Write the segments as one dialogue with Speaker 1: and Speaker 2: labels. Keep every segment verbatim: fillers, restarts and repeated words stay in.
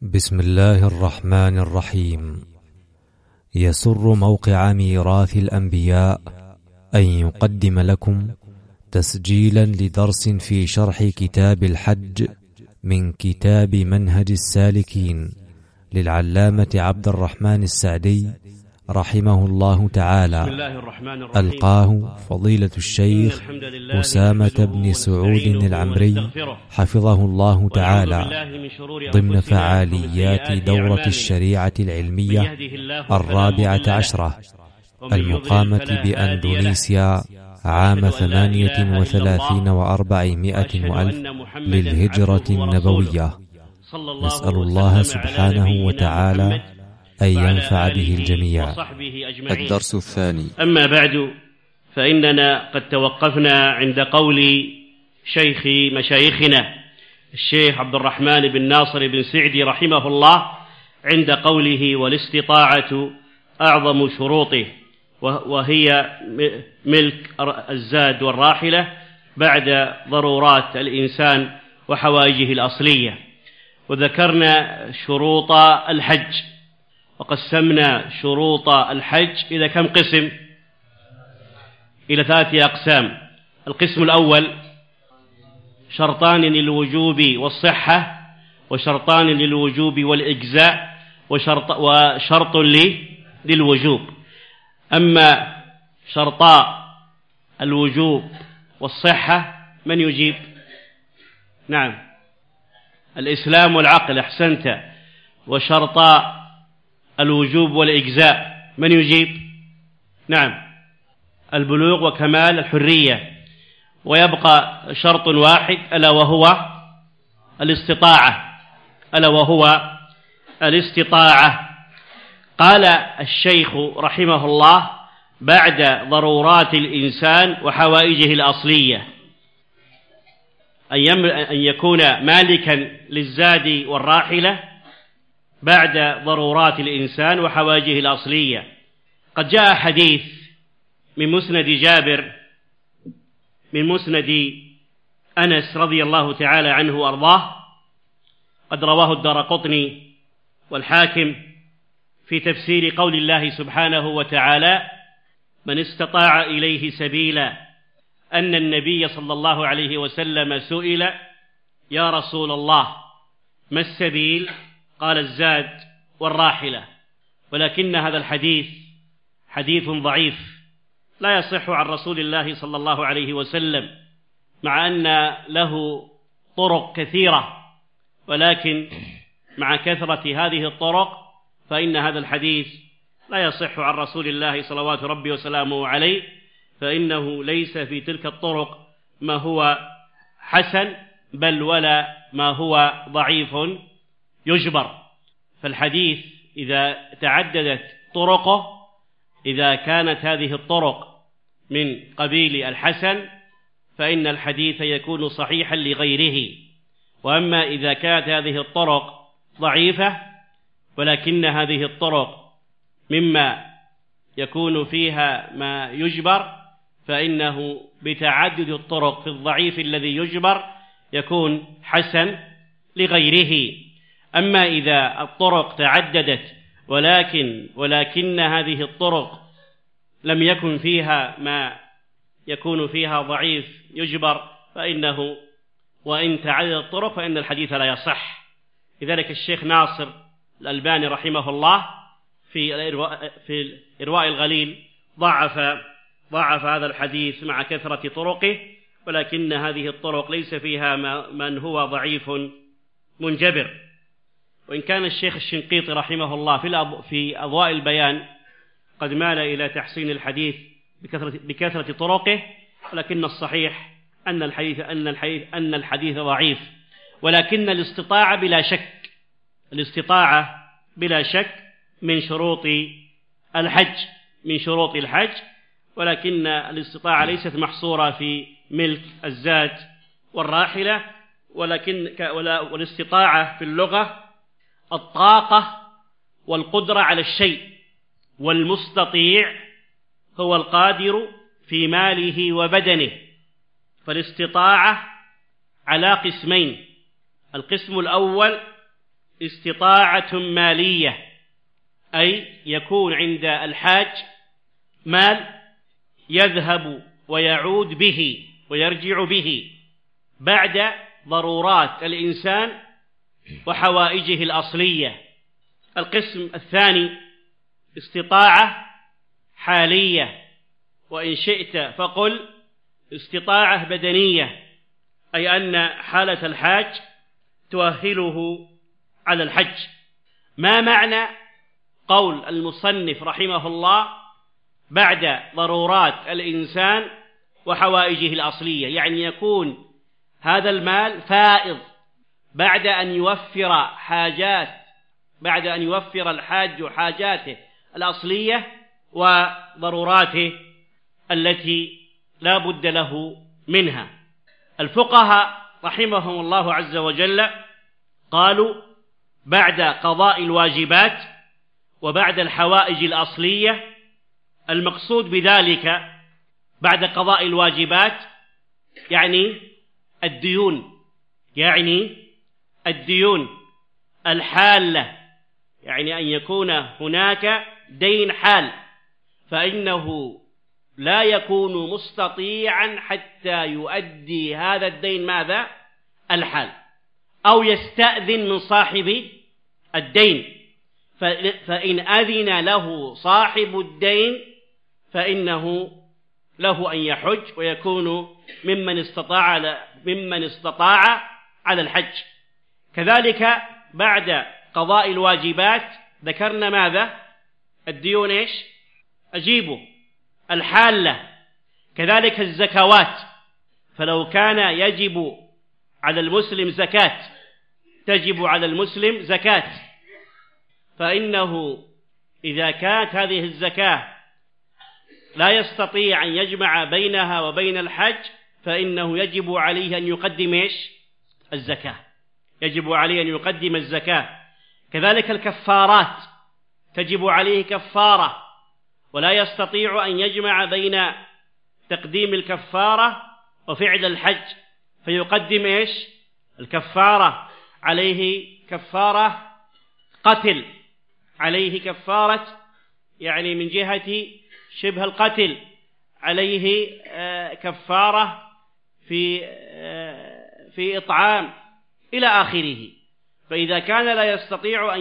Speaker 1: بسم الله الرحمن الرحيم. يسر موقع ميراث الأنبياء أن يقدم لكم تسجيلا لدرس في شرح كتاب الحج من كتاب منهج السالكين للعلامة عبد الرحمن السعدي رحمه الله تعالى.
Speaker 2: بسم الله الرحمن الرحيم.
Speaker 1: ألقاه فضيلة الشيخ أسامة بن سعود العمري حفظه الله تعالى ضمن فعاليات دورة الشريعة العلمية الرابعة عشرة المقامة بأندونيسيا عام ثمانية وثلاثين وأربعمائة وألف للهجرة النبوية. نسأل الله سبحانه وتعالى أن ينفع به الجميع. الدرس الثاني.
Speaker 2: أما بعد، فإننا قد توقفنا عند قول شيخ مشايخنا الشيخ عبد الرحمن بن ناصر بن سعدي رحمه الله عند قوله: والاستطاعة أعظم شروطه، وهي ملك الزاد والراحلة بعد ضرورات الإنسان وحوائجه الأصلية. وذكرنا شروط الحج، وقسمنا شروط الحج إلى كم قسم؟ إلى ثلاثة أقسام. القسم الأول شرطان للوجوب والصحة، وشرطان للوجوب والإجزاء، وشرط, وشرط للوجوب. أما شرطا الوجوب والصحة من يجيب؟ نعم، الإسلام والعقل، أحسنت. وشرطا الوجوب والإجزاء من يجيب؟ نعم، البلوغ وكمال الحرية. ويبقى شرط واحد ألا وهو الاستطاعة، ألا وهو الاستطاعة. قال الشيخ رحمه الله: بعد ضرورات الإنسان وحوائجه الأصلية، أن يكون مالكا للزاد والراحلة بعد ضرورات الإنسان وحوائجه الأصلية. قد جاء حديث من مسند جابر من مسند أنس رضي الله تعالى عنه وأرضاه، قد رواه الدارقطني والحاكم في تفسير قول الله سبحانه وتعالى: من استطاع إليه سبيلا، أن النبي صلى الله عليه وسلم سئل: يا رسول الله ما السبيل؟ قال: الزاد والراحلة. ولكن هذا الحديث حديث ضعيف لا يصح عن رسول الله صلى الله عليه وسلم، مع أن له طرق كثيرة، ولكن مع كثرة هذه الطرق فإن هذا الحديث لا يصح عن رسول الله صلوات ربي وسلامه عليه، فإنه ليس في تلك الطرق ما هو حسن، بل ولا ما هو ضعيف يجبر. فالحديث إذا تعددت طرقه، إذا كانت هذه الطرق من قبيل الحسن، فإن الحديث يكون صحيحا لغيره. وأما إذا كانت هذه الطرق ضعيفة، ولكن هذه الطرق مما يكون فيها ما يجبر، فإنه بتعدد الطرق في الضعيف الذي يجبر يكون حسن لغيره. أما إذا الطرق تعددت ولكن ولكن هذه الطرق لم يكن فيها ما يكون فيها ضعيف يجبر، فإنه وإن تعدد الطرق فإن الحديث لا يصح. لذلك الشيخ ناصر الألباني رحمه الله في في إرواء الغليل ضعف ضعف هذا الحديث مع كثرة طرقه، ولكن هذه الطرق ليس فيها من هو ضعيف منجبر. وإن كان الشيخ الشنقيطي رحمه الله في في أضواء البيان قد مال إلى تحسين الحديث بكثرة بكثرة طرقه، ولكن الصحيح أن الحديث أن الحديث أن الحديث ضعيف. ولكن الاستطاعة بلا شك الاستطاعة بلا شك من شروط الحج من شروط الحج ولكن الاستطاعة ليست محصورة في ملك الزاد والراحلة، ولكن والاستطاعة في اللغة الطاقة والقدرة على الشيء، والمستطيع هو القادر في ماله وبدنه. فالاستطاعة على قسمين: القسم الأول استطاعة مالية، أي يكون عند الحاج مال يذهب ويعود به ويرجع به بعد ضرورات الإنسان وحوائجه الأصلية. القسم الثاني استطاعة حالية، وإن شئت فقل استطاعة بدنية، أي أن حالة الحاج تؤهله على الحج. ما معنى قول المصنف رحمه الله بعد ضرورات الإنسان وحوائجه الأصلية؟ يعني يكون هذا المال فائض بعد أن يوفر حاجات بعد أن يوفر الحاج حاجاته الأصلية وضروراته التي لا بد له منها. الفقهاء رحمهم الله عز وجل قالوا بعد قضاء الواجبات وبعد الحوائج الأصلية، المقصود بذلك بعد قضاء الواجبات يعني الديون يعني الديون الحالة، يعني أن يكون هناك دين حال، فإنه لا يكون مستطيعا حتى يؤدي هذا الدين ماذا؟ الحال، أو يستأذن من صاحب الدين، فإن أذن له صاحب الدين فإنه له أن يحج ويكون ممن استطاع ممن استطاع على الحج. كذلك بعد قضاء الواجبات ذكرنا ماذا؟ الديون إيش؟ أجيبه الحالة. كذلك الزكوات، فلو كان يجب على المسلم زكاة تجب على المسلم زكاة، فإنه إذا كانت هذه الزكاة لا يستطيع أن يجمع بينها وبين الحج فإنه يجب عليه أن يقدم إيش؟ الزكاة، يجب عليه أن يقدم الزكاة. كذلك الكفارات تجب عليه كفارة، ولا يستطيع أن يجمع بين تقديم الكفارة وفعل الحج فيقدم إيش؟ الكفارة، عليه كفارة قتل، عليه كفارة يعني من جهة شبه القتل، عليه كفارة في في إطعام إلى آخره. فإذا كان لا يستطيع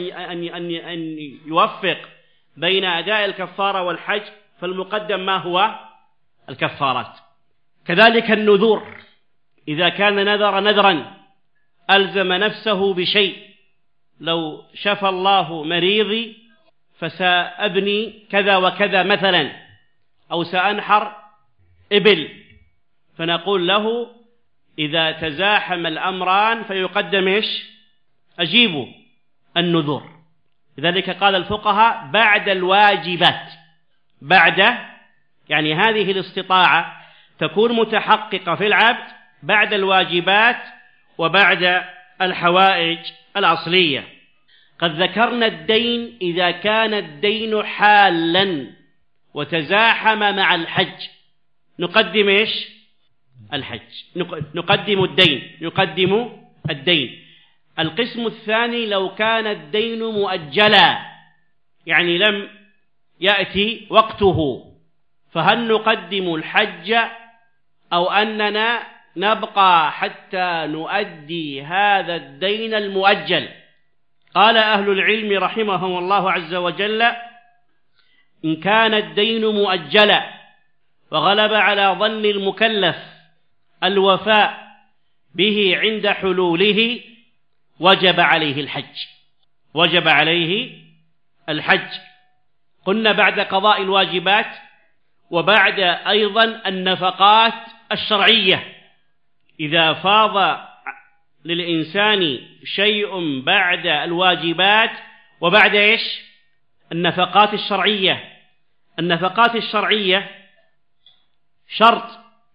Speaker 2: أن يوفق بين أداء الكفارة والحج فالمقدم ما هو؟ الكفارات. كذلك النذور، إذا كان نذر نذرا ألزم نفسه بشيء، لو شفى الله مريضي فسأبني كذا وكذا مثلا، أو سأنحر إبل، فنقول له إذا تزاحم الأمران فيقدم إيش؟ أجيب النذور. لذلك قال الفقهاء بعد الواجبات، بعد يعني هذه الاستطاعة تكون متحققة في العبد بعد الواجبات وبعد الحوائج الأصلية. قد ذكرنا الدين إذا كان الدين حالا وتزاحم مع الحج نقدم إيش؟ الحج، نقدم الدين نقدم الدين. القسم الثاني لو كان الدين مؤجلا، يعني لم يأتي وقته، فهل نقدم الحج أو أننا نبقى حتى نؤدي هذا الدين المؤجل؟ قال أهل العلم رحمهم الله عز وجل إن كان الدين مؤجلا وغلب على ظن المكلف الوفاء به عند حلوله وجب عليه الحج، وجب عليه الحج. قلنا بعد قضاء الواجبات وبعد أيضا النفقات الشرعية، إذا فاض للإنسان شيء بعد الواجبات وبعد إيش؟ النفقات الشرعية. النفقات الشرعية شرط،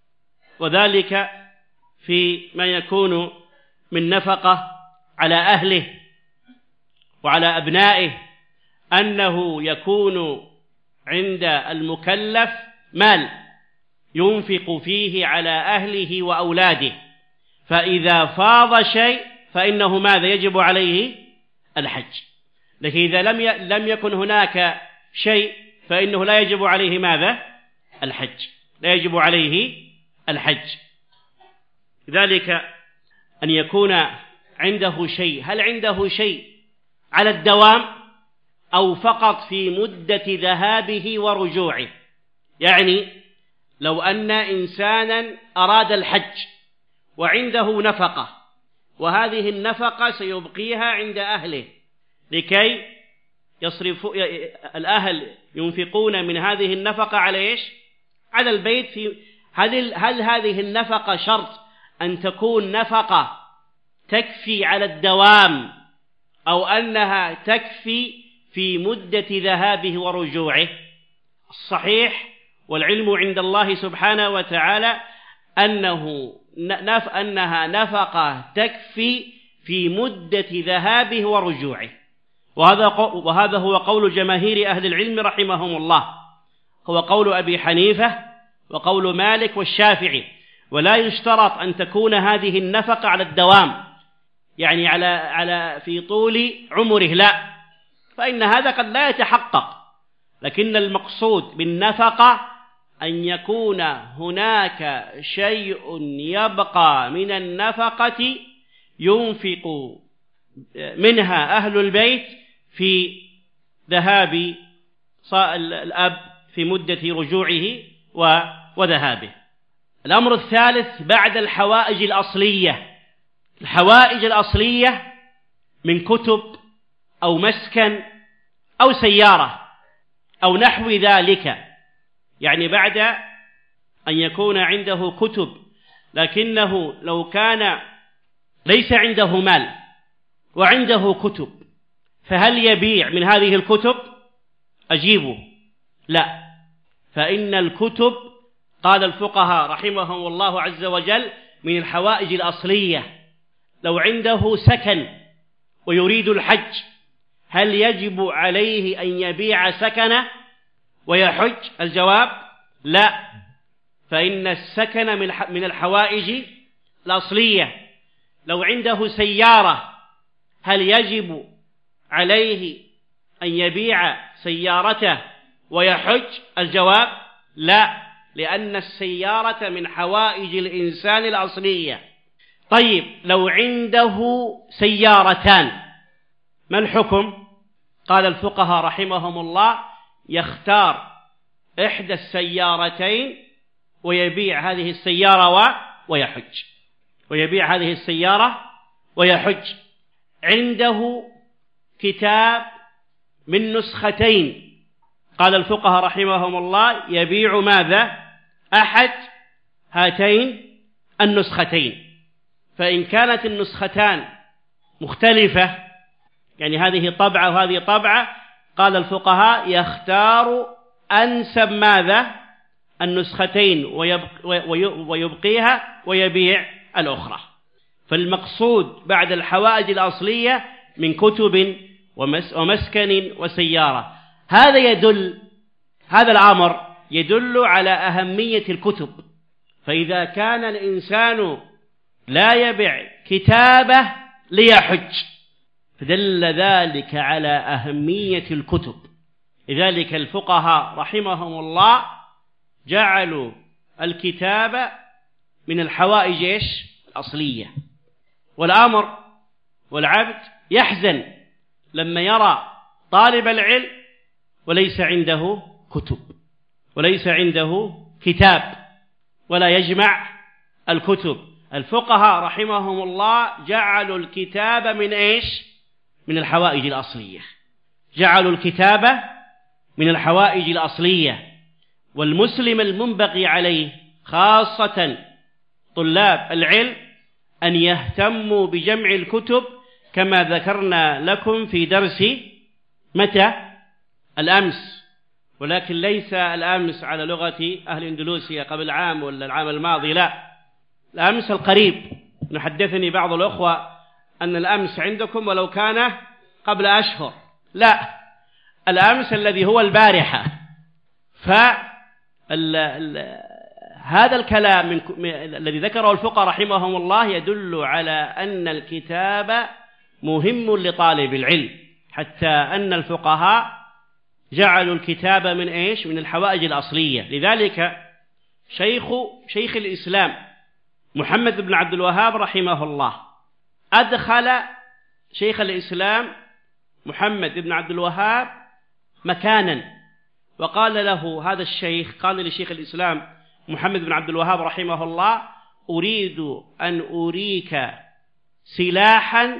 Speaker 2: وذلك في ما يكون من نفقة على أهله وعلى أبنائه، أنه يكون عند المكلف مال ينفق فيه على أهله وأولاده، فإذا فاض شيء فإنه ماذا يجب عليه؟ الحج. لكن إذا لم لم يكن هناك شيء فإنه لا يجب عليه ماذا؟ الحج، لا يجب عليه الحج. ذلك أن يكون عنده شيء. هل عنده شيء على الدوام أو فقط في مدة ذهابه ورجوعه؟ يعني لو أن إنسانا أراد الحج وعنده نفقة، وهذه النفقة سيبقيها عند أهله لكي يصرف الأهل ينفقون من هذه النفقة على إيش؟ على البيت. في هل, هل هذه النفقة شرط أن تكون نفقة تكفي على الدوام أو أنها تكفي في مدة ذهابه ورجوعه؟ الصحيح والعلم عند الله سبحانه وتعالى أنه نف أنها نفقة تكفي في مدة ذهابه ورجوعه، وهذا وهذا هو قول جماهير أهل العلم رحمهم الله، هو قول أبي حنيفة وقول مالك والشافعي. ولا يشترط أن تكون هذه النفقة على الدوام، يعني على على في طول عمره، لا، فإن هذا قد لا يتحقق. لكن المقصود بالنفقة أن يكون هناك شيء يبقى من النفقة ينفق منها أهل البيت في ذهاب الأب في مدة رجوعه وذهابه. الأمر الثالث بعد الحوائج الأصلية. الحوائج الأصلية من كتب أو مسكن أو سيارة أو نحو ذلك، يعني بعد أن يكون عنده كتب لكنه لو كان ليس عنده مال وعنده كتب فهل يبيع من هذه الكتب؟ أجيبه لا، فإن الكتب قال الفقهاء رحمهم الله عز وجل من الحوائج الأصلية. لو عنده سكن ويريد الحج هل يجب عليه أن يبيع سكنه ويحج؟ الجواب لا، فإن السكن من الحوائج الأصلية. لو عنده سيارة هل يجب عليه أن يبيع سيارته ويحج؟ الجواب لا، لأن السيارة من حوائج الإنسان الأصلية. طيب لو عنده سيارتان ما الحكم؟ قال الفقهاء رحمهم الله يختار إحدى السيارتين ويبيع هذه السيارة ويحج، ويبيع هذه السيارة ويحج. عنده كتاب من نسختين، قال الفقهاء رحمهم الله يبيع ماذا؟ أحد هاتين النسختين. فإن كانت النسختان مختلفة، يعني هذه طبعة وهذه طبعة، قال الفقهاء يختار أنسب ماذا؟ النسختين ويبقيها ويبيع الأخرى. فالمقصود بعد الحوائج الأصلية من كتب ومسكن وسيارة. هذا يدل هذا الأمر يدل على أهمية الكتب. فإذا كان الإنسان لا يبيع كتابه ليحج فدل ذلك على أهمية الكتب. لذلك الفقهاء رحمهم الله جعلوا الكتاب من الحوائج إيش؟ الأصلية. والأمر والعبد يحزن لما يرى طالب العلم وليس عنده كتب وليس عنده كتاب ولا يجمع الكتب. الفقهاء رحمهم الله جعلوا الكتاب من إيش؟ من الحوائج الأصلية. جعلوا الكتاب من الحوائج الأصلية. والمسلم المنبغي عليه خاصة طلاب العلم أن يهتموا بجمع الكتب كما ذكرنا لكم في درس متى؟ الأمس، ولكن ليس الأمس على لغة أهل إندونيسيا قبل عام ولا العام الماضي، لا، الأمس القريب. نحدثني بعض الأخوة أن الأمس عندكم ولو كان قبل أشهر، لا، الأمس الذي هو البارحة. فهذا الكلام من الذي ذكره الفقهاء رحمهم الله يدل على أن الكتاب مهم لطالب العلم، حتى أن الفقهاء جعلوا الكتاب من إيش؟ من الحوائج الأصلية. لذلك شيخ شيخ الإسلام محمد بن عبد الوهاب رحمه الله أدخل شيخ الإسلام محمد بن عبد الوهاب مكانا، وقال له هذا الشيخ، قال لشيخ الإسلام محمد بن عبد الوهاب رحمه الله: أريد أن أريك سلاحا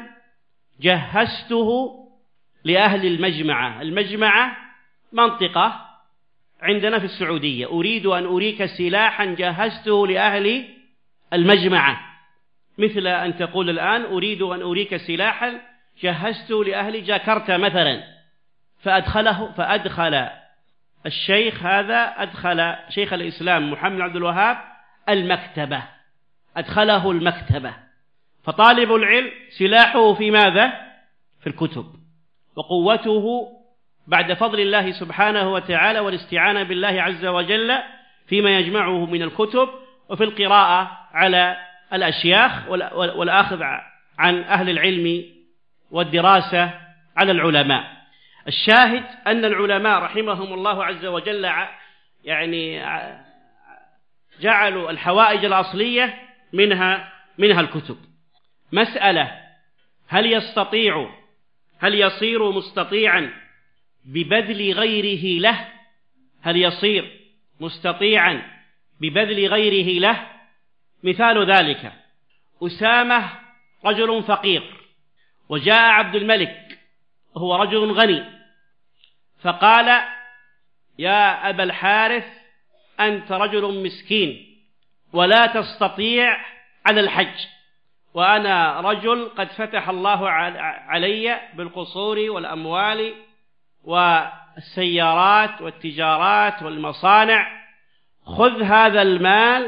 Speaker 2: جهزته لأهل المجمعة. المجمعة منطقة عندنا في السعودية. أريد أن أريك سلاحا جهزته لأهل المجمعة، مثل أن تقول الآن أريد أن أريك سلاحا جهزته لأهل جاكرتا مثلا. فأدخله فأدخل الشيخ هذا أدخل شيخ الإسلام محمد بن عبد الوهاب المكتبة، أدخله المكتبة. فطالب العلم سلاحه في ماذا؟ في الكتب، وقوته بعد فضل الله سبحانه وتعالى والاستعانة بالله عز وجل فيما يجمعه من الكتب، وفي القراءة على الأشياخ والأخذ عن أهل العلم والدراسة على العلماء. الشاهد أن العلماء رحمهم الله عز وجل يعني جعلوا الحوائج الأصلية منها منها الكتب. مسألة: هل يستطيع هل يصير مستطيعا ببذل غيره له؟ هل يصير مستطيعا ببذل غيره له؟ مثال ذلك: أسامة رجل فقير، وجاء عبد الملك وهو رجل غني، فقال: يا أبا الحارث، أنت رجل مسكين ولا تستطيع على الحج، وأنا رجل قد فتح الله علي بالقصور والأموال والسيارات والتجارات والمصانع، خذ هذا المال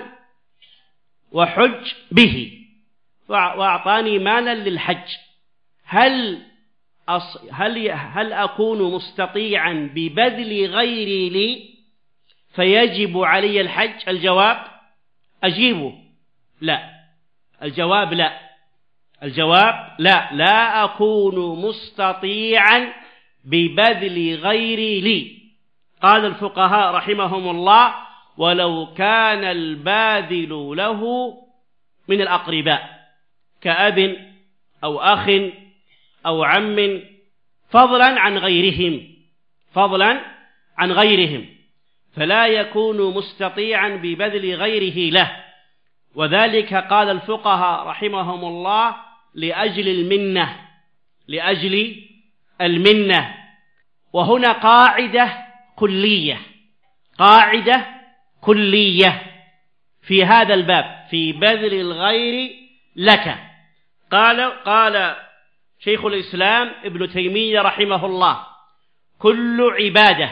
Speaker 2: وحج به. وأعطاني مالا للحج. هل أص... هل هل أكون مستطيعا ببذل غيري لي فيجب علي الحج؟ الجواب أجيبه لا. الجواب لا. الجواب لا لا أكون مستطيعا ببذل غيري لي. قال الفقهاء رحمهم الله: ولو كان الباذل له من الأقرباء كأب أو أخ أو عم، فضلا عن غيرهم فضلا عن غيرهم فلا يكون مستطيعا ببذل غيره له. وذلك قال الفقهاء رحمهم الله لأجل المنة لأجل المنة. وهنا قاعدة كلية قاعدة كلية في هذا الباب في بذل الغير لك. قال قال شيخ الإسلام ابن تيمية رحمه الله: كل عبادة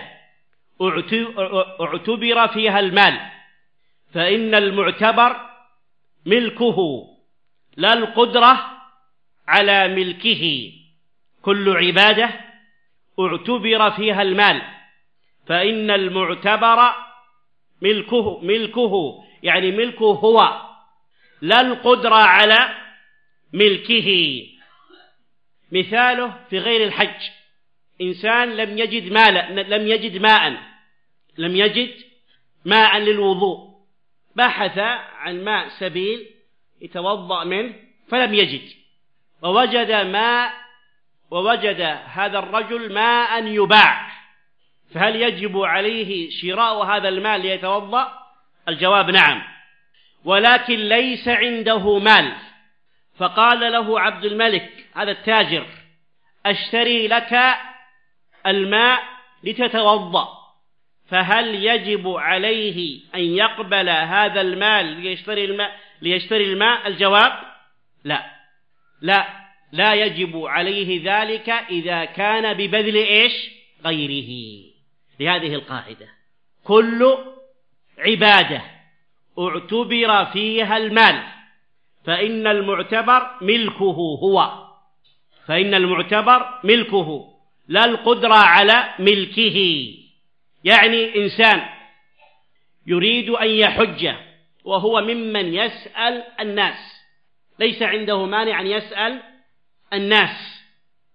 Speaker 2: اعتبر فيها المال فإن المعتبر ملكه لا القدرة على ملكه. كل عبادة اعتبر فيها المال فإن المعتبر ملكه ملكه يعني ملكه هو، لا القدرة على ملكه. مثاله في غير الحج: إنسان لم يجد ماء لم يجد ماء لم يجد ماء للوضوء، بحث عن ماء سبيل يتوضأ منه فلم يجد، ووجد ماء ووجد هذا الرجل ماء يباع، فهل يجب عليه شراء هذا الماء ليتوضأ؟ الجواب نعم. ولكن ليس عنده مال، فقال له عبد الملك هذا التاجر: أشتري لك الماء لتتوضأ، فهل يجب عليه أن يقبل هذا المال ليشتري الماء ليشتري الماء؟ الجواب لا لا لا يجب عليه ذلك إذا كان ببذل إيش؟ غيره. لهذه القاعدة: كل عبادة اعتبر فيها المال فإن المعتبر ملكه هو فإن المعتبر ملكه لا القدرة على ملكه. يعني إنسان يريد أن يحج وهو ممن يسأل الناس، ليس عنده مانع أن يسأل الناس،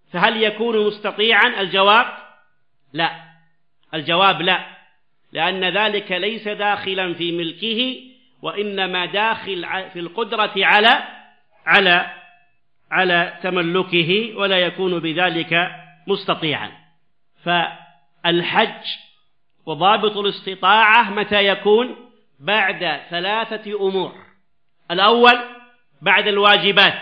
Speaker 2: فهل يكون مستطيعا؟ الجواب لا، الجواب لا، لأن ذلك ليس داخلا في ملكه، وإنما داخل في القدرة على على على تملكه، ولا يكون بذلك مستطيعا. فالحج وضابط الاستطاعة متى يكون؟ بعد ثلاثة أمور: الأول بعد الواجبات،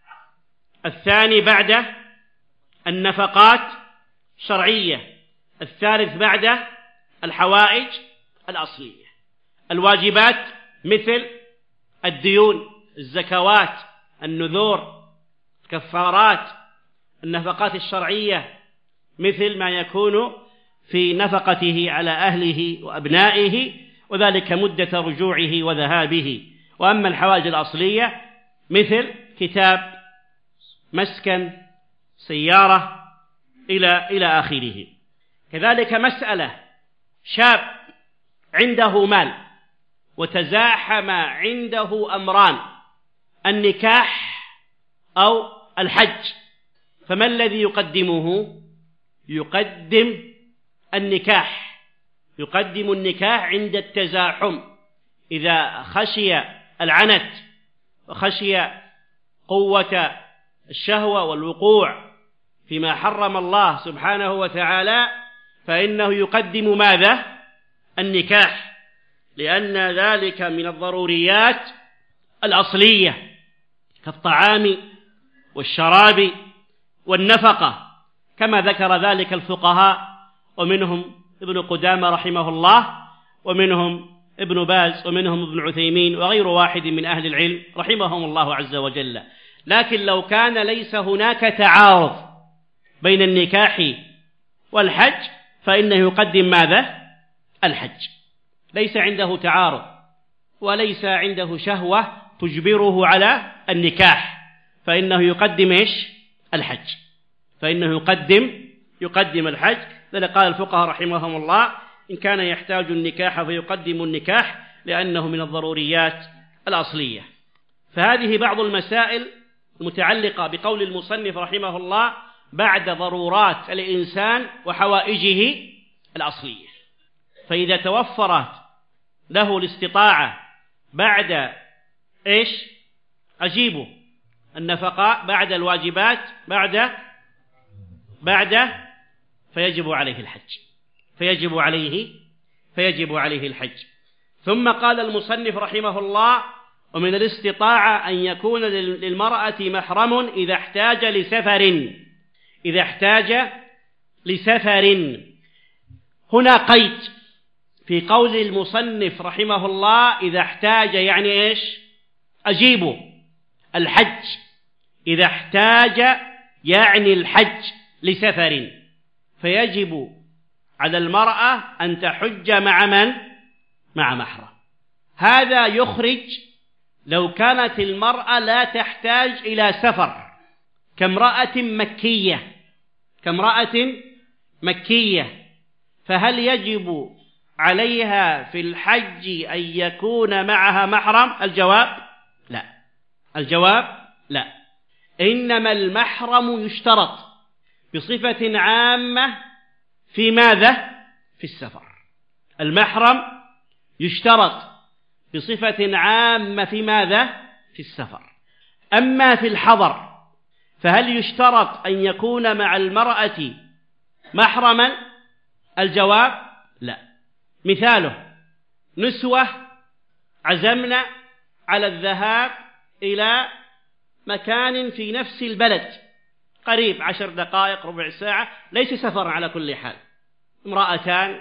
Speaker 2: الثاني بعد النفقات الشرعية، الثالث بعد الحوائج الأصلية. الواجبات مثل الديون، الزكوات، النذور، الكفارات. النفقات الشرعية مثل ما يكون في نفقته على أهله وأبنائه، وذلك مدة رجوعه وذهابه. وأما الحوائج الأصلية مثل كتاب، مسكن، سيارة، إلى إلى آخره. كذلك مسألة: شاب عنده مال وتزاحم عنده أمران: النكاح أو الحج، فما الذي يقدمه؟ يقدم النكاح، يقدم النكاح عند التزاحم. إذا خشي العنت وخشي قوة الشهوة والوقوع فيما حرم الله سبحانه وتعالى، فإنه يقدم ماذا؟ النكاح، لأن ذلك من الضروريات الأصلية كالطعام والشراب والنفقة، كما ذكر ذلك الفقهاء، ومنهم ابن قدامة رحمه الله، ومنهم ابن باز، ومنهم ابن عثيمين، وغير واحد من أهل العلم رحمهم الله عز وجل. لكن لو كان ليس هناك تعارض بين النكاح والحج فإنه يقدم ماذا؟ الحج. ليس عنده تعارض وليس عنده شهوة تجبره على النكاح، فإنه يقدم إيش؟ الحج. فإنه يقدم يقدم الحج. لذلك قال الفقهاء رحمهم الله: إن كان يحتاج النكاح فيقدم النكاح، لأنه من الضروريات الأصلية. فهذه بعض المسائل المتعلقة بقول المصنف رحمه الله: بعد ضرورات الإنسان وحوائجه الأصلية. فإذا توفرت له الاستطاعة بعد إيش؟ أجيبه النفقات، بعد الواجبات، بعد بعد فيجب عليه الحج، فيجب عليه فيجب عليه الحج. ثم قال المصنف رحمه الله: ومن الاستطاعة أن يكون للمرأة محرم إذا احتاج لسفر إذا احتاج لسفر. هنا قيد في قول المصنف رحمه الله: إذا احتاج، يعني إيش؟ أجيبوا الحج. إذا احتاج يعني الحج لسفر، فيجب على المرأة أن تحج مع من؟ مع محرم. هذا يخرج لو كانت المرأة لا تحتاج إلى سفر، كامرأة مكية كامرأة مكية فهل يجب عليها في الحج أن يكون معها محرم؟ الجواب لا، الجواب لا. إنما المحرم يشترط بصفة عامة في ماذا؟ في السفر. المحرم يشترط بصفة عامة في ماذا؟ في السفر. أما في الحضر فهل يشترط أن يكون مع المرأة محرما؟ الجواب لا. مثاله: نسوة عزمنا على الذهاب إلى مكان في نفس البلد قريب، عشر دقائق، ربع ساعة، ليس سفر على كل حال، امرأتان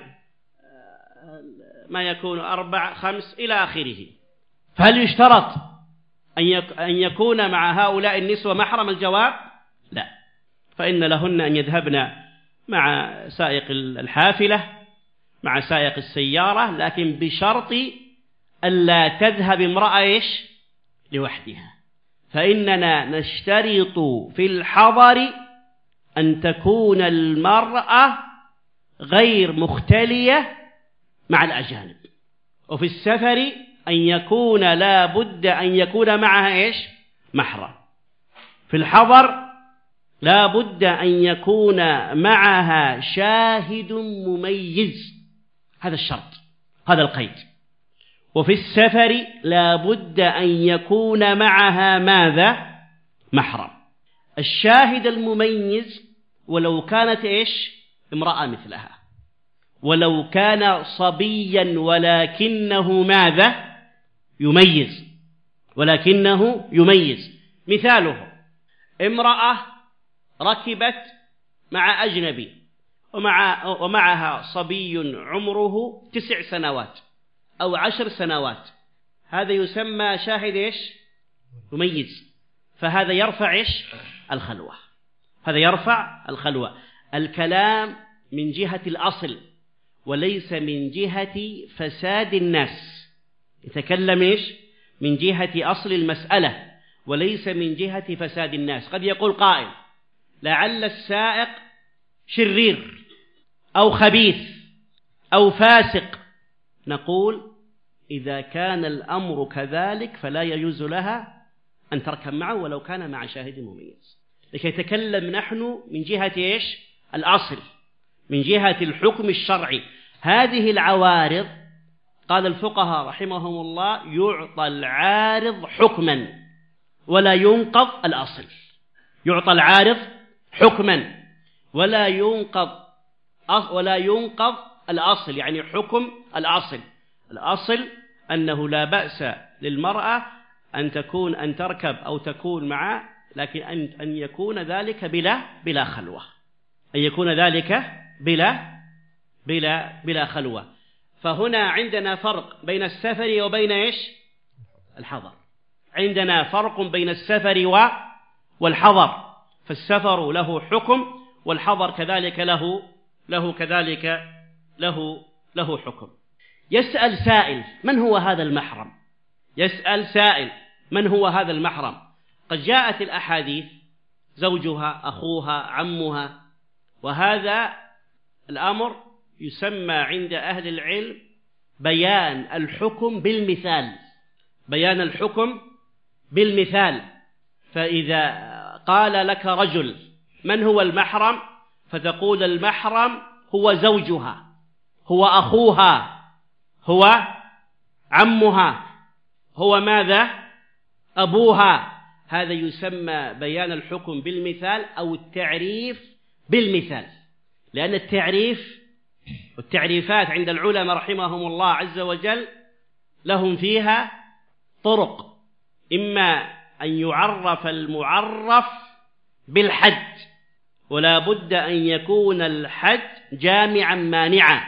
Speaker 2: ما يكون أربع خمس إلى آخره. فهل يشترط أن يكون مع هؤلاء النسوة محرم؟ الجواب لا. فإن لهن أن يذهبن مع سائق الحافلة، مع سائق السيارة، لكن بشرط ألا تذهب امرأة إيش؟ لوحدها. فإننا نشترط في الحضر أن تكون المرأة غير مختلية مع الأجانب، وفي السفر أن يكون لا بد أن يكون معها إيش؟ محرم. في الحضر لا بد أن يكون معها شاهد مميز، هذا الشرط، هذا القيد. وفي السفر لا بد أن يكون معها ماذا؟ محرم. الشاهد المميز ولو كانت إيش؟ امرأة مثلها، ولو كان صبيا ولكنه ماذا؟ يميز، ولكنه يميز. مثاله امرأة ركبت مع أجنبي ومع ومعها صبي عمره تسع سنوات أو عشر سنوات، هذا يسمى شاهد إيش؟ مميز، فهذا يرفع إيش؟ الخلوة، هذا يرفع الخلوة. الكلام من جهة الأصل وليس من جهة فساد الناس، يتكلم إيش؟ من جهة أصل المسألة وليس من جهة فساد الناس. قد يقول قائل لعل السائق شرير أو خبيث أو فاسق، نقول إذا كان الأمر كذلك فلا يجوز لها أن تركب معه ولو كان مع شاهد مميز. لكي يتكلم نحن من جهة إيش؟ الأصل، من جهة الحكم الشرعي. هذه العوارض قال الفقهاء رحمهم الله يعطى العارض حكما ولا ينقض الأصل، يعطى العارض حكما ولا ينقض ولا ينقض الأصل، يعني حكم الأصل. الأصل أنه لا بأس للمرأة أن تكون أن تركب أو تكون معه، لكن أن أن يكون ذلك بلا بلا خلوة، أن يكون ذلك بلا بلا بلا خلوة. فهنا عندنا فرق بين السفر وبين إيش؟ الحضر. عندنا فرق بين السفر والحضر، فالسفر له حكم والحضر كذلك له له كذلك له له حكم. يسأل سائل من هو هذا المحرم؟ يسأل سائل من هو هذا المحرم؟ قد جاءت الأحاديث زوجها، أخوها، عمها، وهذا الأمر يسمى عند أهل العلم بيان الحكم بالمثال، بيان الحكم بالمثال. فإذا قال لك رجل من هو المحرم؟ فتقول المحرم هو زوجها، هو أخوها، هو عمها، هو ماذا؟ أبوها. هذا يسمى بيان الحكم بالمثال أو التعريف بالمثال، لأن التعريف والتعريفات عند العلماء رحمهم الله عز وجل لهم فيها طرق، إما أن يعرف المعرف بالحد، ولا بد أن يكون الحد جامعا مانعا،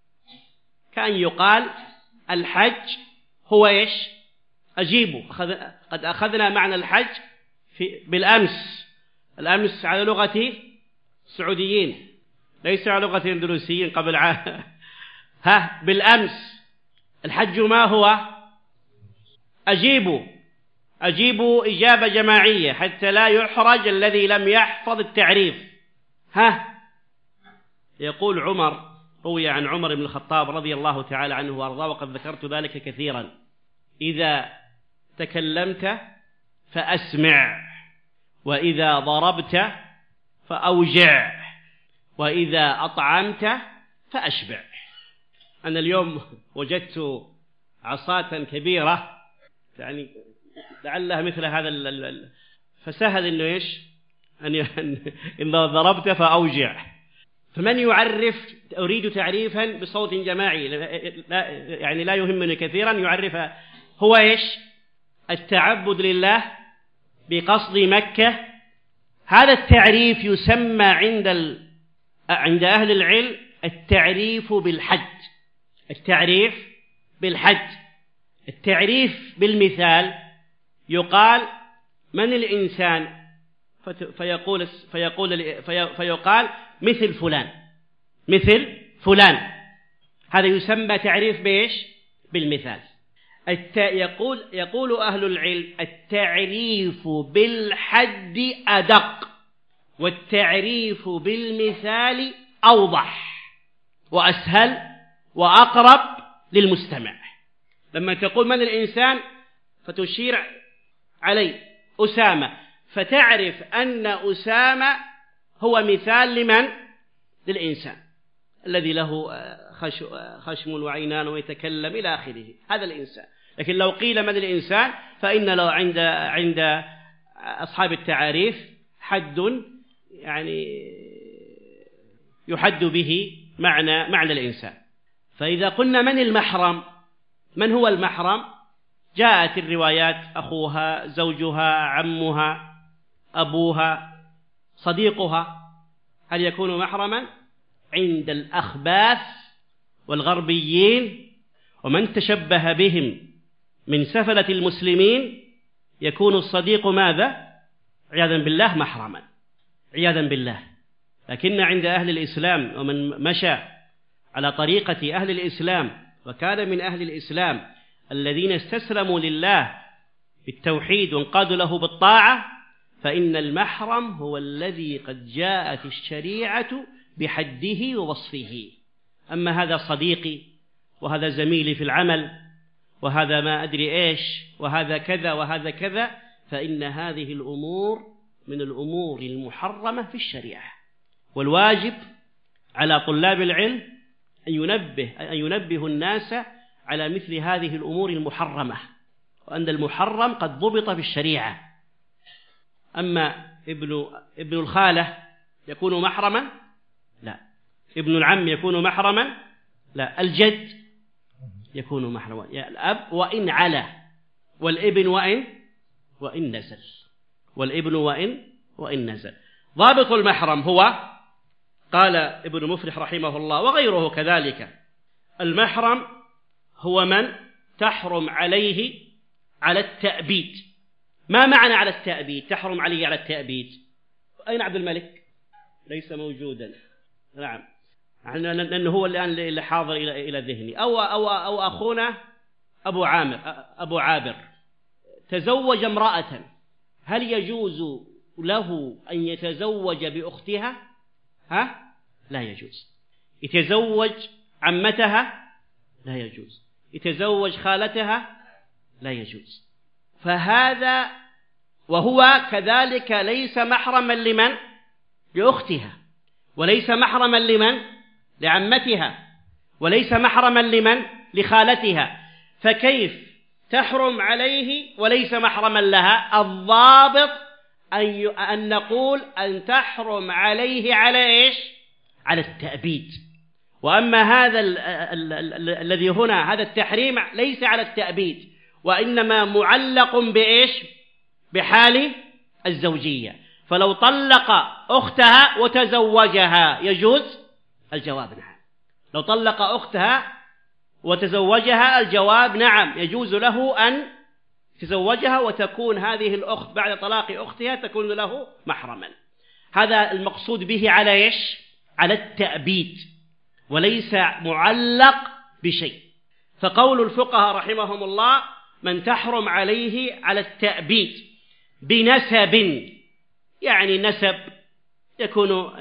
Speaker 2: كأن يقال الحج هو إيش؟ أجيبه. قد أخذنا معنى الحج في بالأمس، الأمس على لغة السعوديين ليس على لغة الاندلسيين قبل عام. ها بالأمس الحج ما هو؟ أجيبوا أجيبوا إجابة جماعية حتى لا يحرج الذي لم يحفظ التعريف. ها يقول عمر، روي عن عمر بن الخطاب رضي الله تعالى عنه وأرضاه وقد ذكرت ذلك كثيرا: إذا تكلمت فأسمع، وإذا ضربت فأوجع، وإذا أطعمت فأشبع. أنا اليوم وجدت عصاة كبيرة يعني لعلها مثل هذا ال... فسهل إنه إيش؟ أن إن ضربت فأوجع. فمن يعرف، أريد تعريفا بصوت جماعي لا يعني لا يهمني كثيرا، يعرف هو إيش؟ التعبد لله بقصد مكة. هذا التعريف يسمى عند ال... عند أهل العلم التعريف بالحد. التعريف بالحد. التعريف بالمثال يقال من الإنسان، فيقول فيقول فيقال مثل فلان، مثل فلان. هذا يسمى تعريف بإيش؟ بالمثال. الت... يقول يقول أهل العلم التعريف بالحد أدق، والتعريف بالمثال أوضح وأسهل وأقرب للمستمع. لما تقول من الإنسان فتشير عليه أسامة، فتعرف أن أسامة هو مثال لمن؟ للإنسان الذي له خشم وعينان ويتكلم إلى آخره، هذا الإنسان. لكن لو قيل من الإنسان فإن لو عند عند أصحاب التعاريف حد يعني يحد به معنى معنى الإنسان. فإذا قلنا من المحرم، من هو المحرم؟ جاءت الروايات: أخوها، زوجها، عمها، أبوها، صديقها. هل يكون محرما؟ عند الأخباث والغربيين ومن تشبه بهم من سفلة المسلمين يكون الصديق ماذا؟ عياذا بالله محرما، عياذا بالله. لكن عند أهل الإسلام ومن مشى على طريقة أهل الإسلام وكان من أهل الإسلام الذين استسلموا لله بالتوحيد وانقادوا له بالطاعة، فإن المحرم هو الذي قد جاءت الشريعة بحده ووصفه. أما هذا صديقي وهذا زميلي في العمل وهذا ما أدري إيش وهذا كذا وهذا كذا، فإن هذه الأمور من الأمور المحرمة في الشريعة. والواجب على طلاب العلم أن ينبه أن ينبه الناس على مثل هذه الأمور المحرمة، وأن المحرم قد ضبط بالشريعة. أما ابن ابن الخالة يكون محرما؟ لا. ابن العم يكون محرما؟ لا. الجد يكون محرما، يا الأب وإن علا، والابن وإن وإن نزل، والابن وإن وإن نزل. ضابط المحرم هو، قال ابن مفلح رحمه الله وغيره كذلك: المحرم هو من تحرم عليه على التأبيد. ما معنى على التأبيد؟ تحرم عليه على التأبيد. أين عبد الملك؟ ليس موجودا. نعم، لأنه هو الآن اللي حاضر إلى إلى ذهني. أو أو أو أخونا أبو عامر أبو عابر تزوج امرأة، هل يجوز له أن يتزوج بأختها؟ ها؟ لا يجوز. يتزوج عمتها؟ لا يجوز. يتزوج خالتها؟ لا يجوز. فهذا وهو كذلك ليس محرما لمن؟ لأختها، وليس محرما لمن؟ لعمتها، وليس محرما لمن؟ لخالتها. فكيف تحرم عليه وليس محرما لها؟ الضابط أن أن نقول أن تحرم عليه على إيش؟ على التأبيد. وأما هذا الذي هنا هذا التحريم ليس على التأبيد، وإنما معلق بإيش؟ بحال الزوجية. فلو طلق أختها وتزوجها يجوز؟ الجواب نعم. لو طلق أختها وتزوجها الجواب نعم، يجوز له أن تزوجها، وتكون هذه الأخت بعد طلاق أختها تكون له محرما. هذا المقصود به على إيش؟ على التأبيد، وليس معلق بشيء. فقول الفقهاء رحمهم الله: من تحرم عليه على التأبيد بنسب، يعني نسب يكون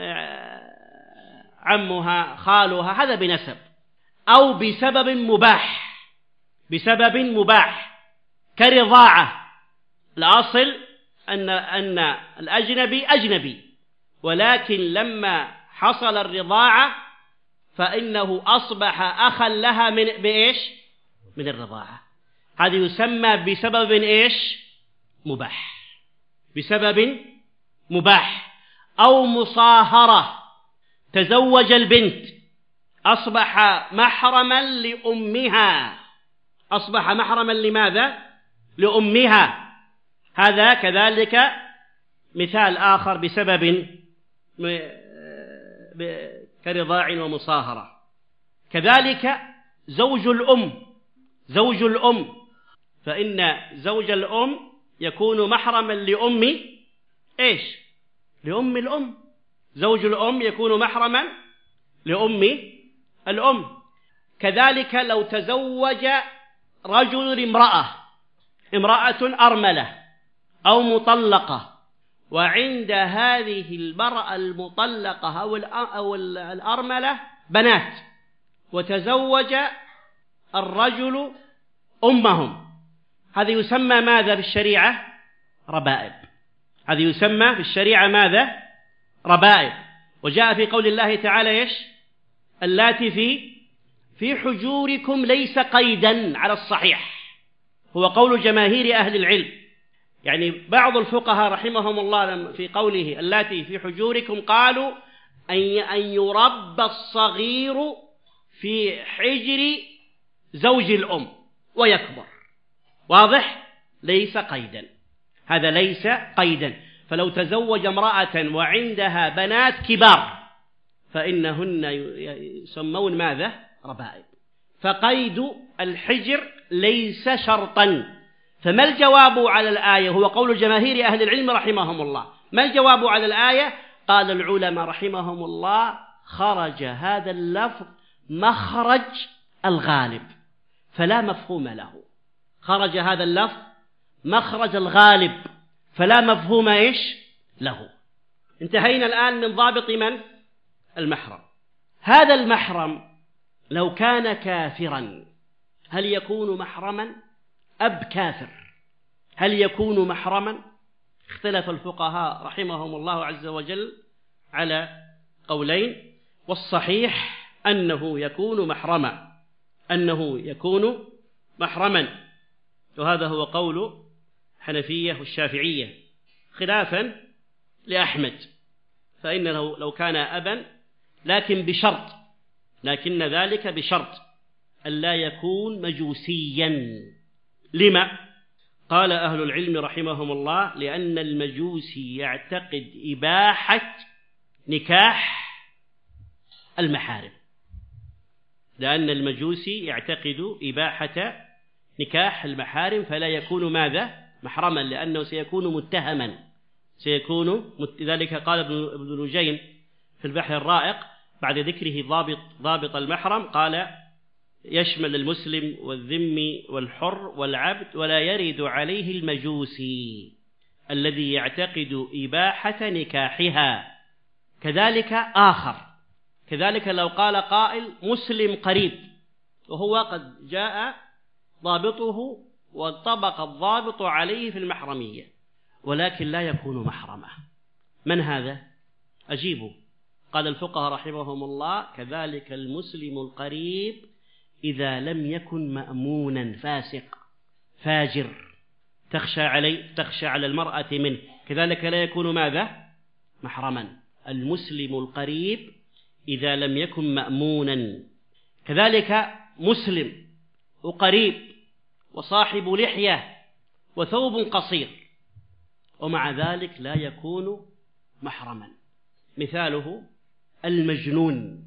Speaker 2: عمها خالها، هذا بنسب، أو بسبب مباح، بسبب مباح كرضاعة. الأصل أن أن الأجنبي أجنبي، ولكن لما حصل الرضاعة فإنه أصبح أخا لها من بإيش؟ من الرضاعة. هذا يسمى بسبب إيش؟ مباح، بسبب مباح. أو مصاهرة، تزوج البنت أصبح محرما لأمها، أصبح محرما لماذا؟ لأمها. هذا كذلك مثال آخر بسبب كرضاع ومصاهرة. كذلك زوج الأم، زوج الأم، فإن زوج الأم يكون محرما لأم إيش؟ لأم الأم. زوج الأم يكون محرما لأم الأم. كذلك لو تزوج رجل امرأة، امرأة أرملة أو مطلقة، وعند هذه المرأة المطلقة أو الأرملة بنات، وتزوج الرجل أمهم، هذا يسمى ماذا بالشريعة؟ ربائب. هذه يسمى في الشريعة ماذا؟ ربائب. وجاء في قول الله تعالى إيش؟ اللاتي في في حجوركم ليس قيدا على الصحيح، هو قول جماهير أهل العلم. يعني بعض الفقهاء رحمهم الله في قوله اللاتي في حجوركم قالوا أن يربى الصغير في حجر زوج الأم ويكبر، واضح؟ ليس قيدا، هذا ليس قيدا. فلو تزوج امرأة وعندها بنات كبار فإنهن يسمون ماذا؟ ربائب. فقيد الحجر ليس شرطا. فما الجواب على الآية؟ هو قول جماهير أهل العلم رحمهم الله. ما الجواب على الآية؟ قال العلماء رحمهم الله خرج هذا اللفظ مخرج الغالب فلا مفهوم له. خرج هذا اللفظ مخرج الغالب فلا مفهوم إيش له. انتهينا الآن من ضابط من؟ المحرم. هذا المحرم لو كان كافرا هل يكون محرما؟ أب كافر هل يكون محرما؟ اختلف الفقهاء رحمهم الله عز وجل على قولين، والصحيح أنه يكون محرما، أنه يكون محرما، وهذا هو قول الحنفية والشافعية خلافا لأحمد، فإنه لو كان أبا لكن بشرط، لكن ذلك بشرط ألا يكون مجوسيا. لما؟ قال أهل العلم رحمهم الله لأن المجوسي يعتقد إباحة نكاح المحارم، لأن المجوسي يعتقد إباحة نكاح المحارم فلا يكون ماذا؟ محرما، لأنه سيكون متهما، سيكون مت... ذلك قال ابن نجيم في البحر الرائق بعد ذكره ضابط ضابط المحرم قال يشمل المسلم والذمي والحر والعبد ولا يرد عليه المجوسي الذي يعتقد إباحة نكاحها. كذلك آخر، كذلك لو قال قائل مسلم قريب وهو قد جاء ضابطه وطبق الضابط عليه في المحرمية ولكن لا يكون محرما، من هذا؟ أجيبوا. قال الفقهاء رحمهم الله كذلك المسلم القريب إذا لم يكن مأمونا فاسق فاجر تخشى عليه تخشى على المرأة منه، كذلك لا يكون ماذا؟ محرما. المسلم القريب إذا لم يكن مأمونا. كذلك مسلم وقريب وصاحب لحية وثوب قصير ومع ذلك لا يكون محرما. مثاله المجنون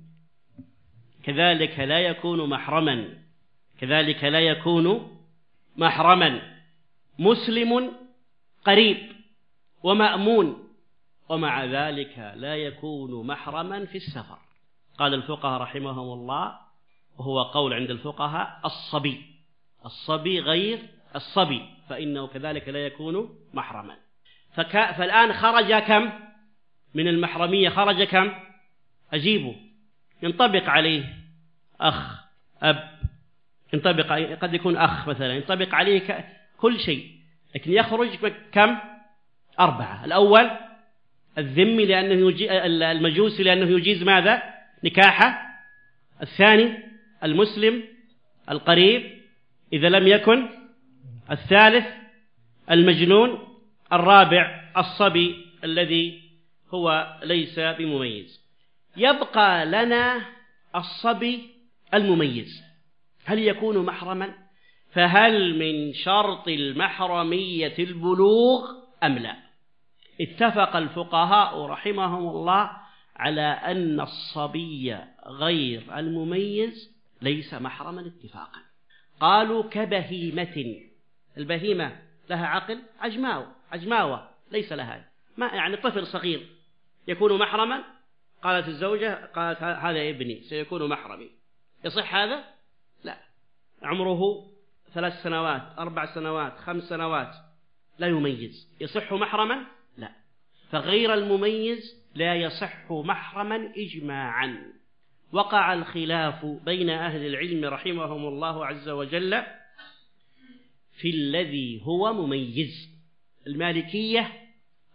Speaker 2: كذلك لا يكون محرما، كذلك لا يكون محرما. مسلم قريب ومأمون ومع ذلك لا يكون محرما في السفر. قال الفقهاء رحمهم الله وهو قول عند الفقهاء الصبي، الصبي غير الصبي فإنه كذلك لا يكون محرما. فك... فالآن خرج كم من المحرمية؟ خرج كم؟ أجيبه. ينطبق عليه أخ أب، ينطبق قد يكون أخ مثلا، ينطبق عليه كل شيء، لكن يخرج كم؟ أربعة. الأول الذمي لأنه يجي... المجوسي لأنه يجيز ماذا؟ نكاحه. الثاني المسلم القريب إذا لم يكن. الثالث المجنون. الرابع الصبي الذي هو ليس بمميز. يبقى لنا الصبي المميز، هل يكون محرما؟ فهل من شرط المحرمية البلوغ أم لا؟ اتفق الفقهاء رحمهم الله على أن الصبي غير المميز ليس محرما اتفاقا. قالوا كبهيمة، البهيمة لها عقل؟ عجماوة عجماوة ليس لها، ما يعني طفل صغير يكون محرما؟ قالت الزوجة قالت هذا ابني سيكون محرمي، يصح هذا؟ لا، عمره ثلاث سنوات أربع سنوات خمس سنوات لا يميز، يصح محرما؟ لا. فغير المميز لا يصح محرما إجماعا. وقع الخلاف بين أهل العلم رحمهم الله عز وجل في الذي هو مميز. المالكية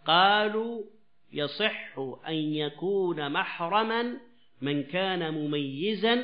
Speaker 2: قالوا يصح أن يكون محرما من كان مميزا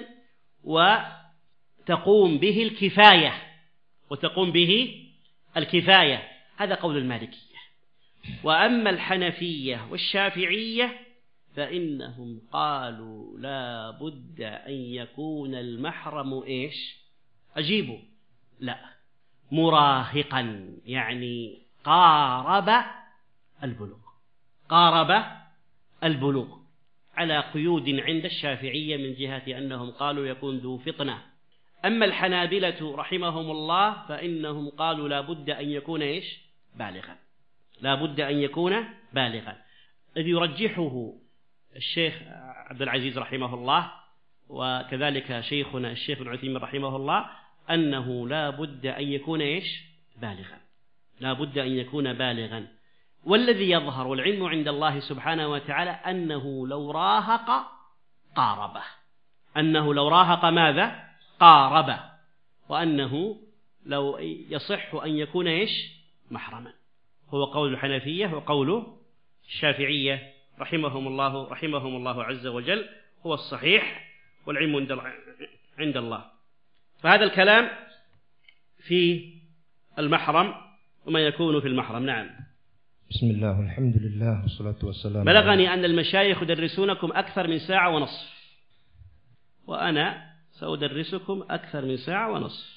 Speaker 2: وتقوم به الكفاية وتقوم به الكفاية هذا قول المالكية. وأما الحنفية والشافعية فإنهم قالوا لا بد أن يكون المحرم إيش؟ أجيبوا لا مراهقا، يعني قارب البلوغ، قارب البلوغ على قيود عند الشافعية من جهة أنهم قالوا يكون ذو فطنة. أما الحنابلة رحمهم الله فإنهم قالوا لا بد أن يكون إيش؟ بالغا، لا بد أن يكون بالغا. الذي يرجحه الشيخ عبد العزيز رحمه الله وكذلك شيخنا الشيخ ابن عثيمين رحمه الله أنه لا بد أن يكون إيش؟ بالغا، لا بد أن يكون بالغا. والذي يظهر والعلم عند الله سبحانه وتعالى أنه لو راهق قاربه، أنه لو راهق ماذا؟ قاربه، وأنه لو يصح أن يكون إيش؟ محرما. هو قول الحنفية وقول الشافعية رحمهم الله رحمهم الله عز وجل هو الصحيح والعلم عند الله. فهذا الكلام في المحرم وما يكون في المحرم. نعم.
Speaker 3: بسم الله والحمد لله والصلاة والسلام.
Speaker 2: بلغني أن المشايخ يدرسونكم أكثر من ساعة ونصف، وأنا سأدرسكم أكثر من ساعة ونصف.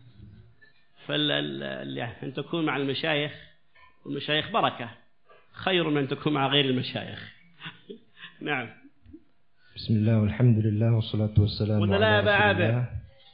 Speaker 2: فأن تكون مع المشايخ والمشايخ بركة خير من تكون مع غير المشايخ. نعم.
Speaker 3: بسم الله والحمد لله والصلاة والسلام على رسول الله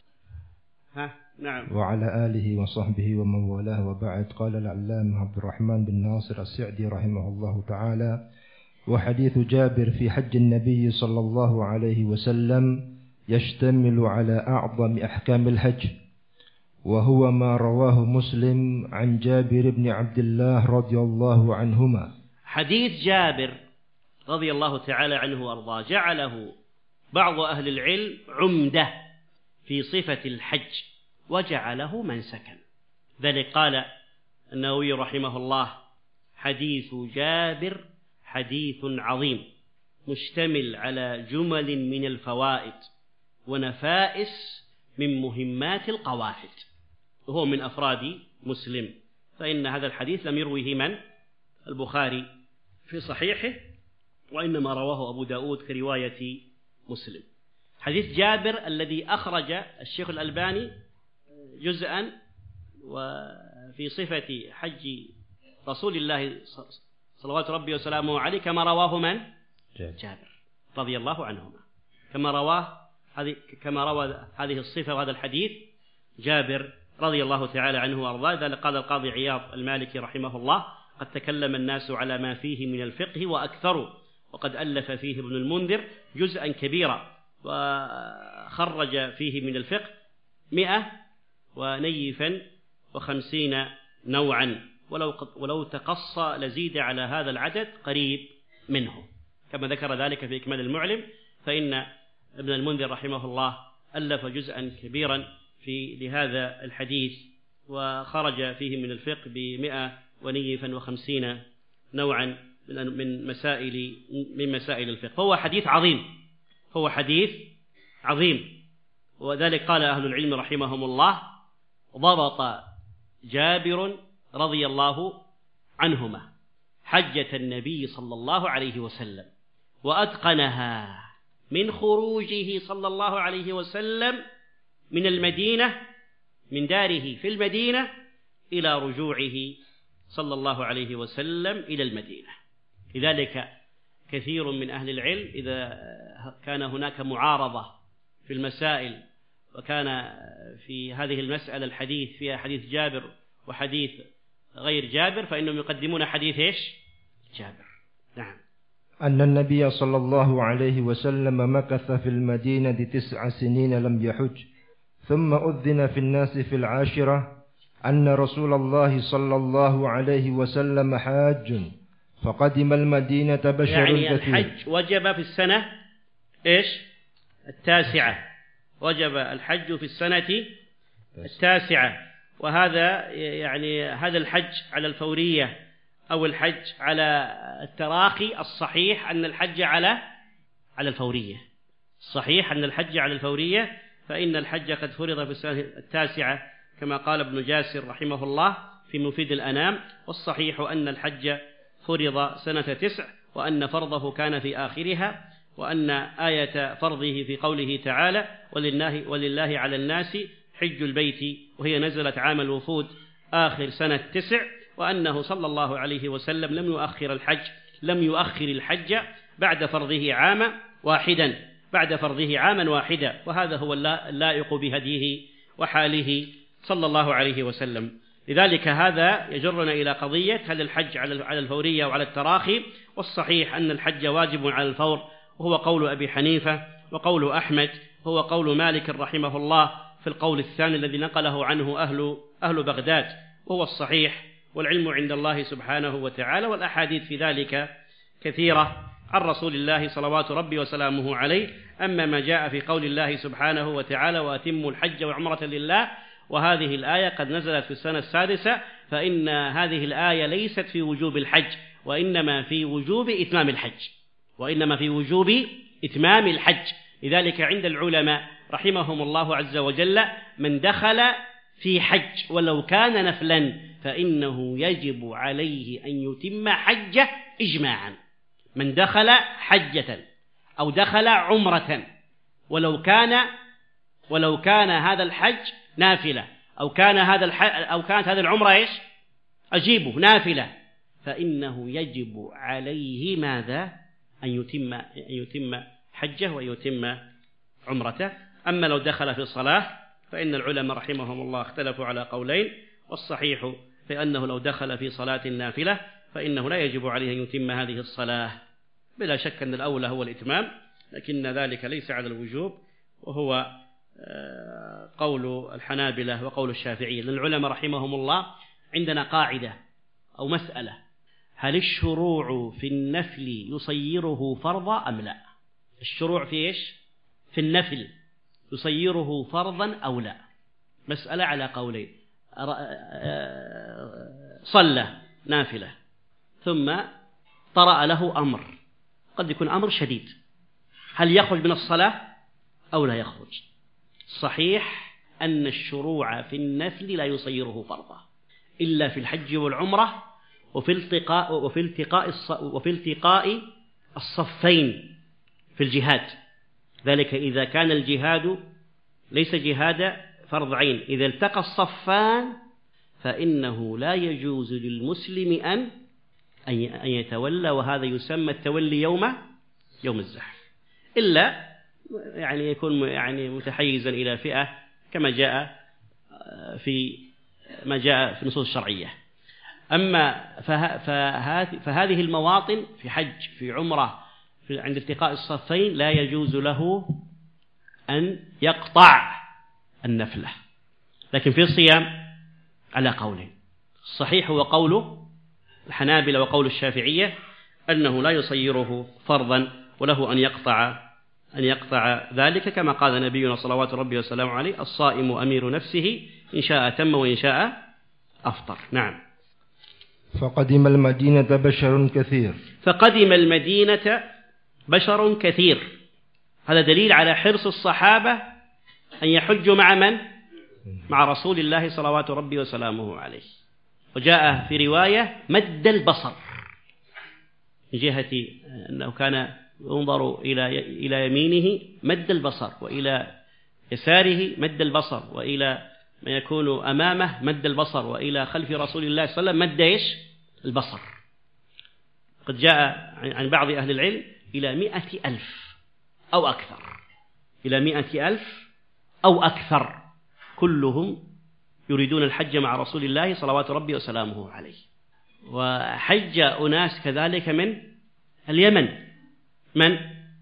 Speaker 2: ها نعم
Speaker 3: وعلى آله وصحبه ومن والاه، وبعد. قال العلامة عبد الرحمن بن ناصر السعدي رحمه الله تعالى: وحديث جابر في حج النبي صلى الله عليه وسلم يشتمل على أعظم أحكام الحج، وهو ما رواه مسلم عن جابر بن عبد الله رضي الله عنهما.
Speaker 2: حديث جابر رضي الله تعالى عنه وأرضاه جعله بعض أهل العلم عمدة في صفة الحج وجعله منسكا. ذلك قال النووي رحمه الله: حديث جابر حديث عظيم مشتمل على جمل من الفوائد ونفائس من مهمات القواعد، وهو من أفراد مسلم، فإن هذا الحديث لم يرويه من؟ البخاري في صحيحه، وإنما رواه أبو داود كرواية مسلم. حديث جابر الذي أخرج الشيخ الألباني جزءا وفي صفة حج رسول الله صلوات ربي وسلامه عليه كما رواه من؟ جابر رضي الله عنهما، كما رواه هذه كما روى هذه الصفة وهذا الحديث جابر رضي الله تعالى عنه وأرضاه. ذلك قال القاضي عياض المالكي رحمه الله: قد تكلم الناس على ما فيه من الفقه وأكثروا، وقد ألف فيه ابن المنذر جزءا كبيرا وخرج فيه من الفقه مئة ونيفا وخمسين نوعا، ولو, ولو تقصى لزيد على هذا العدد قريب منه، كما ذكر ذلك في إكمال المعلم. فإن ابن المنذر رحمه الله ألف جزءا كبيرا في لهذا الحديث وخرج فيه من الفقه بمئة ونيفا وخمسين نوعا من مسائل من مسائل الفقه. فهو حديث عظيم، هو حديث عظيم. وذلك قال أهل العلم رحمهم الله: ضبط جابر رضي الله عنهما حجة النبي صلى الله عليه وسلم وأتقنها من خروجه صلى الله عليه وسلم من المدينة من داره في المدينة إلى رجوعه صلى الله عليه وسلم إلى المدينة. لذلك كثير من أهل العلم إذا كان هناك معارضة في المسائل وكان في هذه المسألة الحديث فيها حديث جابر وحديث غير جابر فإنهم يقدمون حديث إيش؟ جابر. نعم.
Speaker 3: أن النبي صلى الله عليه وسلم مكث في المدينة تسع سنين لم يحج، ثم أذن في الناس في العاشرة أن رسول الله صلى الله عليه وسلم حاج، فقدم المدينة بشر
Speaker 2: يعني
Speaker 3: كثير.
Speaker 2: الحج وجب في السنة إيش؟ التاسعة، وجب الحج في السنة التاسعة. وهذا يعني هذا الحج على الفورية أو الحج على التراخي، الصحيح أن الحج على على الفورية. الصحيح أن الحج على الفورية، فإن الحج قد فرض في السنة التاسعة كما قال ابن جاسر رحمه الله في مفيد الأنام، والصحيح أن الحج فرض سنة تسع، وأن فرضه كان في آخرها، وأن آية فرضه في قوله تعالى ولله, ولله على الناس حج البيت، وهي نزلت عام الوفود آخر سنة تسع، وأنه صلى الله عليه وسلم لم يؤخر الحج لم يؤخر الحج بعد فرضه عاما واحدا بعد فرضه عاما واحدا وهذا هو اللائق بهديه وحاله صلى الله عليه وسلم. لذلك هذا يجرنا إلى قضية هل الحج على الفورية وعلى التراخي، والصحيح أن الحج واجب على الفور، وهو قول أبي حنيفة وقول أحمد، هو قول مالك رحمه الله في القول الثاني الذي نقله عنه أهل, أهل بغداد، وهو الصحيح، والعلم عند الله سبحانه وتعالى، والأحاديث في ذلك كثيرة عن رسول الله صلوات ربي وسلامه عليه. أما ما جاء في قول الله سبحانه وتعالى وأتموا الحج وعمرة لله، وهذه الآية قد نزلت في السنة السادسة، فإن هذه الآية ليست في وجوب الحج، وإنما في وجوب إتمام الحج وإنما في وجوب إتمام الحج. لذلك عند العلماء رحمهم الله عز وجل من دخل في حج ولو كان نفلا فإنه يجب عليه أن يتم حجه إجماعا. من دخل حجة أو دخل عمرة ولو كان ولو كان هذا الحج نافلة أو كان هذا الحج أو كانت هذه العمرة إيش أجيبه نافلة، فإنه يجب عليه ماذا أن يتم أن يتم حجه ويتم عمرته. أما لو دخل في الصلاة فإن العلماء رحمهم الله اختلفوا على قولين، والصحيح فإنه لو دخل في صلاة نافلة فإنه لا يجب عليه أن يتم هذه الصلاة، بلا شك أن الأولى هو الإتمام، لكن ذلك ليس على الوجوب، وهو قول الحنابلة وقول الشافعية. لأن العلماء رحمهم الله عندنا قاعدة أو مسألة: هل الشروع في النفل يصيره فرضا أم لا؟ الشروع في إيش؟ في النفل يصيره فرضا أو لا؟ مسألة على قولين. صلى نافلة ثم طرأ له أمر، قد يكون أمر شديد، هل يخرج من الصلاة أو لا يخرج؟ صحيح أن الشروع في النفل لا يصيره فرضا إلا في الحج والعمرة وفي التقاء وفي التقاء وفي التقاء الصفين في الجهاد. ذلك إذا كان الجهاد ليس جهاد فرض عين، إذا التقى الصفان فإنه لا يجوز للمسلم أن أن يتولى، وهذا يسمى التولي يوم يوم الزحف، إلا يعني يكون يعني متحيزا إلى فئة كما جاء في ما جاء في النصوص الشرعية. أما فهذه المواطن في حج في عمرة عند التقاء الصفين لا يجوز له أن يقطع النفلة. لكن في الصيام على قولين، الصحيح هو قول الحنابلة وقول الشافعية أنه لا يصيره فرضا وله أن يقطع أن يقطع ذلك، كما قال نبينا صلوات ربي وسلامه عليه: الصائم أمير نفسه إن شاء تم وإن شاء أفطر. نعم.
Speaker 3: فقدم المدينة بشر كثير
Speaker 2: فقدم المدينة بشر كثير، هذا دليل على حرص الصحابة أن يحجوا مع من؟ مع رسول الله صلوات ربي وسلامه عليه. وجاء في رواية مد البصر، من جهة أنه كان ينظر إلى إلى يمينه مد البصر، وإلى يساره مد البصر، وإلى ما يكون أمامه مد البصر، وإلى خلف رسول الله صلى الله عليه وسلم مد إيش؟ البصر. قد جاء عن بعض أهل العلم إلى مئة ألف أو أكثر، إلى مئة ألف أو أكثر، كلهم يريدون الحج مع رسول الله صلوات ربي وسلامه عليه. وحج أناس كذلك من اليمن، من؟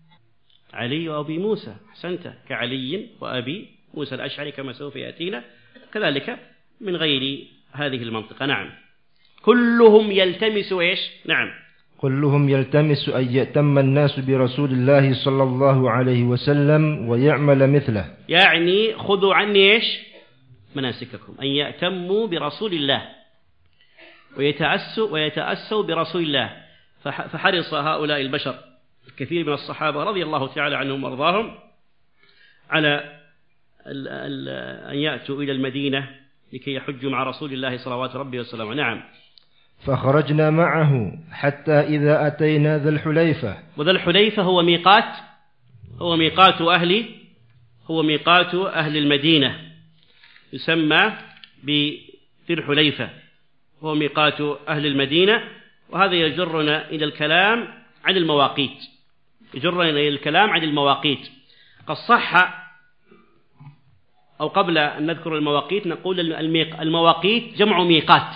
Speaker 2: علي وأبي موسى، أحسنت، كعلي وأبي موسى الأشعري كما سوف يأتينا، كذلك من غير هذه المنطقة. نعم. كلهم يلتمس إيش؟ نعم.
Speaker 3: كلهم يلتمس أن يأتم الناس برسول الله صلى الله عليه وسلم ويعمل مثله،
Speaker 2: يعني خذوا عني إيش؟ مناسككم، أن يأتموا برسول الله. ويتأسوا ويتأسوا برسول الله، فحرص هؤلاء البشر الكثير من الصحابة رضي الله تعالى عنهم وارضاهم على أن يأتوا إلى المدينة لكي يحجوا مع رسول الله صلوات ربي وسلامه. نعم.
Speaker 3: فخرجنا معه حتى إذا أتينا ذا الحليفة.
Speaker 2: وذا الحليفة هو ميقات هو ميقات أهل هو ميقات أهل المدينة، يسمى بذي الحليفة، هو ميقات أهل المدينة. وهذا يجرنا إلى الكلام عن المواقيت يجرنا إلى الكلام عن المواقيت قد صح، أو قبل أن نذكر المواقيت نقول المواقيت جمع ميقات،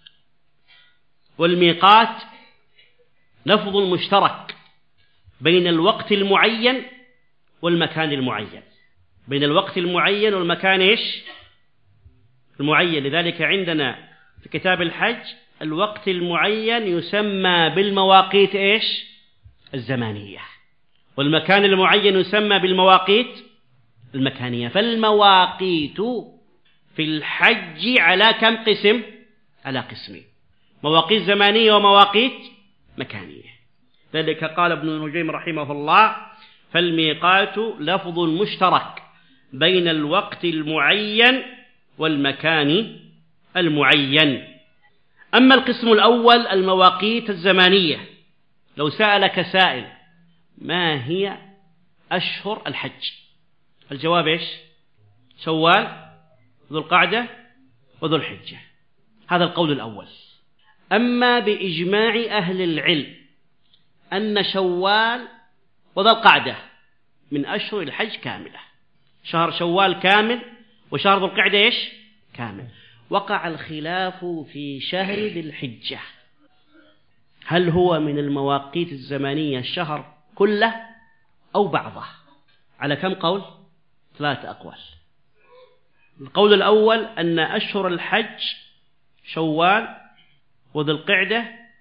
Speaker 2: والميقات لفظ مشترك بين الوقت المعين والمكان المعين بين الوقت المعين والمكان إيش المعين. لذلك عندنا في كتاب الحج الوقت المعين يسمى بالمواقيت إيش الزمانية، والمكان المعين يسمى بالمواقيت المكانية. فالمواقيت في الحج على كم قسم؟ على قسمين: مواقيت زمانية ومواقيت مكانية. ذلك قال ابن نجيم رحمه الله: فالميقات لفظ مشترك بين الوقت المعين والمكان المعين. أما القسم الأول المواقيت الزمانية، لو سألك سائل ما هي أشهر الحج؟ الجواب إيش؟ شوال، ذو القعدة، وذو الحجة. هذا القول الأول. أما بإجماع أهل العلم أن شوال وذو القعدة من أشهر الحج كاملة، شهر شوال كامل وشهر ذو القعدة إيش؟ كامل. وقع الخلاف في شهر ذي الحجة، هل هو من المواقيت الزمانية الشهر كله أو بعضه؟ على كم قول؟ ثلاثة أقوال. القول الأول أن أشهر الحج شوال وذو القعدة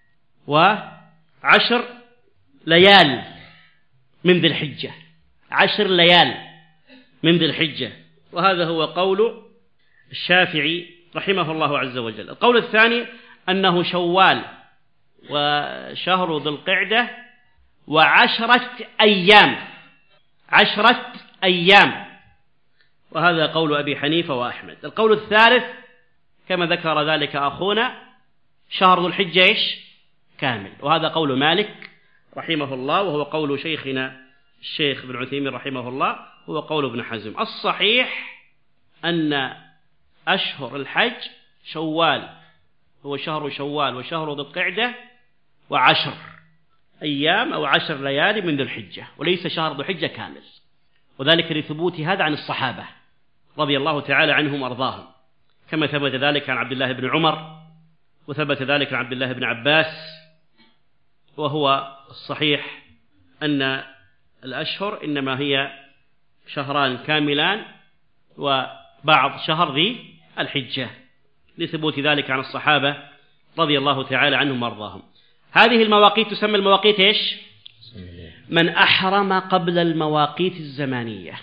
Speaker 2: وعشر ليال من ذي الحجة، عشر ليال من ذي الحجة، وهذا هو قول الشافعي رحمه الله عز وجل. القول الثاني أنه شوال وشهر ذو القعدة وعشرة أيام عشرة أيام وهذا قول أبي حنيفة وأحمد. القول الثالث كما ذكر ذلك أخونا شهر ذو الحجة إيش؟ كامل، وهذا قول مالك رحمه الله، وهو قول شيخنا الشيخ ابن عثيمين رحمه الله، هو قول ابن حزم. الصحيح أن أشهر الحج شوال، هو شهر شوال وشهر ذو القعدة وعشر أيام أو عشر ليالي من ذو الحجة، وليس شهر ذو الحجة كامل، وذلك لثبوت هذا عن الصحابة رضي الله تعالى عنهم وأرضاهم، كما ثبت ذلك عن عبد الله بن عمر، وثبت ذلك عن عبد الله بن عباس. وهو الصحيح أن الأشهر إنما هي شهران كاملان وبعض شهر ذي الحجة، لثبوت ذلك عن الصحابة رضي الله تعالى عنهم وارضاهم. هذه المواقيت تسمى المواقيت إيش؟ من أحرم قبل المواقيت الزمانية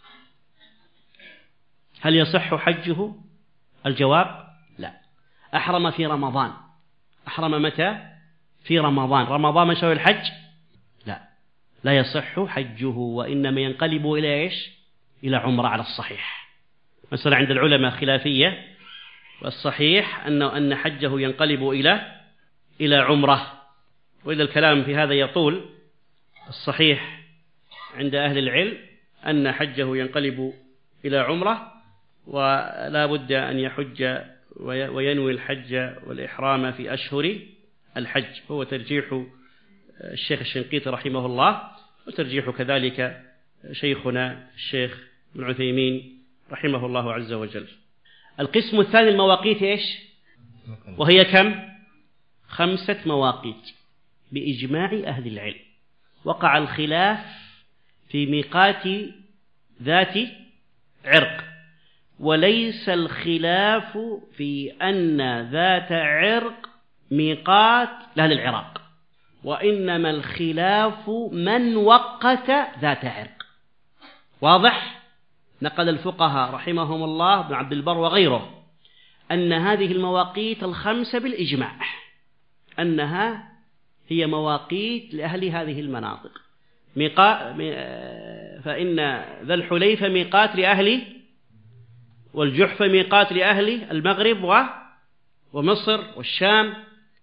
Speaker 2: هل يصح حجه؟ الجواب لا. أحرم في رمضان، أحرم متى؟ في رمضان. رمضان من شهر الحج؟ لا، لا يصح حجه، وإنما ينقلب إلى إيش؟ إلى عمرة على الصحيح. مسألة عند العلماء خلافية، والصحيح أنه أن حجه ينقلب إلى إلى عمرة، وإذا الكلام في هذا يطول. الصحيح عند أهل العلم أن حجه ينقلب إلى عمرة، ولا بد أن يحج وينوي الحج والإحرام في أشهر الحج. هو ترجيح الشيخ الشنقيطي رحمه الله، وترجيح كذلك شيخنا الشيخ ابن عثيمين رحمه الله عز وجل. القسم الثاني المواقيت إيش؟ وهي كم؟ خمسة مواقيت بإجماع أهل العلم. وقع الخلاف في ميقات ذات عرق، وليس الخلاف في أن ذات عرق ميقات لأهل العراق، وإنما الخلاف من وقت ذات عرق. واضح؟ نقل الفقهاء رحمهم الله ابن عبد البر وغيره أن هذه المواقيت الخمسة بالإجماع أنها هي مواقيت لأهل هذه المناطق. ميقات فإن ذا الحليفة ميقات لأهل، والجحفة ميقات لأهل المغرب ومصر والشام،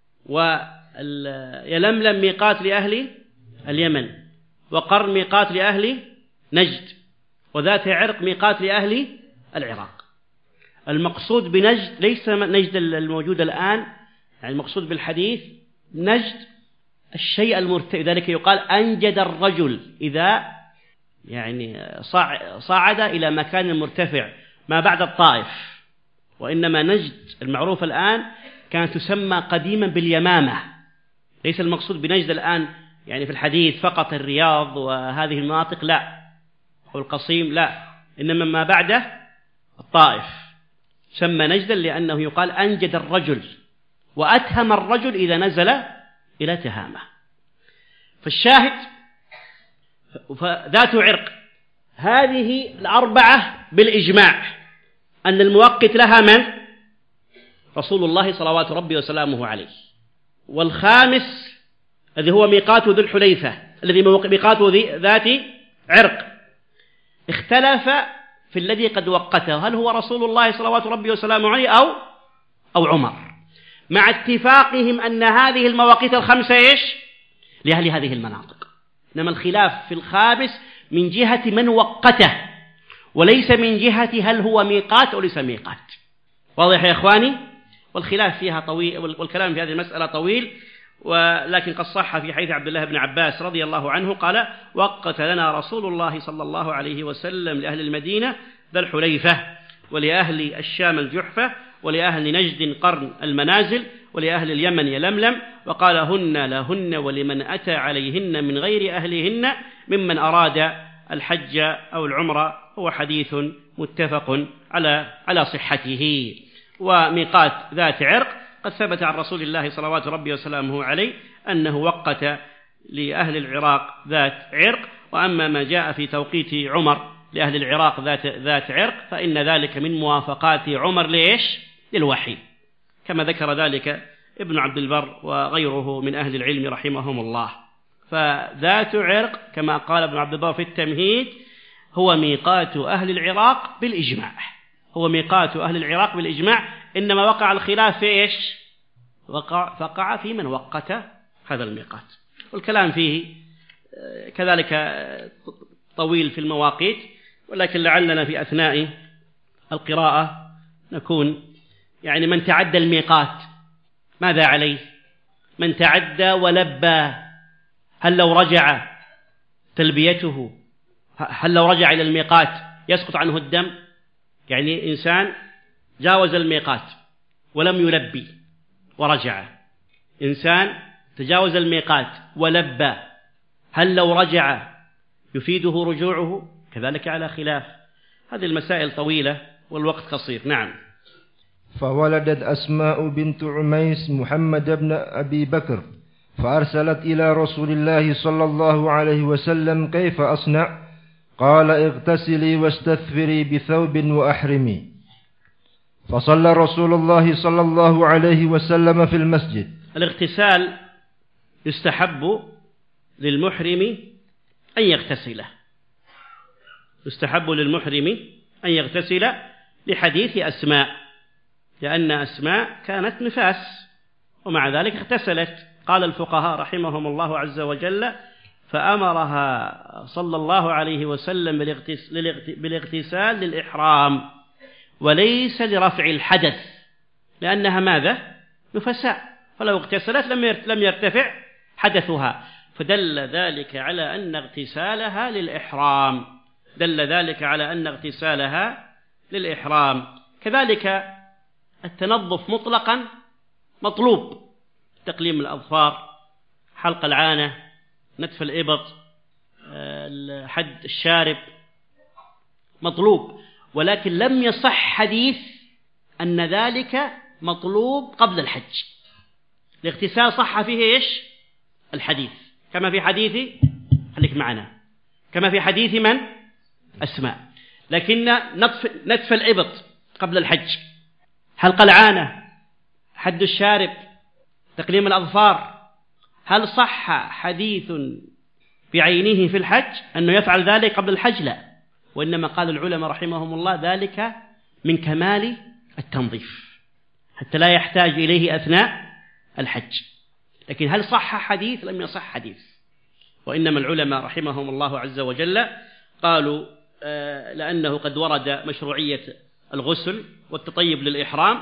Speaker 2: ويلملم ميقات لأهل اليمن، وقرن ميقات لأهل نجد، وذات عرق ميقات لأهل العراق. المقصود بنجد ليس نجد الموجود الآن، يعني المقصود بالحديث نجد الشيء المرتفع، ذلك يقال أنجد الرجل إذا يعني صعد إلى مكان مرتفع ما بعد الطائف. وإنما نجد المعروف الآن كانت تسمى قديما باليمامة. ليس المقصود بنجد الآن يعني في الحديث فقط الرياض وهذه المناطق، لا، أو القصيم، لا، إنما ما بعد الطائف سمى نجدا لأنه يقال أنجد الرجل، وأتهم الرجل إذا نزل إلى تهامة. فالشاهد فذات عرق هذه الأربعة بالإجماع أن الموقت لها من؟ رسول الله صلوات ربي وسلامه عليه. والخامس الذي هو ميقات ذي الحليفة الذي ميقات ذات عرق اختلف في الذي قد وقته، هل هو رسول الله صلوات ربي وسلامه عليه أو أو عمر، مع اتفاقهم أن هذه المواقيت الخمسة إيش؟ لأهل هذه المناطق. إنما الخلاف في الخامس من جهة من وقته، وليس من جهة هل هو ميقات أو ليس ميقات. واضح يا إخواني؟ والخلاف فيها طويل، والكلام في هذه المسألة طويل، ولكن قد صح في حديث عبد الله بن عباس رضي الله عنه قال: وقت لنا رسول الله صلى الله عليه وسلم لأهل المدينة ذا الحليفة، ولأهل الشام الجحفة، ولأهل نجد قرن المنازل، ولأهل اليمن يلملم، وقال: هن لهن ولمن أتى عليهن من غير أهلهن ممن أراد الحج أو العمرة. هو حديث متفق على على صحته. وميقات ذات عرق قد ثبت عن رسول الله صلوات ربي وسلامه عليه أنه وقت لأهل العراق ذات عرق. وأما ما جاء في توقيت عمر لأهل العراق ذات ذات عرق فإن ذلك من موافقات عمر ليش؟ للوحي، كما ذكر ذلك ابن عبد البر وغيره من أهل العلم رحمهم الله. فذات عرق كما قال ابن عبد البر في التمهيد هو ميقات أهل العراق بالإجماع، هو ميقات أهل العراق بالإجماع. إنما وقع الخلاف في إيش؟ وقع فقع في من وقت هذا الميقات، والكلام فيه كذلك طويل في المواقيت، ولكن لعلنا في أثناء القراءة نكون يعني من تعدى الميقات ماذا عليه؟ من تعدى ولبى هل لو رجع تلبيته، هل لو رجع إلى الميقات يسقط عنه الدم؟ يعني إنسان جاوز الميقات ولم يلبي ورجع، إنسان تجاوز الميقات ولبى، هل لو رجع يفيده رجوعه؟ كذلك على خلاف. هذه المسائل طويلة والوقت قصير. نعم.
Speaker 3: فولدت أسماء بنت عميس محمد بن أبي بكر، فأرسلت إلى رسول الله صلى الله عليه وسلم: كيف أصنع؟ قال: اغتسلي واستثفري بثوب وأحرمي. فصلى رسول الله صلى الله عليه وسلم في المسجد.
Speaker 2: الاغتسال يستحب للمحرم أن يغتسل، يستحب للمحرم أن يغتسل لحديث أسماء، لأن أسماء كانت نفاس ومع ذلك اغتسلت. قال الفقهاء رحمهم الله عز وجل: فأمرها صلى الله عليه وسلم بالاغتسال للإحرام وليس لرفع الحدث، لأنها ماذا؟ نفساء، فلو اغتسلت لم يرتفع حدثها، فدل ذلك على أن اغتسالها للإحرام، دل ذلك على أن اغتسالها للإحرام. كذلك التنظف مطلقا مطلوب، تقليم الأظفار، حلق العانة، نتف الإبط، حد الشارب مطلوب، ولكن لم يصح حديث أن ذلك مطلوب قبل الحج. الاغتسال صح فيه إيش؟ الحديث، كما في حديث خليك معنا كما في حديث من؟ أسماء. لكن نتف, نتف الإبط قبل الحج حلق العانة، حد الشارب، تقليم الأظفار. هل صح حديث بعينه في الحج أنه يفعل ذلك قبل الحج؟ لا، وإنما قال العلماء رحمهم الله ذلك من كمال التنظيف حتى لا يحتاج إليه أثناء الحج. لكن هل صح حديث؟ لم يصح حديث، وإنما العلماء رحمهم الله عز وجل قالوا آه لأنه قد ورد مشروعية الغسل والتطيب للإحرام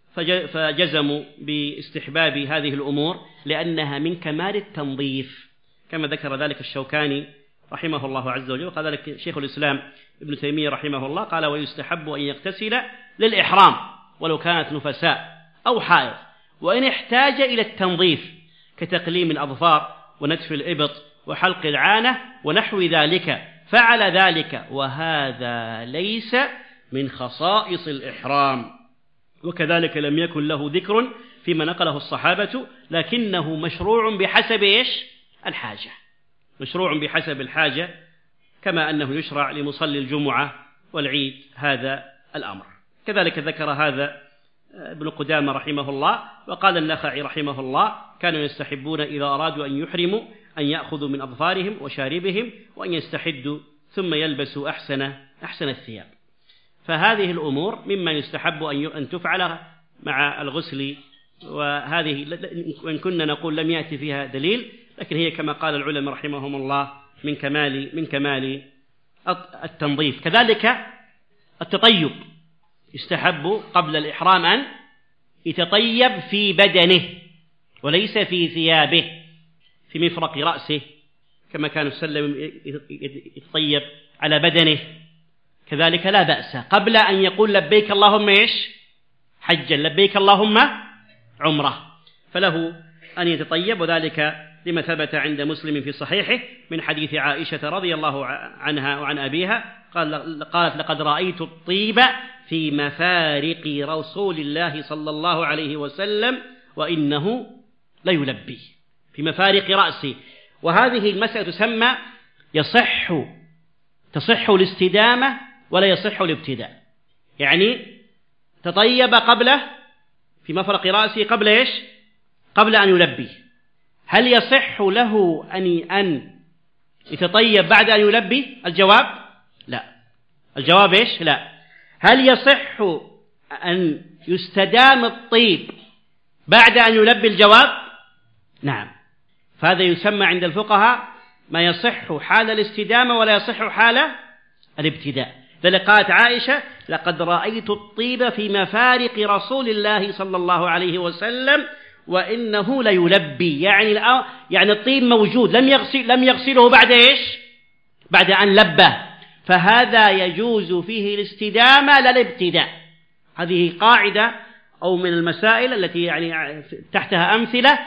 Speaker 2: فجزموا باستحباب هذه الأمور لأنها من كمال التنظيف، كما ذكر ذلك الشوكاني رحمه الله عز وجل. وقال ذلك شيخ الإسلام ابن تيمية رحمه الله قال: ويستحب أن يغتسل للإحرام ولو كانت نفساء أو حائض، وإن احتاج إلى التنظيف كتقليم الأظفار ونتف الإبط وحلق العانة ونحو ذلك فعل ذلك، وهذا ليس من خصائص الإحرام. وكذلك لم يكن له ذكر فيما نقله الصحابة، لكنه مشروع بحسب إيش؟ الحاجة، مشروع بحسب الحاجة، كما أنه يشرع لمصلي الجمعة والعيد هذا الأمر. كذلك ذكر هذا ابن قدامة رحمه الله. وقال النخعي رحمه الله: كانوا يستحبون إذا أرادوا أن يحرموا أن يأخذوا من أظفارهم وشاربهم وأن يستحدوا ثم يلبسوا أحسن أحسن الثياب. فهذه الأمور مما يستحب أن تفعل مع الغسل، وهذه وإن كنا نقول لم يأتي فيها دليل، لكن هي كما قال العلماء رحمهم الله من كمال من كمال التنظيف. كذلك التطيب، يستحب قبل الإحرام أن يتطيب في بدنه وليس في ثيابه، في مفرق رأسه كما كان وسلم يتطيب على بدنه. كذلك لا بأس قبل أن يقول لبيك اللهم إيش؟ حجا، لبيك اللهم عمره، فله أن يتطيب، وذلك لما ثبت عند مسلم في صحيحه من حديث عائشة رضي الله عنها وعن أبيها قال قالت: لقد رأيت الطيب في مفارق رسول الله صلى الله عليه وسلم وإنه ليلبي، في مفارق رأسي. وهذه المسألة تسمى يصح تصح الاستدامة ولا يصح الابتداء، يعني تطيب قبله في مفرق رأسه قبل إيش؟ قبل أن يلبي. هل يصح له أن أن يتطيب بعد أن يلبي؟ الجواب لا. الجواب إيش؟ لا. هل يصح أن يستدام الطيب بعد أن يلبي؟ الجواب نعم. فهذا يسمى عند الفقهاء ما يصح حال الاستدامة ولا يصح حال الابتداء. ذلك قالت عائشة: لقد رأيت الطيب في مفارق رسول الله صلى الله عليه وسلم وإنه ليلبي، يعني يعني الطيب موجود، لم يغسل لم يغسله بعد إيش؟ بعد أن لبه، فهذا يجوز فيه الاستدامة لا الابتداء. هذه قاعدة أو من المسائل التي يعني تحتها أمثلة،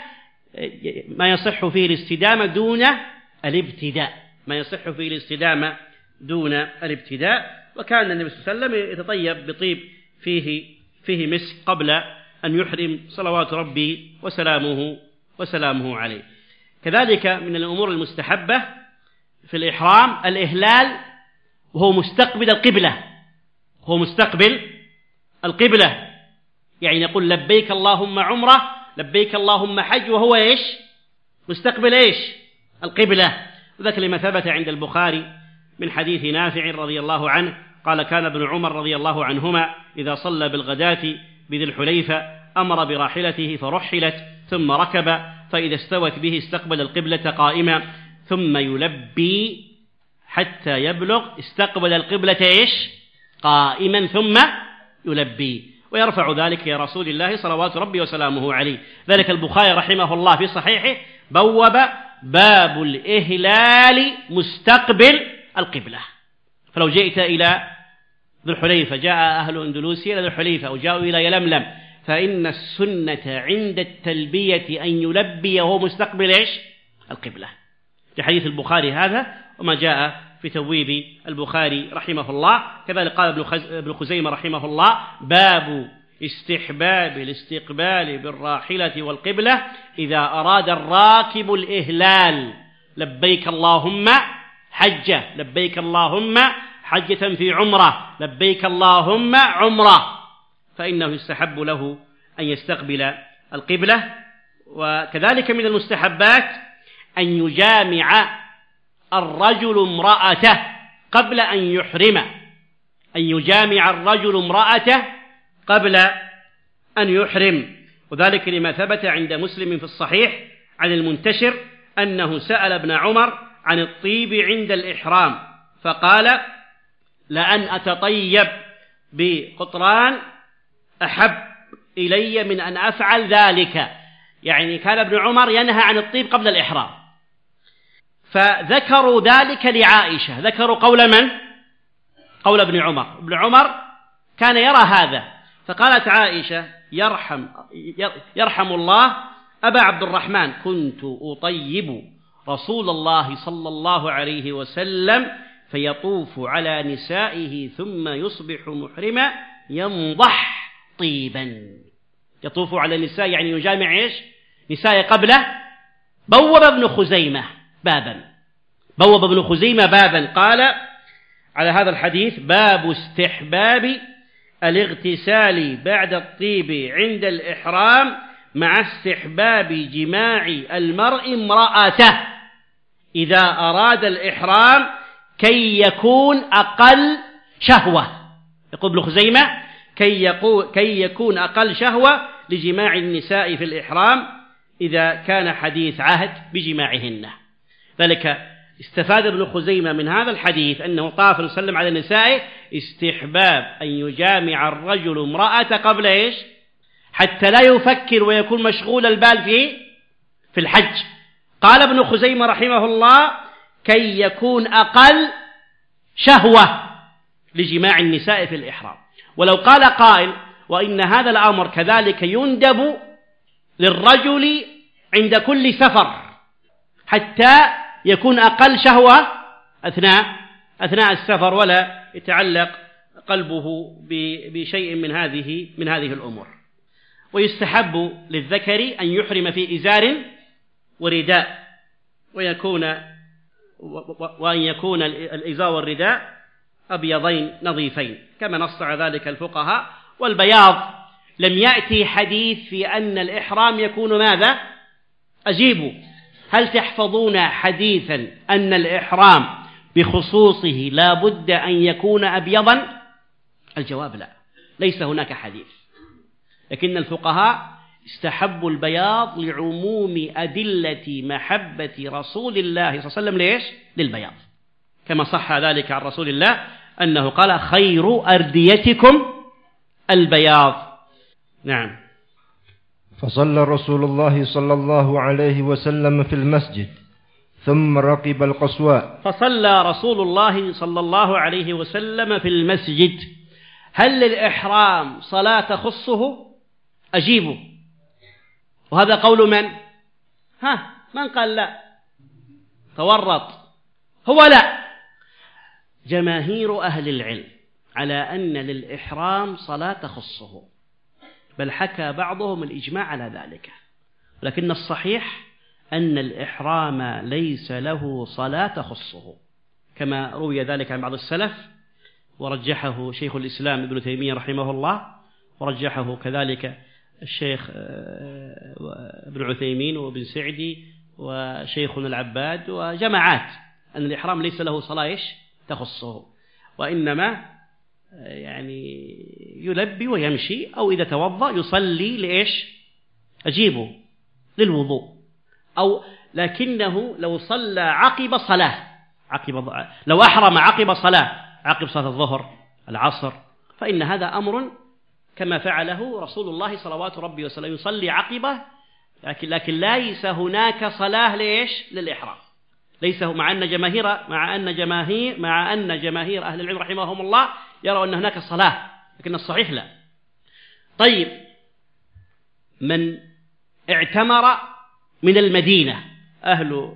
Speaker 2: ما يصح فيه الاستدامة دون الابتداء، ما يصح فيه الاستدامة دون الابتداء. وكان النبي صلى الله عليه وسلم يتطيب بطيب فيه فيه مسك قبل أن يحرم صلوات ربي وسلامه وسلامه عليه. كذلك من الأمور المستحبة في الإحرام الإهلال وهو مستقبل القبلة، هو مستقبل القبلة، يعني يقول لبيك اللهم عمرة، لبيك اللهم حج، وهو إيش؟ مستقبل إيش؟ القبلة. وذلك لما ثبت عند البخاري من حديث نافع رضي الله عنه قال: كان ابن عمر رضي الله عنهما إذا صلى بالغداة بذي الحليفة أمر براحلته فرحلت ثم ركب، فإذا استوت به استقبل القبلة قائما ثم يلبي حتى يبلغ استقبل القبلة إيش؟ قائما ثم يلبي، ويرفع ذلك يا رسول الله صلوات ربي وسلامه عليه. ذلك البخاري رحمه الله في صحيحه بوب باب الإهلال مستقبل القبلة. فلو جئت إلى ذو الحليفة، جاء أهل أندلسيا إلى ذو الحليفة وجاءوا إلى يلملم، فإن السنة عند التلبية أن يلبي وهو مستقبل إيش؟ القبلة، في حديث البخاري هذا وما جاء في تويب البخاري رحمه الله. كذلك قال ابن خزيمة رحمه الله: باب استحباب الاستقبال بالراحلة والقبلة إذا أراد الراكب الإهلال، لبيك اللهم حجة، لبيك اللهم حجة في عمرة، لبيك اللهم عمرة. فإنه يستحب له أن يستقبل القبلة. وكذلك من المستحبات أن يجامع الرجل امرأته قبل أن يحرم، أن يجامع الرجل امرأته قبل أن يحرم، وذلك لما ثبت عند مسلم في الصحيح عن المنتشر أنه سأل ابن عمر عن الطيب عند الإحرام فقال: لأن أتطيب بقطران أحب إلي من أن أفعل ذلك. يعني كان ابن عمر ينهى عن الطيب قبل الإحرام، فذكروا ذلك لعائشة، ذكروا قول من؟ قول ابن عمر. ابن عمر كان يرى هذا، فقالت عائشة: يرحم, يرحم الله أبا عبد الرحمن، كنت أطيب رسول الله صلى الله عليه وسلم فيطوف على نسائه ثم يصبح محرما ينضح طيبا. يطوف على النساء يعني يجامع إيش؟ نساء قبله. بوب ابن خزيمة بابا بوب ابن خزيمة بابا قال على هذا الحديث: باب استحباب الاغتسال بعد الطيب عند الإحرام مع استحباب جماع المرء امرأته إذا أراد الإحرام كي يكون أقل شهوة. يقول ابن خزيمة: كي, يقول كي يكون أقل شهوة لجماع النساء في الإحرام إذا كان حديث عهد بجماعهن. ذلك استفاد ابن خزيمة من هذا الحديث أنه طاف وسلم على النساء استحباب أن يجامع الرجل امرأة قبل إيش؟ حتى لا يفكر ويكون مشغول البال في في الحج. قال ابن خزيمة رحمه الله: كي يكون أقل شهوة لجماع النساء في الإحرام. ولو قال قائل: وإن هذا الأمر كذلك يندب للرجل عند كل سفر حتى يكون أقل شهوة أثناء أثناء السفر ولا يتعلق قلبه بشيء من هذه من هذه الأمور. ويستحب للذكر أن يحرم في إزار ورداء، ويكون وأن يكون الإزار والرداء أبيضين نظيفين كما نص على ذلك الفقهاء. والبياض لم يأتي حديث في أن الإحرام يكون ماذا؟ أجيبوا: هل تحفظون حديثا أن الإحرام بخصوصه لا بد أن يكون أبيضا؟ الجواب لا، ليس هناك حديث، لكن الفقهاء استحبوا البياض لعموم أدلة محبة رسول الله صلى الله عليه وسلم ليش؟ للبياض، كما صح ذلك عن رسول الله أنه قال: خير أرديتكم البياض. نعم.
Speaker 3: فصلى رسول الله صلى الله عليه وسلم في المسجد ثم ركب القصواء.
Speaker 2: فصلى رسول الله صلى الله عليه وسلم في المسجد. هل للإحرام صلاة تخصه؟ أجيبوا. وهذا قول من؟ ها من قال لا؟ تورط. هو لا. جماهير أهل العلم على أن للإحرام صلاة تخصه، بل حكى بعضهم الإجماع على ذلك، لكن الصحيح أن الإحرام ليس له صلاة تخصه، كما روي ذلك عن بعض السلف، ورجحه شيخ الإسلام ابن تيمية رحمه الله، ورجحه كذلك الشيخ ابن عثيمين وابن سعدي وشيخنا العباد وجماعات، أن الإحرام ليس له صلاة تخصه، وإنما يعني يلبي ويمشي، أو إذا توضأ يصلي لإيش؟ أجيبه للوضوء، أو لكنه لو صلى عقب صلاة عقب لو أحرم عقب صلاة عقب صلاة الظهر العصر فإن هذا أمر كما فعله رسول الله صلوات ربي وسلم، يصلي عقبه، لكن لكن ليس هناك صلاة لإيش؟ للإحرام. ليس مع أن جماهير مع أن جماهير مع أن جماهير أهل العلم رحمهم الله يروا أن هناك صلاة، لكن الصحيح لا. طيب، من اعتمر من المدينة، أهل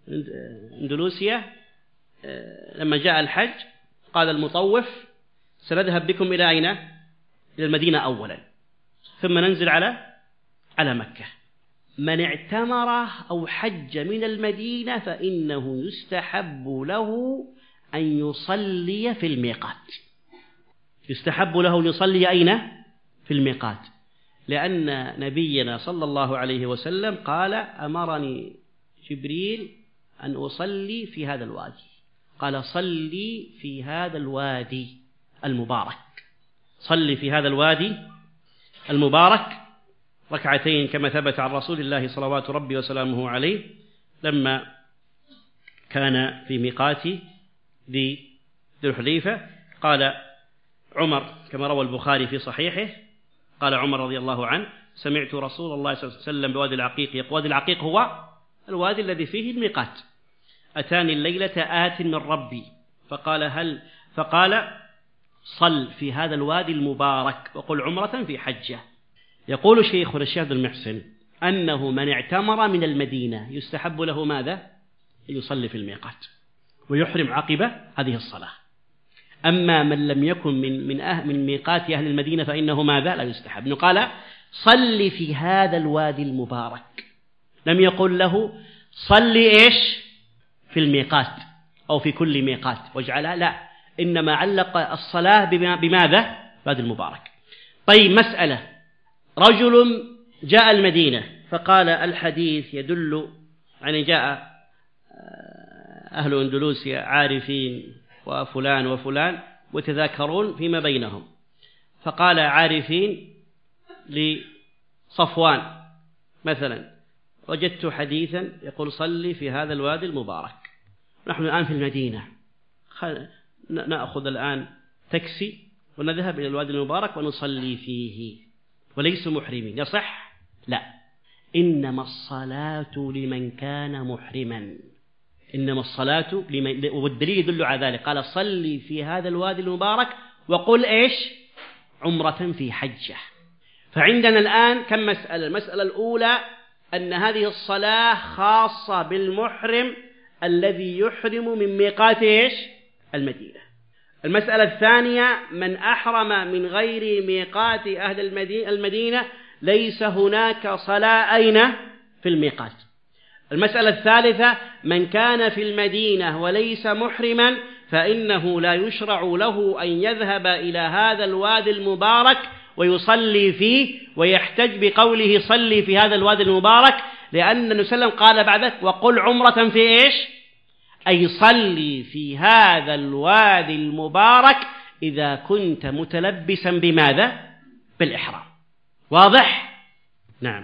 Speaker 2: أندلسيا لما جاء الحج قال المطوف: سنذهب بكم إلى أين؟ إلى المدينة أولا، ثم ننزل على على مكة. من اعتمر أو حج من المدينة فإنه يستحب له أن يصلي في الميقات. يستحب له أن يصلي أين؟ في الميقات، لأن نبينا صلى الله عليه وسلم قال أمرني جبريل أن أصلي في هذا الوادي، قال صلي في هذا الوادي المبارك، صلي في هذا الوادي المبارك ركعتين كما ثبت عن رسول الله صلوات ربي وسلامه عليه لما كان في ميقات ذي الحليفة. قال عمر كما روى البخاري في صحيحه، قال عمر رضي الله عنه سمعت رسول الله صلى الله عليه وسلم بوادي العقيق يقول، وادي العقيق هو الوادي الذي فيه الميقات، أتاني الليلة آت من ربي فقال هل فقال صل في هذا الوادي المبارك وقل عمرة في حجة. يقول شيخنا الشيخ عبد المحسن أنه من اعتمر من المدينة يستحب له ماذا؟ يصلي في الميقات ويحرم عقب هذه الصلاة. أما من لم يكن من من أهل من ميقات أهل المدينة فإنه ماذا؟ لا يستحب. إنه قال صلي في هذا الوادي المبارك، لم يقل له صلي إيش في الميقات أو في كل ميقات واجعلها، لا، إنما علق الصلاة بماذا؟ الوادي المبارك. طيب مسألة، رجل جاء المدينة فقال الحديث يدل، يعني جاء أهل أندلسيا عارفين وفلان وفلان وتذاكرون فيما بينهم، فقال عارفين لصفوان مثلا وجدت حديثا يقول صلي في هذا الوادي المبارك، نحن الآن في المدينة نأخذ الآن تاكسي ونذهب إلى الوادي المبارك ونصلي فيه وليس محرمين، يصح؟ لا، إنما الصلاة لمن كان محرما، إنما الصلاة لمن، والدليل يدل على ذلك، قال صلي في هذا الوادي المبارك وقل إيش عمرة في حجة. فعندنا الآن كم مسألة؟ المسألة الأولى أن هذه الصلاة خاصة بالمحرم الذي يحرم من ميقات إيش المدينة. المسألة الثانية من أحرم من غير ميقات أهل المدينة ليس هناك صلاة أين في الميقات. المسألة الثالثة من كان في المدينة وليس محرما فإنه لا يشرع له أن يذهب إلى هذا الوادي المبارك ويصلي فيه ويحتج بقوله صلي في هذا الوادي المبارك، لأن النبي صلى الله عليه وسلم قال بعد ذلك وقل عمرة في إيش، أي صلي في هذا الوادي المبارك إذا كنت متلبسا بماذا؟ بالإحرام. واضح؟ نعم.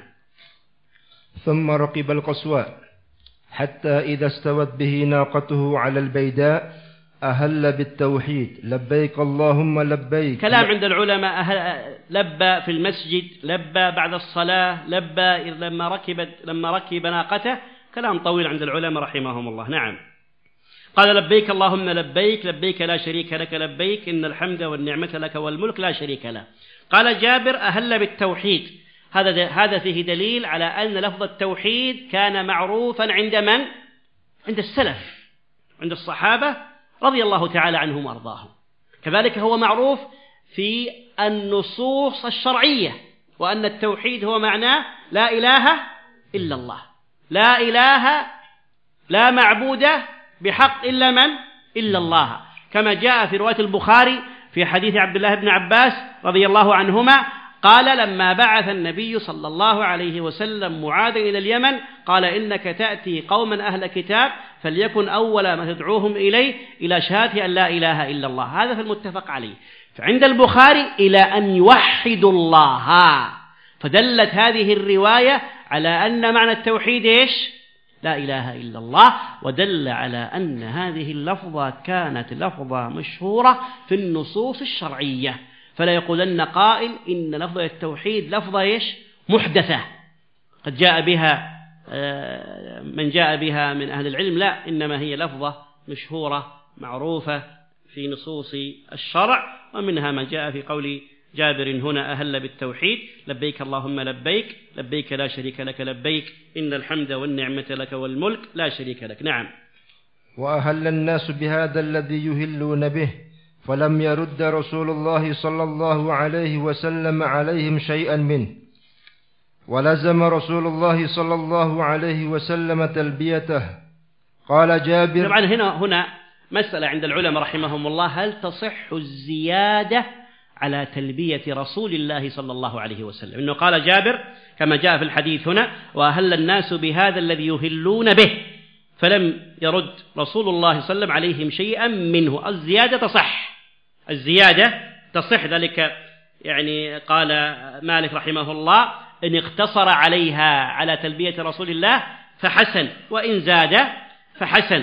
Speaker 3: ثم ركب القصواء حتى إذا استوت به ناقته على البيداء أهل بالتوحيد لبيك اللهم لبيك.
Speaker 2: كلام عند العلماء، أهل لبى في المسجد، لبى بعد الصلاة، لبى لما ركب لما ركب ناقته، كلام طويل عند العلماء رحمهم الله. نعم. قال لبيك اللهم لبيك لبيك لا شريك لك لبيك إن الحمد والنعمة لك والملك لا شريك له. قال جابر أهل بالتوحيد، هذا هذا فيه دليل على أن لفظ التوحيد كان معروفا عند من؟ عند السلف، عند الصحابة رضي الله تعالى عنهم وأرضاهم. كذلك هو معروف في النصوص الشرعية، وأن التوحيد هو معناه لا إله إلا الله، لا إله لا معبود بحق إلا من؟ إلا الله، كما جاء في رواية البخاري في حديث عبد الله بن عباس رضي الله عنهما قال لما بعث النبي صلى الله عليه وسلم معاذا إلى اليمن قال إنك تأتي قوما أهل كتاب فليكن أول ما تدعوهم إليه إلى شهادة أن لا إله إلا الله. هذا في المتفق عليه. فعند البخاري إلى أن يوحدوا الله، فدلت هذه الرواية على أن معنى التوحيد إيش؟ لا إله إلا الله، ودل على أن هذه اللفظة كانت لفظة مشهورة في النصوص الشرعية، فلا يقولن قائل إن لفظة التوحيد لفظة إيش؟ محدثة قد جاء بها من جاء بها من أهل العلم، لا، إنما هي لفظة مشهورة معروفة في نصوص الشرع، ومنها ما جاء في قول جابر هنا أهل بالتوحيد لبيك اللهم لبيك لبيك لا شريك لك لبيك إن الحمد والنعمة لك والملك لا شريك لك. نعم.
Speaker 3: وأهل الناس بهذا الذي يهلون به فلم يرد رسول الله صلى الله عليه وسلم عليهم شيئا منه، ولزم رسول الله صلى الله عليه وسلم تلبيته. قال جابر.
Speaker 2: طبعا هنا هنا مسألة عند العلماء رحمهم الله، هل تصح الزيادة على تلبية رسول الله صلى الله عليه وسلم. إنه قال جابر كما جاء في الحديث هنا: وأهل الناس بهذا الذي يهلون به، فلم يرد رسول الله صلى الله عليه وسلم عليهم شيئا منه. الزيادة تصح، الزيادة تصح. ذلك يعني قال مالك رحمه الله: إن اقتصر عليها على تلبية رسول الله فحسن، وإن زاد فحسن.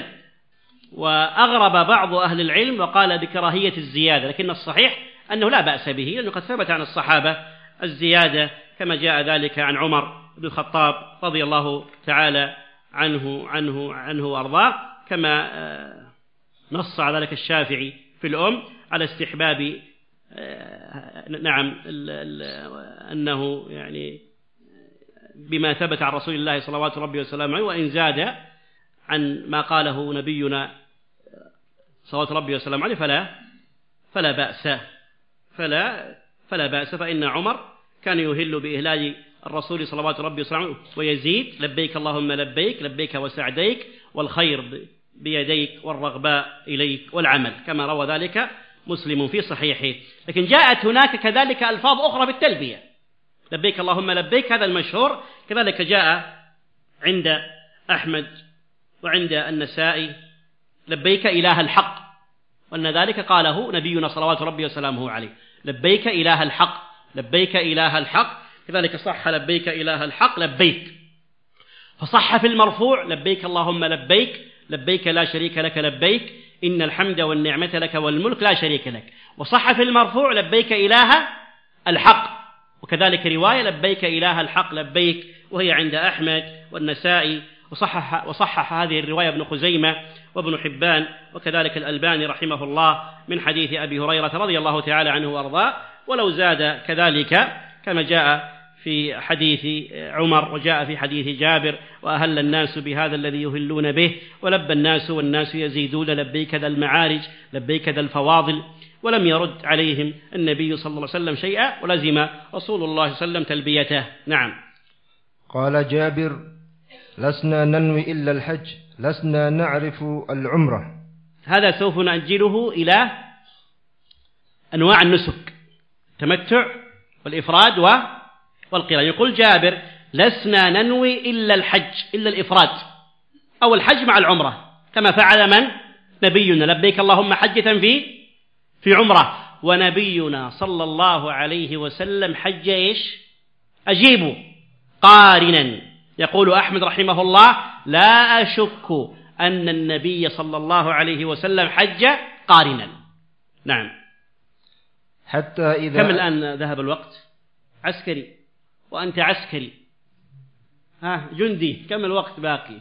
Speaker 2: وأغرب بعض أهل العلم وقال بكراهية الزيادة، لكن الصحيح أنه لا بأس به، لأنه قد ثبت عن الصحابة الزيادة كما جاء ذلك عن عمر بن الخطاب رضي الله تعالى عنه عنه عنه وأرضاه، كما نص على ذلك الشافعي في الأم على استحباب نعم أنه يعني بما ثبت عن رسول الله صلوات ربي وسلامه عليه، وإن زاد عن ما قاله نبينا صلوات ربي وسلامه عليه فلا فلا بأس فلا فلا بأس فإن عمر كان يهل بإهلال الرسول صلوات ربي وسلامه عليه ويزيد: لبيك اللهم لبيك، لبيك وسعديك، والخير بيديك والرغباء إليك والعمل، كما روى ذلك مسلم في صحيحه. لكن جاءت هناك كذلك ألفاظ أخرى بالتلبية: لبيك اللهم لبيك، هذا المشهور. كذلك جاء عند أحمد وعند النسائي: لبيك إله الحق، وأن ذلك قاله نبينا صلوات ربي وسلامه عليه: لبيك إله الحق، لبيك إله الحق. كذلك صح: لبيك إله الحق لبيك. فصح في المرفوع: لبيك اللهم لبيك، لبيك لا شريك لك لبيك، إن الحمد والنعمة لك والملك لا شريك لك. وصح في المرفوع: لبيك إله الحق. وكذلك رواية: لبيك إله الحق لبيك، وهي عند أحمد والنسائي، وصحح, وصحح هذه الرواية ابن خزيمة وابن حبان وكذلك الألباني رحمه الله من حديث أبي هريرة رضي الله تعالى عنه وأرضاه. ولو زاد كذلك كما جاء في حديث عمر وجاء في حديث جابر: وأهل الناس بهذا الذي يهلون به، ولبى الناس والناس يزيدون، لبيك ذا المعارج، لبيك ذا الفواضل. ولم يرد عليهم النبي صلى الله عليه وسلم شيئا، ولزم رسول الله صلى الله عليه وسلم تلبيته. نعم.
Speaker 3: قال جابر: لسنا ننوي إلا الحج، لسنا نعرف العمرة.
Speaker 2: هذا سوف نأجله إلى أنواع النسك: التمتع والإفراد والقران. يقول جابر: لسنا ننوي إلا الحج، إلا الإفراد أو الحج مع العمرة، كما فعل من؟ نبينا: لبيك اللهم حجة في في عمرة. ونبينا صلى الله عليه وسلم حج إيش؟ أجيبوا قارنا. يقول أحمد رحمه الله: لا أشك أن النبي صلى الله عليه وسلم حج قارنا. نعم.
Speaker 3: حتى إذا
Speaker 2: كم الآن ذهب الوقت؟ عسكري وأنت عسكري، ها جندي، كم الوقت باقي؟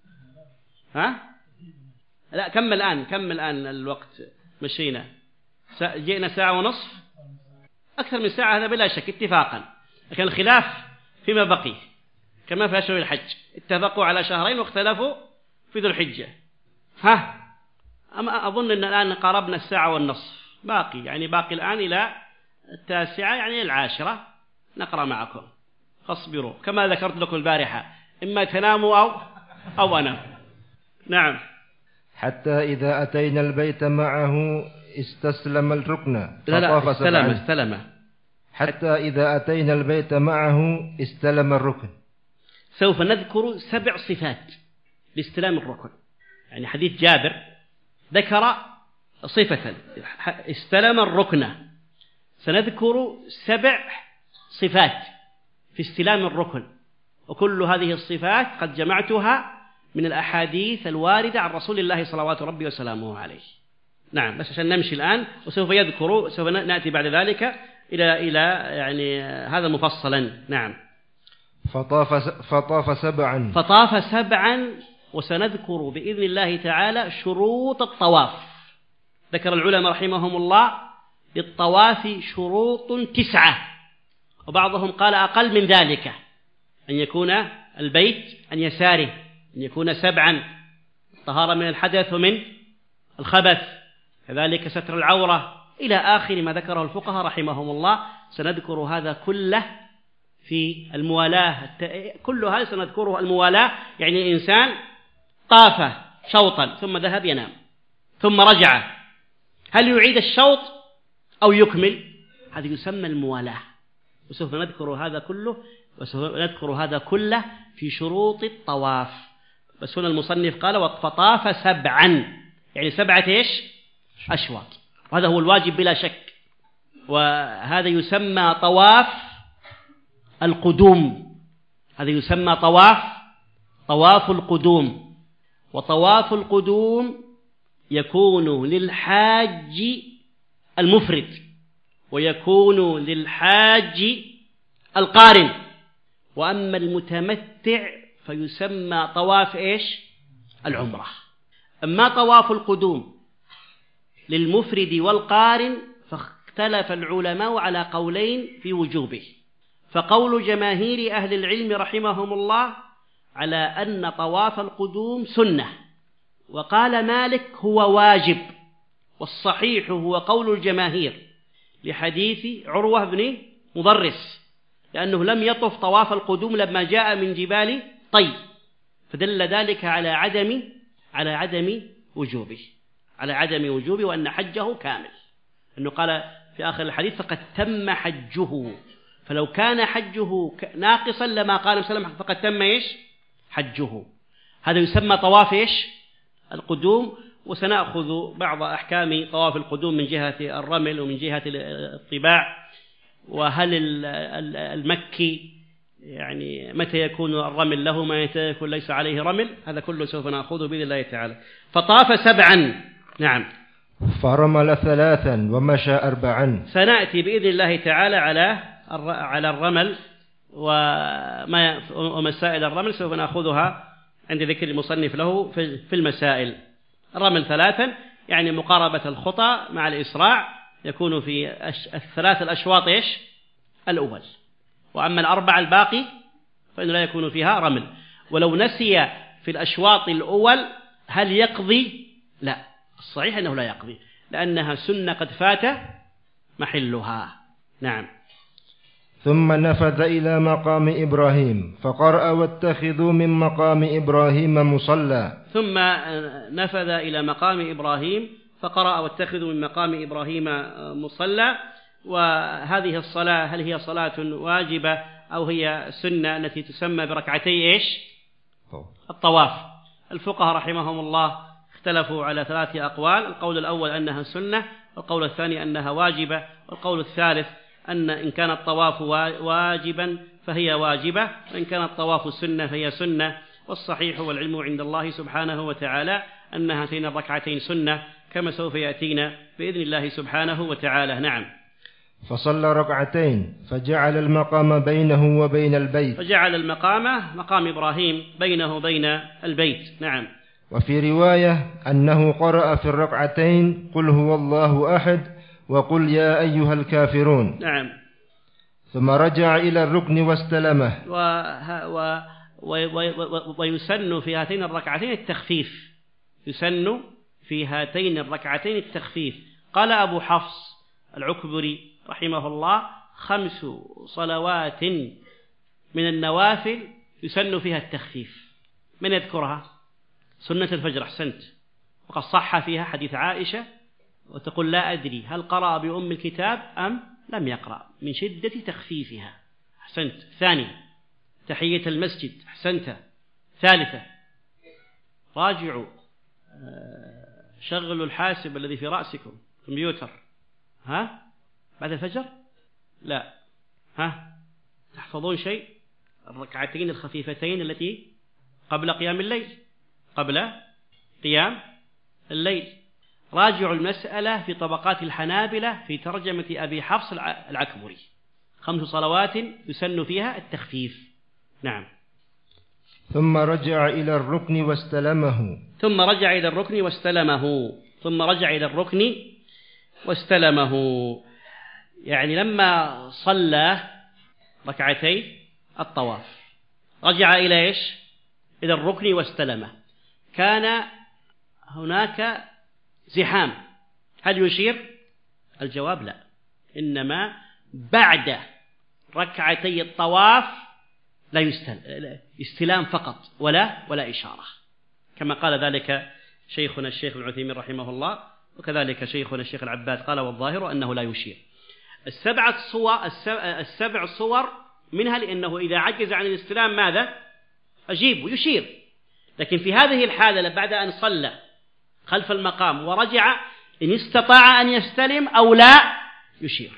Speaker 2: ها لا كم الآن كم الآن الوقت؟ مشينا جئنا ساعة ونصف، أكثر من ساعة، هذا بلا شك اتفاقا. لكن الخلاف فيما بقي، كما في أشهر الحج اتفقوا على شهرين واختلفوا في ذو الحجة. ها أما أظن أن الآن قاربنا الساعة والنصف، باقي يعني باقي الآن إلى التاسعة يعني العاشرة نقرأ معكم، فاصبروا كما ذكرت لكم البارحة، إما تناموا أو أو أنام. نعم.
Speaker 3: حتى إذا أتينا البيت معه استسلم الركن.
Speaker 2: لا لا استلم استلم
Speaker 3: حتى إذا أتينا البيت معه استلم الركن.
Speaker 2: سوف نذكر سبع صفات لاستلام الركن. يعني حديث جابر ذكر صفة استلم الركن، سنذكر سبع صفات في استلام الركن، وكل هذه الصفات قد جمعتها من الأحاديث الواردة عن رسول الله صلوات ربي وسلامه عليه. نعم، بس عشان نمشي الآن، وسوف يذكر سوف نأتي بعد ذلك إلى إلى يعني هذا مفصلا. نعم.
Speaker 3: فطاف فطاف سبعا
Speaker 2: فطاف سبعا وسنذكر بإذن الله تعالى شروط الطواف. ذكر العلماء رحمهم الله للطواف شروط تسعة، وبعضهم قال أقل من ذلك، أن يكون البيت عن يساره، أن يكون سبعا، الطهارة من الحدث ومن الخبث، كذلك ستر العورة، إلى آخر ما ذكره الفقهاء رحمهم الله. سنذكر هذا كله في الموالاة، كل هذا سنذكره الموالاة. يعني الإنسان طاف شوطا ثم ذهب ينام ثم رجع، هل يعيد الشوط أو يكمل؟ هذا يسمى الموالاة، وسوف نذكر هذا كله وسوف نذكر هذا كله في شروط الطواف. بس هنا المصنف قال فطاف سبعا، يعني سبعة إيش؟ أشواط، وهذا هو الواجب بلا شك. وهذا يسمى طواف القدوم، هذا يسمى طواف طواف القدوم. وطواف القدوم يكون للحاج المفرد ويكون للحاج القارن، وأما المتمتع فيسمى طواف إيش؟ العمرة. أما طواف القدوم للمفرد والقارن فاختلف العلماء على قولين في وجوبه. فقول جماهير أهل العلم رحمهم الله على أن طواف القدوم سنة، وقال مالك هو واجب، والصحيح هو قول الجماهير لحديث عروة بن مضرس، لأنه لم يطف طواف القدوم لما جاء من جبال طي، فدل ذلك على عدم على عدم وجوبه على عدم وجوبه وأن حجه كامل، أنه قال في آخر الحديث فقد تم حجه، فلو كان حجه ناقصا لما قال صلى الله عليه وسلم فقد تم إيش؟ حجه. هذا يسمى طواف إيش؟ القدوم. وسنأخذ بعض أحكام طواف القدوم من جهة الرمل ومن جهة الطباع، وهل المكي يعني متى يكون الرمل له، متى يكون ليس عليه رمل، هذا كله سوف نأخذه بإذن الله تعالى. فطاف سبعا، نعم،
Speaker 3: فرمل ثلاثا ومشى أربعا.
Speaker 2: سنأتي بإذن الله تعالى على على الرمل وما ومسائل الرمل سوف نأخذها عند ذكر المصنف له في المسائل. الرمل ثلاثا يعني مقاربة الخطى مع الإسراع، يكون في الثلاث الأشواط إيش؟ الأول. وأما الأربع الباقي فإنه لا يكون فيها رمل. ولو نسي في الأشواط الأول هل يقضي؟ لا، الصحيح أنه لا يقضي، لأنها سنة قد فات محلها. نعم.
Speaker 3: ثم نفذ إلى مقام إبراهيم فقرأ واتخذوا من مقام إبراهيم مصلى.
Speaker 2: ثم نفذ إلى مقام إبراهيم فقرأ واتخذوا من مقام إبراهيم مصلى. وهذه الصلاة هل هي صلاة واجبة أو هي سنة التي تسمى بركعتي إيش؟ الطواف. الفقهاء رحمهم الله اختلفوا على ثلاث أقوال. القول الأول أنها سنة، والقول الثاني أنها واجبة، والقول الثالث أن إن كان الطواف واجبا فهي واجبة، وإن كان الطواف سنة فهي سنة. والصحيح والعلم عند الله سبحانه وتعالى أن هاتين الركعتين سنة كما سوف يأتينا بإذن الله سبحانه وتعالى. نعم.
Speaker 3: فصلى ركعتين فجعل المقام بينه وبين البيت
Speaker 2: فجعل المقام مقام إبراهيم بينه وبين البيت. نعم.
Speaker 3: وفي رواية أنه قرأ في الركعتين قل هو الله أحد وقل يا أيها الكافرون.
Speaker 2: نعم.
Speaker 3: ثم رجع إلى الركن واستلمه.
Speaker 2: و... و... و... و... ويسن في هاتين الركعتين التخفيف يسن في هاتين الركعتين التخفيف. قال أبو حفص العكبري رحمه الله خمس صلوات من النوافل يسن فيها التخفيف. من يذكرها؟ سنة الفجر. أحسنت. وقد صح فيها حديث عائشة وتقول لا أدري هل قرأ بأم الكتاب أم لم يقرأ من شدة تخفيفها. أحسنت. ثاني تحية المسجد. أحسنت. ثالثة راجعوا شغلوا الحاسب الذي في رأسكم كمبيوتر. ها بعد الفجر؟ لا. ها تحفظون شيء؟ الركعتين الخفيفتين التي قبل قيام الليل قبل قيام الليل. راجعوا المسألة في طبقات الحنابلة في ترجمة أبي حفص العكبري. خمس صلوات يسن فيها التخفيف. نعم.
Speaker 3: ثم رجع إلى الركن واستلمه.
Speaker 2: ثم رجع إلى الركن واستلمه. ثم رجع إلى الركن واستلمه. يعني لما صلى ركعتي الطواف رجع إلى إيش؟ إلى الركن واستلمه. كان هناك زحام، هل يشير؟ الجواب لا، إنما بعد ركعتي الطواف لا يستلم، استلام فقط ولا ولا إشارة، كما قال ذلك شيخنا الشيخ ابن عثيمين رحمه الله، وكذلك شيخنا الشيخ العباد قال والظاهر أنه لا يشير. السبعة صور السبع صور منها لأنه إذا عجز عن الاستلام ماذا؟ أجيب ويشير. لكن في هذه الحالة بعد أن صلى خلف المقام ورجع إن استطاع أن يستلم أو لا يشير،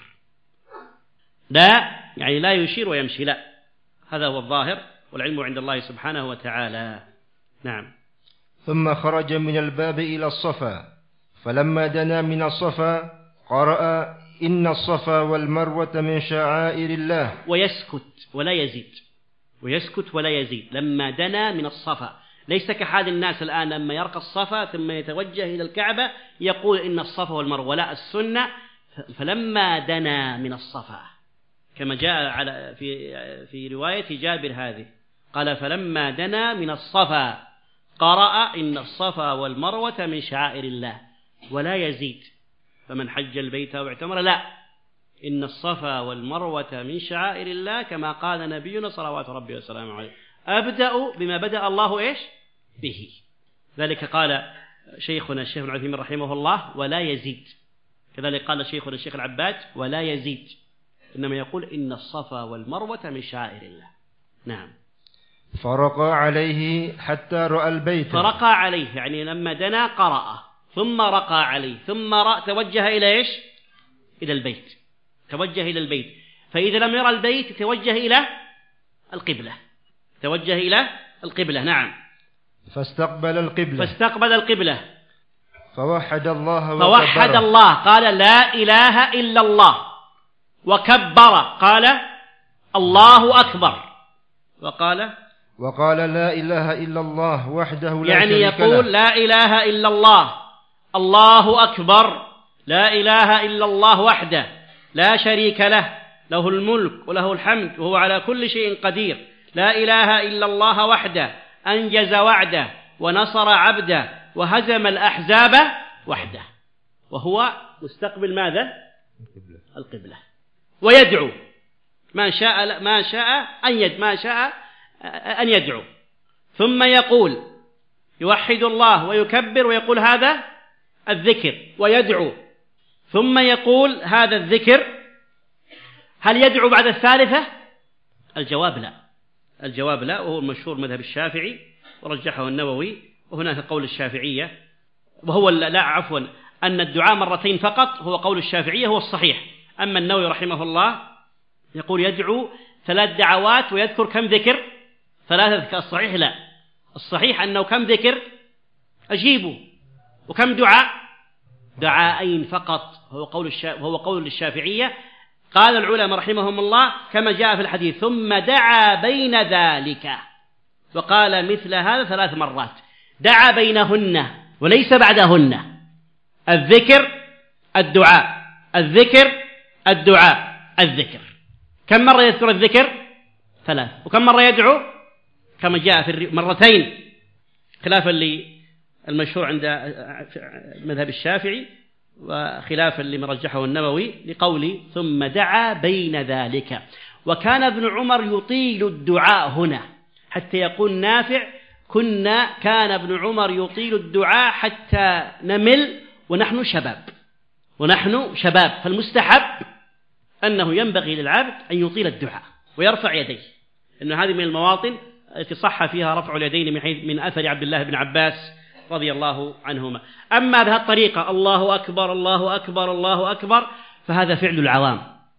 Speaker 2: لا يعني لا يشير ويمشي، لا، هذا هو الظاهر والعلم عند الله سبحانه وتعالى. نعم.
Speaker 3: ثم خرج من الباب إلى الصفا، فلما دنا من الصفا قرأ إن الصفا والمروة من شعائر الله،
Speaker 2: ويسكت ولا يزيد، ويسكت ولا يزيد لما دنا من الصفا. ليس كحال الناس الآن لما يرقى الصفا ثم يتوجه إلى الكعبة يقول إن الصفا والمروة، لا، السنة فلما دنا من الصفا، كما جاء على في في رواية جابر هذه، قال فلما دنا من الصفا قرأ إن الصفا والمروة من شعائر الله، ولا يزيد. فمن حج البيت أو اعتمر، لا، إن الصفا والمروة من شعائر الله كما قال نبينا صلوات ربي وسلامه عليه، أبدأ بما بدأ الله إيش به. ذلك قال شيخنا الشيخ ابن عثيمين رحمه الله ولا يزيد، كذلك قال شيخنا الشيخ العباد ولا يزيد، إنما يقول إن الصفا والمروة من شعائر الله. نعم.
Speaker 3: فرقى عليه حتى رأى البيت،
Speaker 2: فرقى عليه يعني لما دنا قرأ ثم رقى عليه ثم رأى توجه إلى إيش؟ إلى البيت، توجه إلى البيت. فإذا لم يرى البيت توجه إلى القبلة، توجه إلى القبلة. نعم.
Speaker 3: فاستقبل القبلة،
Speaker 2: فاستقبل القبلة
Speaker 3: فوحد الله
Speaker 2: فوحد الله، قال لا إله إلا الله، وكبر قال الله أكبر، وقال
Speaker 3: وقال لا إله إلا الله وحده لا
Speaker 2: يعني
Speaker 3: شريك له،
Speaker 2: يقول لا إله إلا الله، الله أكبر، لا إله إلا الله وحده لا شريك له، له الملك وله الحمد وهو على كل شيء قدير، لا إله إلا الله وحده أنجز وعده ونصر عبده وهزم الأحزاب وحده، وهو مستقبل ماذا؟ القبلة. ويدعو ما شاء ما شاء أن يد ما شاء أن يدعو، ثم يقول يوحد الله ويكبر ويقول هذا الذكر ويدعو، ثم يقول هذا الذكر. هل يدعو بعد الثالثة؟ الجواب لا، الجواب لا، وهو المشهور مذهب الشافعي ورجحه النووي، وهناك قول الشافعية وهو لا عفوا أن الدعاء مرتين فقط هو قول الشافعية هو الصحيح. أما النووي رحمه الله يقول يدعو ثلاث دعوات ويذكر كم ذكر؟ ثلاثة. الصحيح لا، الصحيح أنه كم ذكر؟ أجيبوا. وكم دعاء؟ دعاءين فقط، هو قول الشا... وهو قول الشافعية. قال العلماء رحمهم الله كما جاء في الحديث ثم دعا بين ذلك، وقال مثل هذا ثلاث مرات، دعا بينهن وليس بعدهن، الذكر الدعاء الذكر الدعاء الذكر. كم مرة يذكر الذكر؟ ثلاث. وكم مرة يدعو؟ كما جاء في مرتين، خلافا للمشهور عند مذهب الشافعي وخلافا لما رجحه النووي لقوله ثم دعا بين ذلك. وكان ابن عمر يطيل الدعاء هنا، حتى يقول نافع كنا كان ابن عمر يطيل الدعاء حتى نمل ونحن شباب، ونحن شباب. فالمستحب أنه ينبغي للعبد أن يطيل الدعاء ويرفع يديه، إن هذه من المواطن التي صح فيها رفع اليدين من حيث من أثر عبد الله بن عباس رضي الله عنهما. أما هذه الطريقة الله أكبر الله أكبر الله أكبر فهذا فعل العوام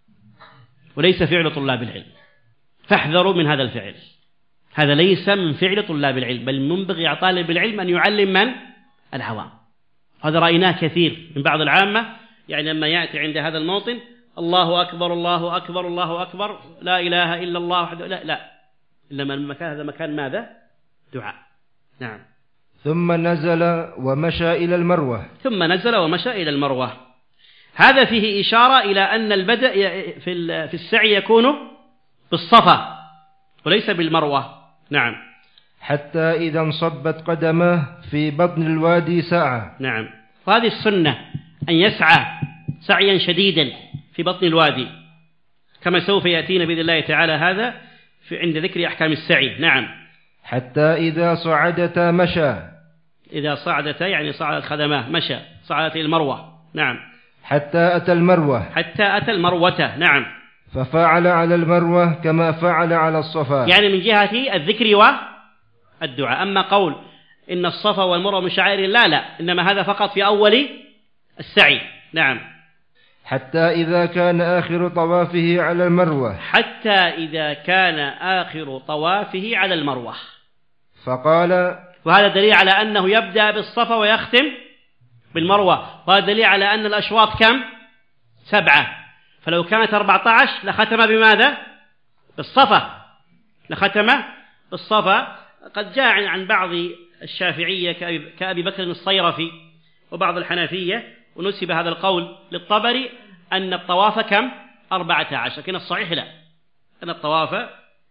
Speaker 2: وليس فعل طلاب العلم، فاحذروا من هذا الفعل، هذا ليس من فعل طلاب العلم، بل منبغي على طالب العلم أن يعلم من؟ العوام. هذا رأيناه كثير من بعض العامة، يعني لما يأتي عند هذا الموطن الله أكبر الله أكبر الله أكبر لا إله إلا الله وحده، لا لا، إنما المكان هذا مكان ماذا؟ دعاء. نعم.
Speaker 3: ثم نزل ومشى إلى المروة،
Speaker 2: ثم نزل ومشى إلى المروة. هذا فيه إشارة إلى أن البدء في في السعي يكون بالصفا وليس بالمروة. نعم.
Speaker 3: حتى إذا انصبت قدمه في بطن الوادي سعى.
Speaker 2: نعم. وهذه السنة أن يسعى سعيا شديدا في بطن الوادي، كما سوف يأتينا بإذن الله تعالى هذا في عند ذكر أحكام السعي. نعم.
Speaker 3: حتى إذا صعدتا مشى.
Speaker 2: إذا صعدتا يعني صعدت خدماه مشى، صعدت إلى المروة. نعم.
Speaker 3: حتى أتى المروة
Speaker 2: حتى أتى المروة. نعم.
Speaker 3: ففعل على المروة كما فعل على الصفا،
Speaker 2: يعني من جهة الذكر والدعاء. أما قول إن الصفا والمروة من شعائر الله لا، إنما هذا فقط في أول السعي. نعم.
Speaker 3: حتى إذا كان آخر طوافه على المروة
Speaker 2: حتى إذا كان آخر طوافه على المروة.
Speaker 3: فقال،
Speaker 2: وهذا دليل على أنه يبدأ بالصفا ويختم بالمروة، وهذا دليل على أن الأشواط كم؟ سبعة. فلو كانت أربعة عشر لختم بماذا؟ بالصفا، لختم بالصفا. قد جاء عن بعض الشافعية كأبي بكر الصيرفي وبعض الحنفية ونسب هذا القول للطبري أن الطواف كم؟ أربعة عشر، لكن الصحيح لا، أن الطواف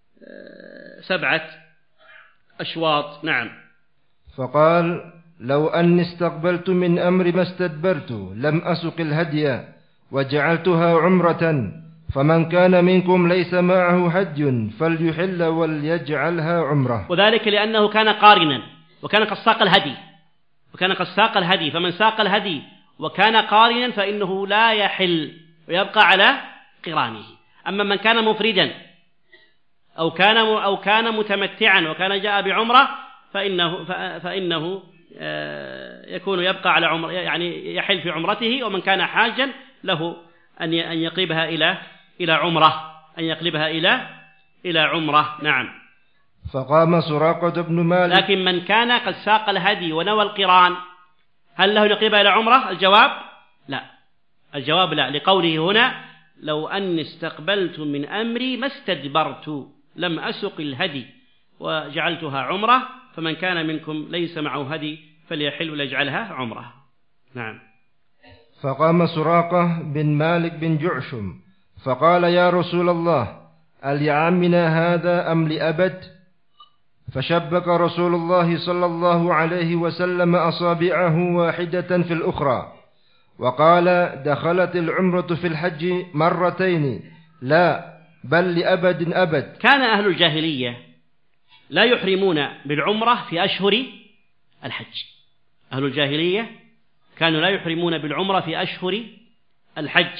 Speaker 2: سبعة أشواط. نعم.
Speaker 3: فقال: لو أني استقبلت من أمر ما استدبرت لم أسق الهدي وجعلتها عمرة، فمن كان منكم ليس معه هدي فليحل وليجعلها عمرة.
Speaker 2: وذلك لأنه كان قارنا وكان قد ساق الهدي، وكان قد ساق الهدي، فمن ساق الهدي وكان قارنا فإنه لا يحل ويبقى على قرانه. أما من كان مفردا أو كان أو كان متمتعا وكان جاء بعمرة فإنه فإنه يكون يبقى على عمر، يعني يحل في عمرته. ومن كان حاجا له أن أن يقلبها إلى إلى عمرة، أن يقلبها إلى إلى عمرة. نعم.
Speaker 3: فقام سراقة بن مالك.
Speaker 2: لكن من كان قد ساق الهدي ونوى القران هل له يقلبها إلى عمرة؟ الجواب لا، الجواب لا، لقوله هنا: لو أني استقبلت من أمري ما استدبرت لم أسق الهدي وجعلتها عمرة، فمن كان منكم ليس معه هدي فليحل ويجعلها عمرة. نعم.
Speaker 3: فقام سراقة بن مالك بن جعشم فقال: يا رسول الله، ألعمنا هذا أم لأبد؟ فشبك رسول الله صلى الله عليه وسلم أصابعه واحدة في الأخرى وقال: دخلت العمرة في الحج مرتين، لا بل لأبد أبد.
Speaker 2: كان أهل الجاهلية لا يحرمون بالعمرة في أشهر الحج. أهل الجاهلية كانوا لا يحرمون بالعمرة في أشهر الحج،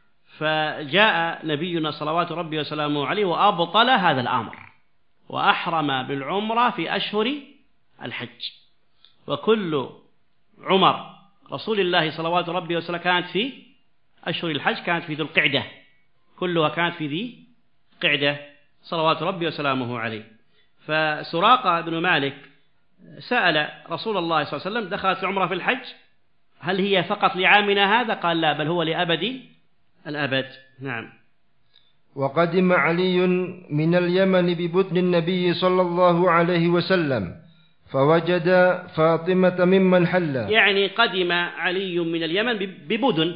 Speaker 2: فجاء نبينا صلوات ربي وسلامه عليه وأبطل هذا الأمر وأحرم بالعمرة في أشهر الحج. وكل عمر رسول الله صلوات ربي وسلامه كانت في أشهر الحج، كانت في ذو القعدة، كلها كانت في ذي قعدة صلوات ربي وسلامه عليه. فسراقة بن مالك سأل رسول الله صلى الله عليه وسلم: دخلت العمرة في الحج هل هي فقط لعامنا هذا؟ قال: لا، بل هو لأبد الأبد. نعم.
Speaker 3: وقدم علي من اليمن ببطن النبي صلى الله عليه وسلم فوجد فاطمة ممن حل.
Speaker 2: يعني قدم علي من اليمن ببدن،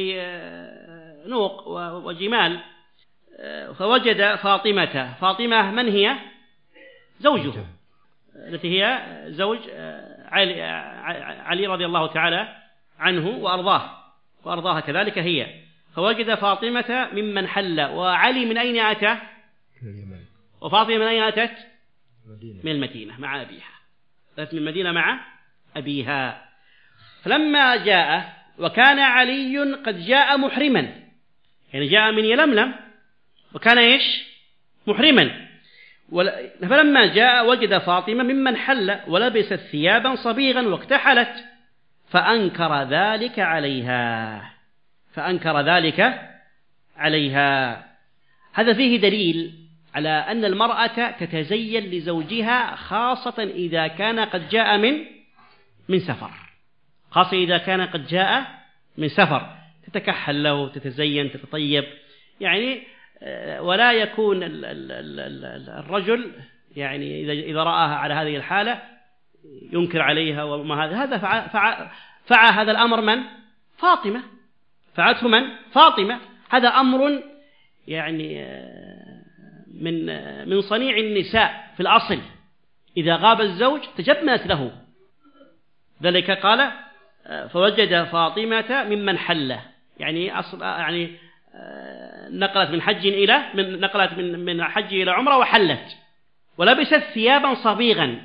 Speaker 2: بنوق وجمال، فوجد فاطمة. فاطمة من هي؟ زوجه، التي هي زوج علي, علي رضي الله تعالى عنه وأرضاه وأرضاها كذلك هي. فوجد فاطمة ممن حل. وعلي من أين أتى؟ وفاطمة من أين أتت؟ من المدينة مع أبيها، أتت من المدينة مع أبيها. فلما جاء وكان علي قد جاء محرما، يعني جاء من يلملم وكان إيش؟ محرما. فلما جاء وجد فاطمة ممن حل ولبست ثيابا صبيغا واكتحلت، فأنكر ذلك عليها فأنكر ذلك عليها. هذا فيه دليل على أن المرأة تتزين لزوجها، خاصة إذا كان قد جاء من من سفر، خاصة إذا كان قد جاء من سفر، تتكحل له، تتزين، تتطيب، يعني ولا يكون الرجل يعني إذا رآها على هذه الحالة ينكر عليها وما هذا. هذا فعل, فعل هذا الأمر من؟ فاطمة. فعلته من؟ فاطمة. هذا أمر يعني من من صنيع النساء في الأصل، إذا غاب الزوج تجملت له. ذلك قال: فوجد فاطمة ممن حل، يعني أصل يعني نقلت من حج إلى من نقلت من من حج إلى عمرة وحلت، ولبست ثيابا صبيغا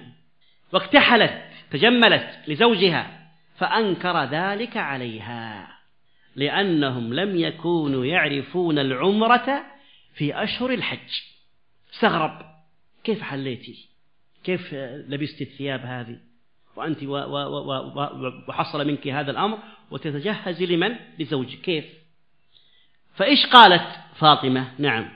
Speaker 2: واكتحلت، تجملت لزوجها، فأنكر ذلك عليها. لأنهم لم يكونوا يعرفون العمرة في أشهر الحج. استغرب، كيف حليتي؟ كيف لبست الثياب هذه وأنت وحصل منك هذا الأمر وتتجهز لمن؟ لزوجك، كيف؟ فإيش قالت فاطمة؟ نعم،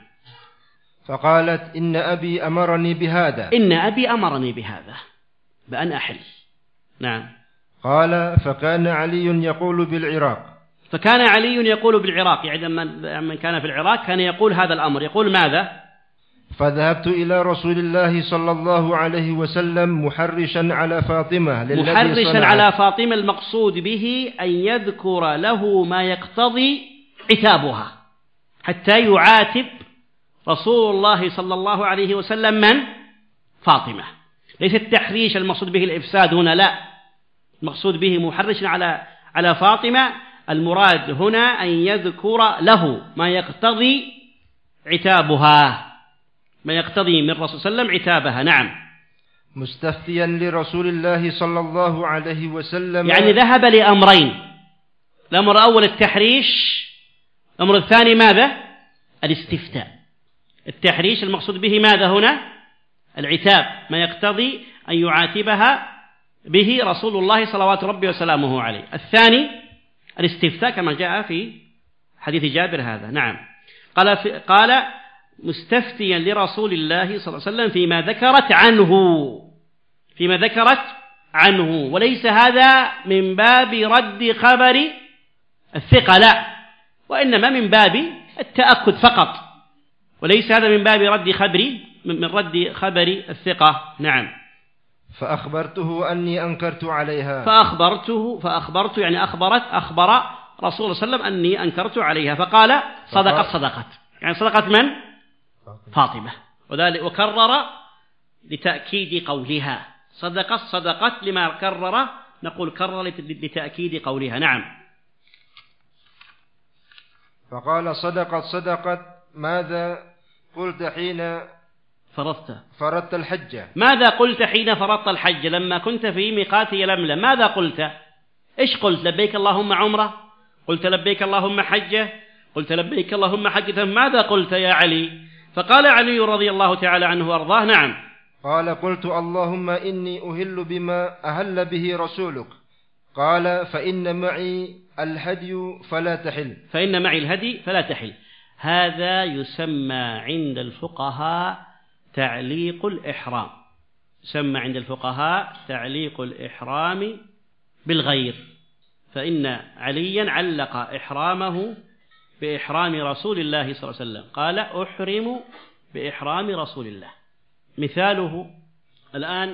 Speaker 3: فقالت إن أبي أمرني بهذا
Speaker 2: إن أبي أمرني بهذا بأن أحل. نعم.
Speaker 3: قال فكان علي يقول بالعراق
Speaker 2: فكان علي يقول بالعراق، يعني من كان في العراق كان يقول هذا الأمر. يقول ماذا؟
Speaker 3: فذهبت إلى رسول الله صلى الله عليه وسلم محرشا على فاطمة للذي
Speaker 2: محرشا
Speaker 3: صنعت.
Speaker 2: على فاطمة المقصود به أن يذكر له ما يقتضي عتابها حتى يعاتب رسول الله صلى الله عليه وسلم من؟ فاطمة. ليس التحريش المقصود به الإفساد هنا، لا، المقصود به محرشا على على فاطمة، المراد هنا أن يذكر له ما يقتضي عتابها، ما يقتضي من الرسول صلى الله عليه وسلم عتابها. نعم.
Speaker 3: مستفتيا لرسول الله صلى الله عليه وسلم،
Speaker 2: يعني ذهب لأمرين، الأمر الأول التحريش، الأمر الثاني ماذا؟ الاستفتاء. التحريش المقصود به ماذا هنا؟ العتاب، ما يقتضي أن يعاتبها به رسول الله صلوات ربي وسلامه عليه. الثاني الاستفتاء كما جاء في حديث جابر هذا. نعم. قال قال مستفتيا لرسول الله صلى الله عليه وسلم فيما ذكرت عنه، فيما ذكرت عنه، وليس هذا من باب رد خبر الثقة، لا، وإنما من باب التأكد فقط، وليس هذا من باب رد خبر من رد خبر الثقة. نعم.
Speaker 3: فأخبرته أني أنكرت عليها،
Speaker 2: فأخبرته فأخبرت يعني أخبرت أخبر رسول الله صلى الله عليه وسلم أني أنكرت عليها، فقال صدقت صدقت، يعني صدقت من؟ فاطمة. وذلك وكرر لتأكيد قولها، صدقت صدقت لما كرر، نقول كرر لتأكيد قولها. نعم.
Speaker 3: فقال صدقت صدقت ماذا قلت حين
Speaker 2: فرضت
Speaker 3: فرضت الحج؟
Speaker 2: ماذا قلت حين فرضت الحج لما كنت في ميقات يلملم؟ ماذا قلت؟ إيش قلت؟ لبيك اللهم عمرة؟ قلت لبيك اللهم حجة؟ قلت لبيك اللهم حجة؟ ماذا قلت يا علي؟ فقال علي رضي الله تعالى عنه وارضاه. نعم.
Speaker 3: قال قلت اللهم إني أهل بما أهل به رسولك. قال فإن معي الهدي فلا تحل.
Speaker 2: فإن معي الهدي فلا تحل. هذا يسمى عند الفقهاء تعليق الإحرام، يسمى عند الفقهاء تعليق الإحرام بالغير، فإن عليا علق إحرامه بإحرام رسول الله صلى الله عليه وسلم، قال أحرم بإحرام رسول الله. مثاله الآن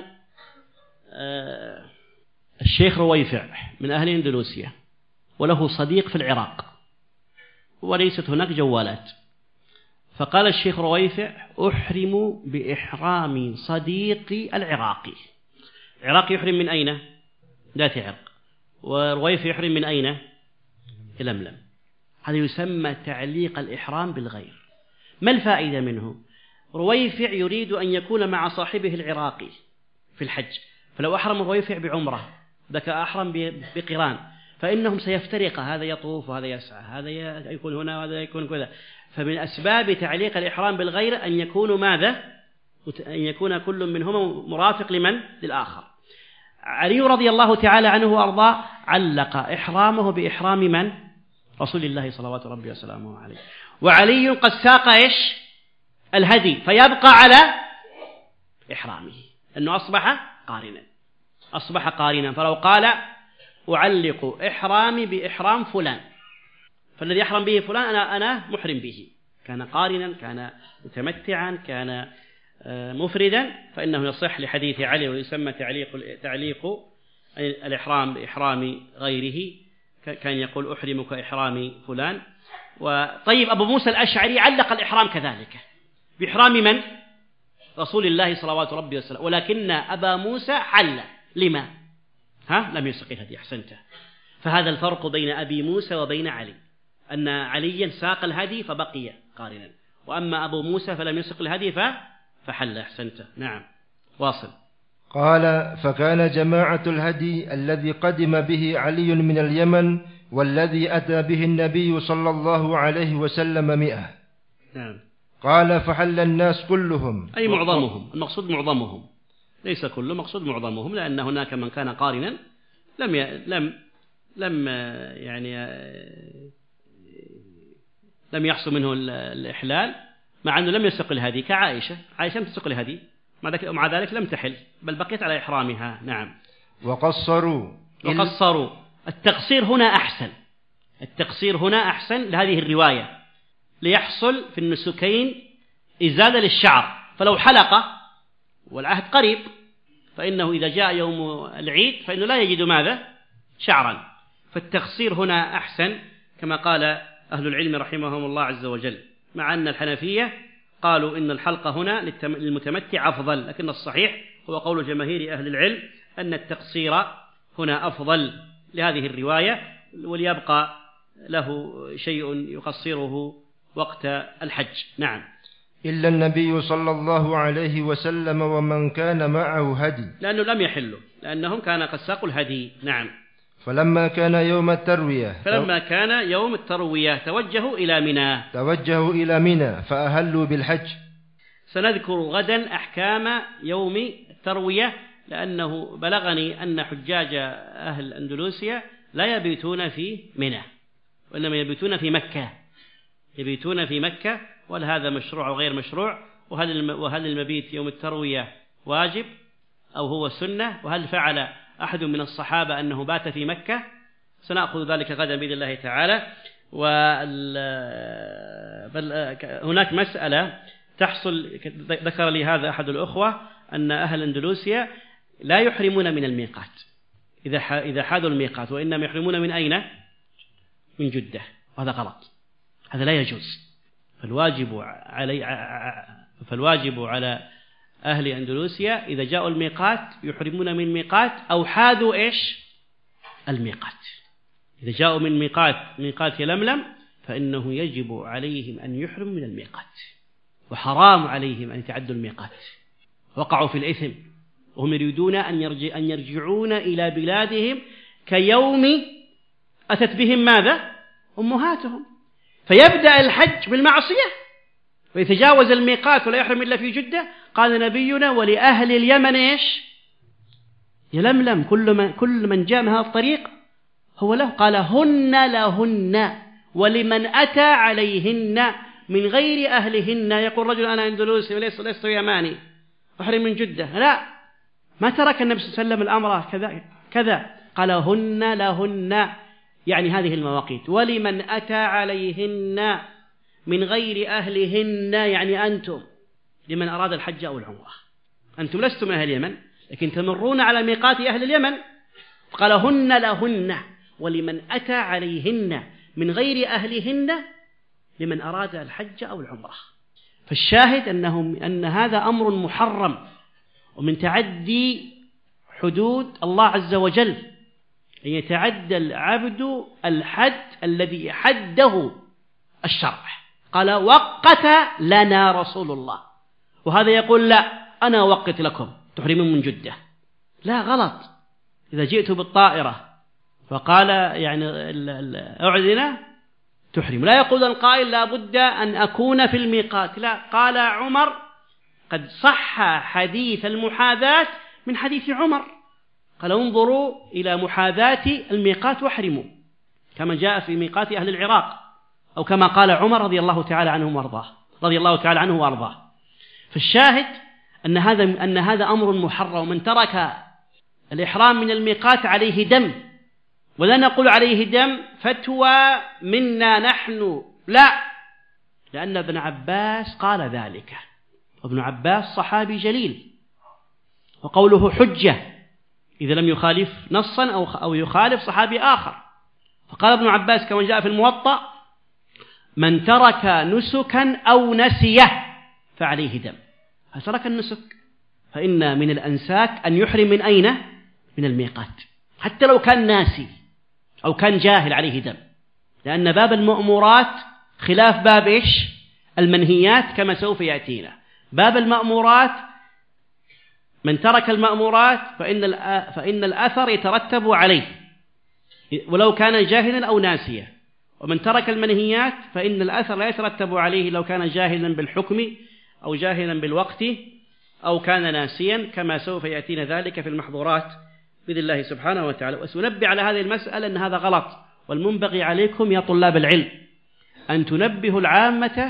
Speaker 2: الشيخ رويفع من أهل إندونيسيا، وله صديق في العراق وليست هناك جوالات، فقال الشيخ رويفع أحرم بإحرام صديقي العراقي. العراقي يحرم من أين؟ ذات عرق. ورويفع يحرم من أين؟ يلملم. هذا يسمى تعليق الإحرام بالغير. ما الفائدة منه؟ رويفع يريد أن يكون مع صاحبه العراقي في الحج، فلو أحرم رويفع بعمرة ذاك أحرم بقران، فإنهم سيفترق، هذا يطوف وهذا يسعى، هذا يكون هنا وهذا يكون كذا. فمن أسباب تعليق الإحرام بالغير أن يكونوا ماذا؟ أن يكون كل منهما مرافق لمن؟ للآخر. علي رضي الله تعالى عنه وأرضاه علق إحرامه بإحرام من؟ رسول الله صلوات ربي وسلامه عليه. وعلي قد ساق إيش؟ الهدي، فيبقى على إحرامه، أنه أصبح قارنا، أصبح قارنا. فلو قال أعلق إحرامي بإحرام فلان، فالذي يحرم به فلان أنا أنا محرم به، كان قارنا، كان متمتعا، كان مفردا، فإنه يصح لحديث علي، ويسمى تعليق تعليق الإحرام بإحرام غيره، كان يقول أحرمك إحرام فلان. وطيب أبو موسى الأشعري علق الإحرام كذلك بإحرام من؟ رسول الله صلوات ربي وسلم، ولكن أبا موسى حل. لما؟ ها؟ لم يسق الهدي. أحسنت. فهذا الفرق بين أبي موسى وبين علي، أن عليا ساق الهدي فبقي قارنا، وأما أبو موسى فلم يسق الهدي فحل. أحسنت. نعم. واصل.
Speaker 3: قال فكان جماعة الهدي الذي قدم به علي من اليمن والذي أتى به النبي صلى الله عليه وسلم مئة.
Speaker 2: نعم.
Speaker 3: قال فحل الناس كلهم،
Speaker 2: أي معظمهم، المقصود معظمهم، ليس كله، مقصود معظمهم، لأن هناك من كان قارنا لم ي... لم لم يعني لم يحصل منه الإحلال، مع أنه لم يسق الهدي كعائشة. عائشة لم تسق الهدي، مع ذلك لم تحل، بل بقيت على إحرامها. نعم.
Speaker 3: وقصروا
Speaker 2: وقصروا التقصير هنا أحسن، التقصير هنا أحسن لهذه الرواية، ليحصل في النسكين إزالة للشعر. فلو حلق والعهد قريب فإنه إذا جاء يوم العيد فإنه لا يجد ماذا؟ شعرا. فالتقصير هنا أحسن كما قال أهل العلم رحمهم الله عز وجل، مع أن الحنفية قالوا إن الحلق هنا للمتمتع أفضل، لكن الصحيح هو قول جماهير أهل العلم أن التقصير هنا أفضل لهذه الرواية، وليبقى له شيء يقصره وقت الحج. نعم.
Speaker 3: إلا النبي صلى الله عليه وسلم ومن كان معه هدي،
Speaker 2: لأنه لم يحلوا، لأنهم كان قد ساقوا الهدي. نعم.
Speaker 3: فلما كان يوم التروية
Speaker 2: فلما كان يوم التروية توجهوا إلى منى
Speaker 3: توجهوا إلى منى فأهلوا بالحج.
Speaker 2: سنذكر غدا أحكام يوم التروية، لأنه بلغني أن حجاج أهل أندلسيا لا يبيتون في منى، وإنما يبيتون في مكة، يبيتون في مكة. وهل هذا مشروع أو غير مشروع؟ وهل وهل المبيت يوم التروية واجب أو هو سنة؟ وهل فعل أحد من الصحابة أنه بات في مكة؟ سنأخذ ذلك غدا بإذن الله تعالى. بل هناك مسألة تحصل، ذكر لي هذا أحد الأخوة، أن أهل أندلسيا لا يحرمون من الميقات إذا إذا حاذوا الميقات، وإنما يحرمون من أين؟ من جدة. وهذا غلط، هذا لا يجوز. فالواجب علي فالواجب على أهل أندلسيا إذا جاءوا الميقات يحرمون من ميقات أو حاذوا إيش؟ الميقات. إذا جاءوا من ميقات ميقات يلملم فإنه يجب عليهم أن يحرموا من الميقات، وحرام عليهم أن يتعدوا الميقات، وقعوا في الإثم، وهم يريدون أن يرجع أن يرجعون إلى بلادهم كيوم أتت بهم ماذا؟ أمهاتهم. فيبدأ الحج بالمعصية ويتجاوز الميقات ولا يحرم إلا في جدة. قال نبينا ولأهل اليمن إيش؟ يلملم، كل من, كل من جاء من هذا الطريق هو له. قال هن لهن ولمن أتى عليهن من غير أهلهن. يقول رجل أنا أندلسي وليس لست يماني أحرم من جدة، لا، ما ترك النبي صلى الله عليه وسلم الأمر كذا كذا. قال هن لهن، يعني هذه المواقيت. ولمن أتى عليهن من غير أهلهن، يعني أنتم، لمن أراد الحج أو العمرة. أنتم لستم أهل اليمن لكن تمرون على ميقات أهل اليمن. قال هن لهن ولمن أتى عليهن من غير أهلهن لمن أراد الحج أو العمرة. فالشاهد أنهم أن هذا أمر محرم ومن تعدي حدود الله عز وجل، أن يتعدى العبد الحد الذي حده الشرع. قال وقت لنا رسول الله، وهذا يقول لا أنا وقت لكم تحرمون من جدة. لا، غلط. إذا جئت بالطائرة فقال يعني أعلن تحرم، لا يقول القائل لا بد أن أكون في الميقات، لا. قال عمر قد صح حديث المحاذاة من حديث عمر، قال انظروا إلى محاذاة الميقات واحرموا، كما جاء في ميقات أهل العراق، أو كما قال عمر رضي الله تعالى عنه وارضاه رضي الله تعالى عنه وارضاه. فالشاهد أن هذا أن هذا أمر محرم، ومن ترك الإحرام من الميقات عليه دم. ولا نقول عليه دم فتوى منا نحن، لا، لأن ابن عباس قال ذلك، وابن عباس صحابي جليل، وقوله حجة إذا لم يخالف نصا أو أو يخالف صحابي آخر. فقال ابن عباس كما جاء في الموطأ من ترك نسكا أو نسيه فعليه دم. فترك النسك فإن من الأنساك أن يحرم من أين؟ من الميقات، حتى لو كان ناسي أو كان جاهل عليه دم، لأن باب المأمورات خلاف باب إيش؟ المنهيات، كما سوف يأتينا. باب المأمورات من ترك المأمورات فإن فإن الأثر يترتب عليه، ولو كان جاهلا أو ناسيا. ومن ترك المنهيات فإن الأثر لا يترتب عليه لو كان جاهلا بالحكم أو جاهلا بالوقت أو كان ناسيا، كما سوف يأتينا ذلك في المحظورات بإذن الله سبحانه وتعالى. وسنبه على هذه المسألة أن هذا غلط، والمنبغي عليكم يا طلاب العلم أن تنبهوا العامة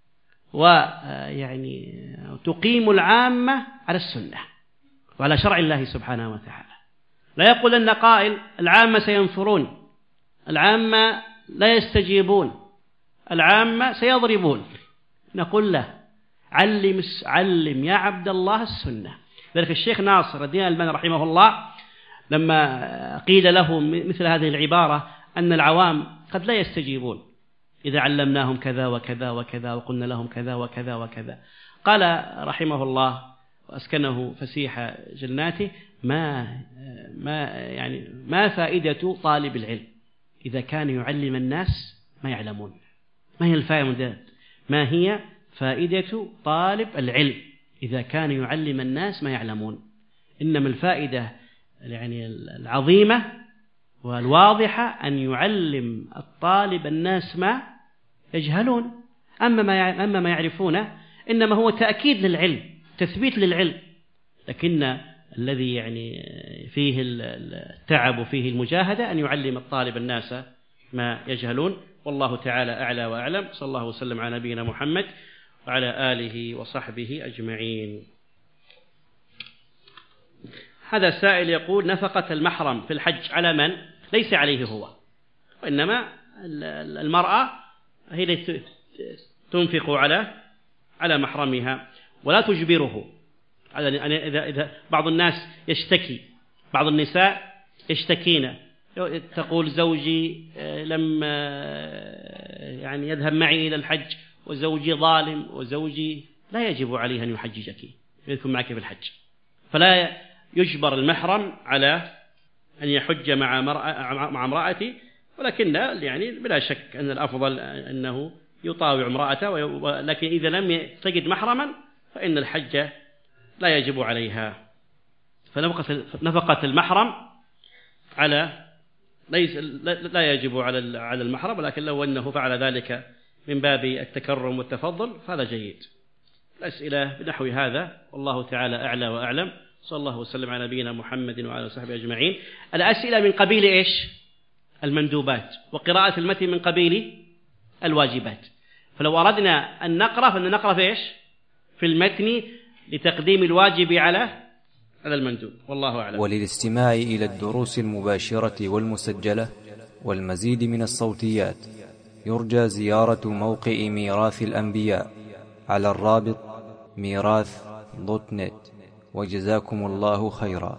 Speaker 2: ويعني تقيموا العامة على السنة وعلى شرع الله سبحانه وتعالى. لا يقول أن قائل العامة سينفرون، العامة لا يستجيبون، العامة سيضربون. نقول له علم, علم يا عبد الله السنة. ذلك الشيخ ناصر الدين الألباني رحمه الله لما قيل له مثل هذه العبارة أن العوام قد لا يستجيبون إذا علمناهم كذا وكذا وكذا وقلنا لهم كذا وكذا وكذا، قال رحمه الله وأسكنه فسيح جناته: ما ما يعني ما فائدة طالب العلم إذا كان يعلم الناس ما يعلمون؟ ما هي الفائدة؟ ما هي فائدة طالب العلم إذا كان يعلم الناس ما يعلمون؟ إنما الفائدة يعني العظيمة والواضحة أن يعلم الطالب الناس ما يجهلون. أما ما أما ما يعرفونه إنما هو تأكيد للعلم، تثبيت للعلم، لكن الذي يعني فيه التعب وفيه المجاهدة أن يعلم الطالب الناس ما يجهلون. والله تعالى أعلى وأعلم. صلى الله وسلم على نبينا محمد وعلى آله وصحبه أجمعين. هذا السائل يقول: نفقة المحرم في الحج على من؟ ليس عليه هو، وإنما المرأة هي التي تنفق على على محرمها ولا تجبره. إذا إذا بعض الناس يشتكي، بعض النساء يشتكين، تقول: زوجي لم يعني يذهب معي إلى الحج، وزوجي ظالم، وزوجي. لا يجب عليه أن يحججك، يكون معك في الحج. فلا يجبر المحرم على أن يحج مع مع امرأته، ولكن يعني بلا شك أن الأفضل أنه يطاوع امرأته، ولكن إذا لم تجد محرما فإن الحج لا يجب عليها. فنفقة المحرم على ليس لا يجب على على المحرم، ولكن لو أنه فعل ذلك من باب التكرم والتفضل فهذا جيد. الأسئلة بنحو هذا والله تعالى أعلى وأعلم. صلى الله وسلم على نبينا محمد وعلى صحبه أجمعين. الأسئلة من قبيل إيش؟ المندوبات، وقراءة المتن من قبيل الواجبات. فلو أردنا أن نقرأ فإن نقرأ في إيش؟ في المتن لتقديم الواجب على على المندوب. والله أعلم.
Speaker 1: وللاستماع إلى الدروس المباشرة والمسجلة والمزيد من الصوتيات يرجى زيارة موقع ميراث الأنبياء على الرابط ميراث دوت نت. وجزاكم الله خيرا.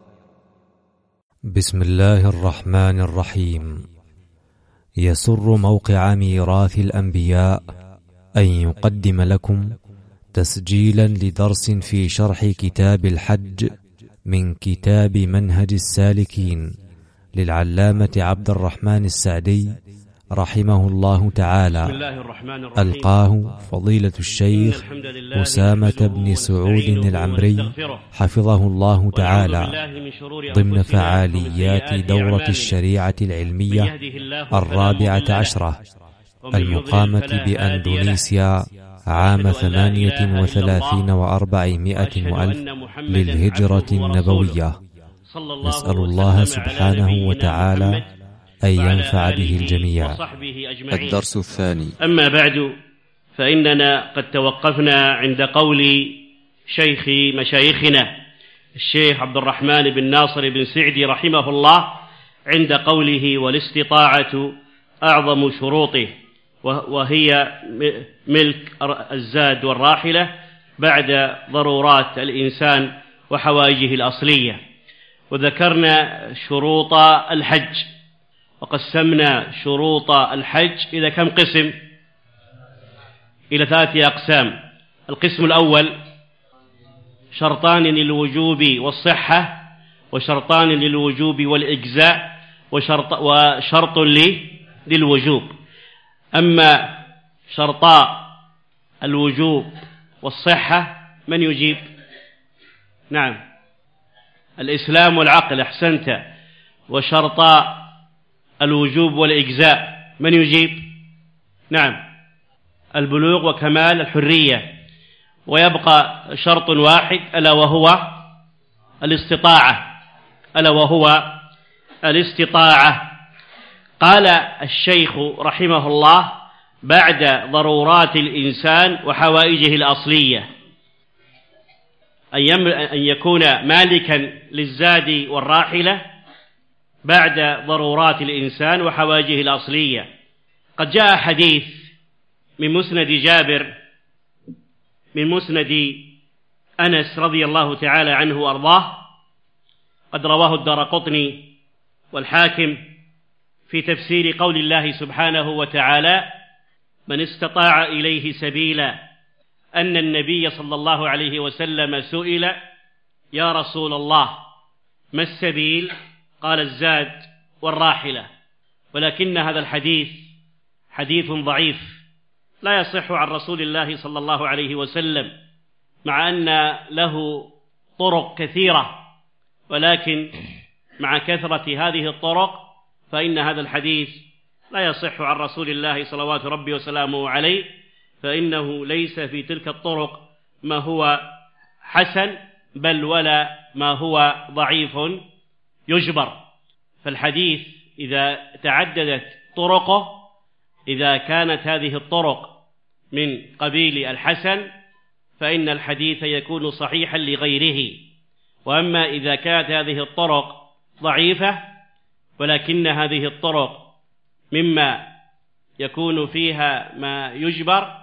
Speaker 1: بسم الله الرحمن الرحيم. يسر موقع ميراث الأنبياء أن يقدم لكم تسجيلا لدرس في شرح كتاب الحج من كتاب منهج السالكين للعلامة عبد الرحمن السعدي رحمه الله تعالى، ألقاه فضيلة الشيخ أسامة بن سعود العمري حفظه الله تعالى ضمن فعاليات دورة الشريعة العلمية الرابعة عشرة المقامة بأندونيسيا عام ثمانية وثلاثين وأربعمائة وألف للهجرة النبوية. نسأل الله سبحانه وتعالى أن ينفع به الجميع. الدرس الثاني.
Speaker 2: أما بعد، فإننا قد توقفنا عند قول شيخ مشايخنا الشيخ عبد الرحمن بن ناصر بن سعدي رحمه الله عند قوله: والاستطاعة أعظم شروطه، وهي ملك الزاد والراحلة بعد ضرورات الإنسان وحوائجه الأصلية. وذكرنا شروط الحج، وقسمنا شروط الحج إلى كم قسم؟ إلى ثلاثة أقسام. القسم الأول شرطان للوجوب والصحة، وشرطان للوجوب والإجزاء، وشرط, وشرط للوجوب. أما شرطاء الوجوب والصحة من يجيب؟ نعم، الإسلام والعقل. أحسنت. وشرطاء الوجوب والإجزاء؟ من يجيب؟ نعم، البلوغ وكمال الحرية. ويبقى شرط واحد ألا وهو الاستطاعة ألا وهو الاستطاعة. قال الشيخ رحمه الله: بعد ضرورات الإنسان وحوائجه الأصلية، أن يكون مالكا للزاد والراحلة بعد ضرورات الإنسان وحوائجه الأصلية. قد جاء حديث من مسند جابر من مسند أنس رضي الله تعالى عنه وأرضاه، قد رواه الدارقطني والحاكم في تفسير قول الله سبحانه وتعالى: من استطاع إليه سبيلا، أن النبي صلى الله عليه وسلم سئل: يا رسول الله ما السبيل؟ قال: الزاد والراحلة. ولكن هذا الحديث حديث ضعيف لا يصح عن رسول الله صلى الله عليه وسلم، مع أن له طرق كثيرة، ولكن مع كثرة هذه الطرق فإن هذا الحديث لا يصح عن رسول الله صلوات ربي وسلامه عليه، فإنه ليس في تلك الطرق ما هو حسن، بل ولا ما هو ضعيف يجبر. فالحديث إذا تعددت طرقه، إذا كانت هذه الطرق من قبيل الحسن، فإن الحديث يكون صحيحا لغيره. وأما إذا كانت هذه الطرق ضعيفة، ولكن هذه الطرق مما يكون فيها ما يجبر،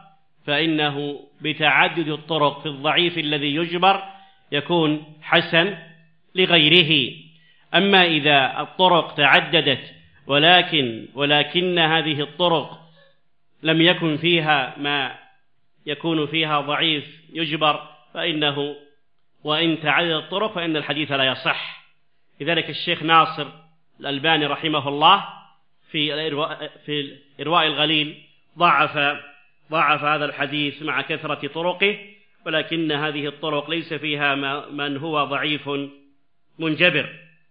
Speaker 2: فإنه بتعدد الطرق في الضعيف الذي يجبر يكون حسن لغيره. أما إذا الطرق تعددت ولكن ولكن هذه الطرق لم يكن فيها ما يكون فيها ضعيف يجبر، فإنه وإن تعدد الطرق فإن الحديث لا يصح. لذلك الشيخ ناصر الألباني رحمه الله في في إرواء الغليل ضعف ضعف هذا الحديث مع كثرة طرقه، ولكن هذه الطرق ليس فيها من هو ضعيف منجبر.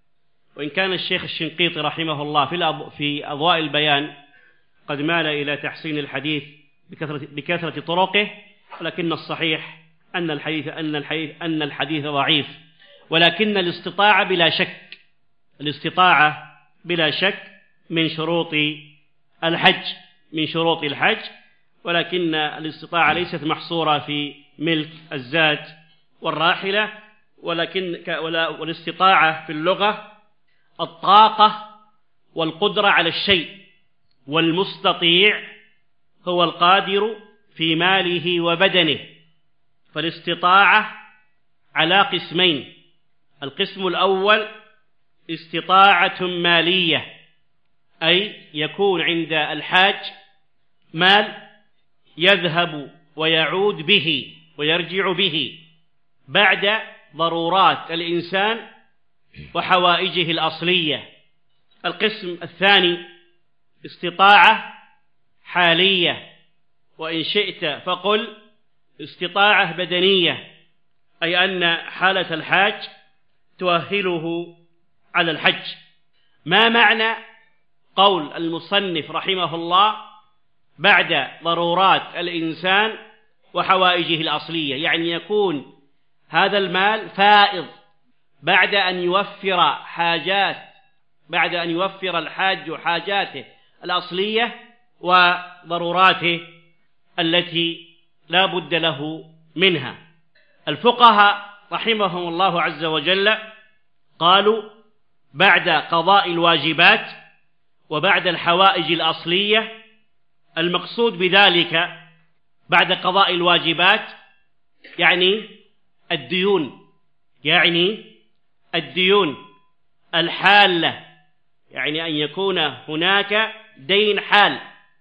Speaker 2: وإن كان الشيخ الشنقيطي رحمه الله في في أضواء البيان قد مال إلى تحسين الحديث بكثرة بكثرة طرقه، ولكن الصحيح أن الحديث أن الحديث أن الحديث ضعيف. ولكن الاستطاعة بلا شك الاستطاعة بلا شك من شروط الحج من شروط الحج ولكن الاستطاعة ليست محصورة في ملك الزاد والراحلة، ولكن والاستطاعة في اللغة الطاقة والقدرة على الشيء، والمستطيع هو القادر في ماله وبدنه. فالاستطاعة على قسمين: القسم الأول استطاعة مالية، أي يكون عند الحاج مال يذهب ويعود به ويرجع به بعد ضرورات الإنسان وحوائجه الأصلية. القسم الثاني استطاعة حالية، وإن شئت فقل استطاعة بدنية، أي أن حالة الحاج تؤهله على الحج. ما معنى قول المصنف رحمه الله بعد ضرورات الإنسان وحوائجه الأصلية؟ يعني يكون هذا المال فائض بعد أن يوفر حاجات بعد أن يوفر الحاج حاجاته الأصلية وضروراته التي لا بد له منها. الفقهاء رحمهم الله عز وجل قالوا بعد قضاء الواجبات وبعد الحوائج الأصلية، المقصود بذلك بعد قضاء الواجبات يعني الديون يعني الديون الحالة، يعني أن يكون هناك دين حال،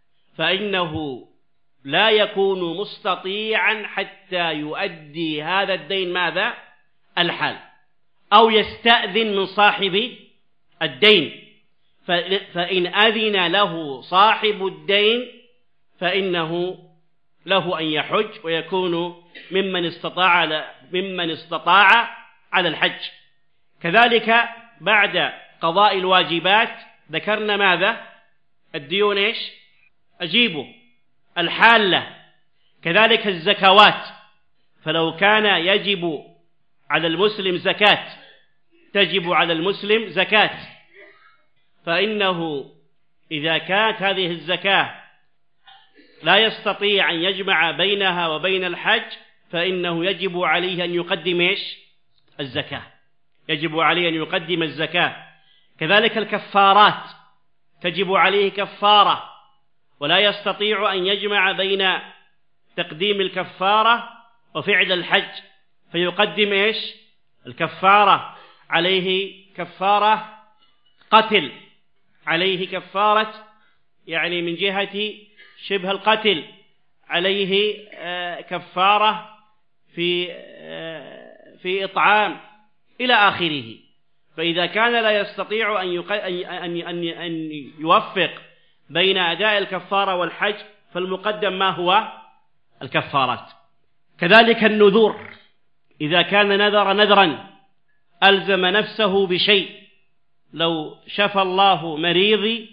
Speaker 2: فإنه لا يكون مستطيعا حتى يؤدي هذا الدين ماذا؟ الحال، أو يستأذن من صاحب الدين، فإن أذن له صاحب الدين فإنه له أن يحج ويكون ممن استطاع ممن استطاع على الحج. كذلك بعد قضاء الواجبات ذكرنا ماذا؟ الديون إيش؟ أجيبه. الحالة كذلك الزكوات، فلو كان يجب على المسلم زكاة، تجب على المسلم زكاة، فإنه إذا كانت هذه الزكاة لا يستطيع أن يجمع بينها وبين الحج، فإنه يجب عليه أن يقدم إيش؟ الزكاة، يجب عليه أن يقدم الزكاة. كذلك الكفارات تجب عليه كفارة، ولا يستطيع أن يجمع بين تقديم الكفارة وفعل الحج، فيقدم إيش؟ الكفارة، عليه كفارة قتل، عليه كفارة يعني من جهة شبه القتل، عليه كفارة في في إطعام إلى آخره. فإذا كان لا يستطيع أن يوفق بين أداء الكفارة والحج، فالمقدم ما هو؟ الكفارات. كذلك النذور، إذا كان نذر نذرا ألزم نفسه بشيء، لو شفى الله مريضي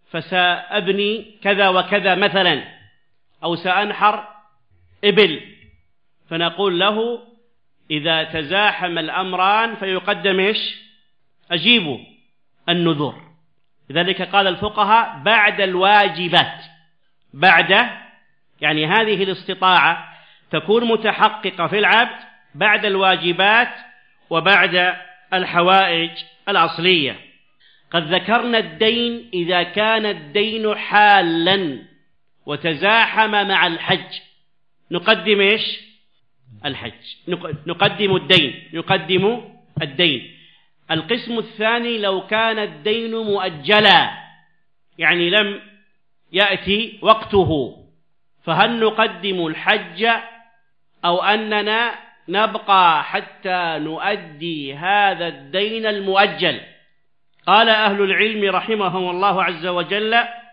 Speaker 2: فسأبني كذا وكذا مثلا، أو سأنحر إبل، فنقول له إذا تزاحم الأمران فيقدم إيش؟ أجيب النذور. لذلك قال الفقهاء بعد الواجبات، بعد يعني هذه الاستطاعة تكون متحققة في العبد بعد الواجبات وبعد الحوائج الأصلية. قد ذكرنا الدين إذا كان الدين حالا وتزاحم مع الحج، نقدم إيش؟ الحج، نقدم الدين، نقدم الدين. القسم الثاني لو كان الدين مؤجلا، يعني لم يأتي وقته، فهل نقدم الحج أو أننا نبقى حتى نؤدي هذا الدين المؤجل؟ قال أهل العلم رحمهم الله عز وجل: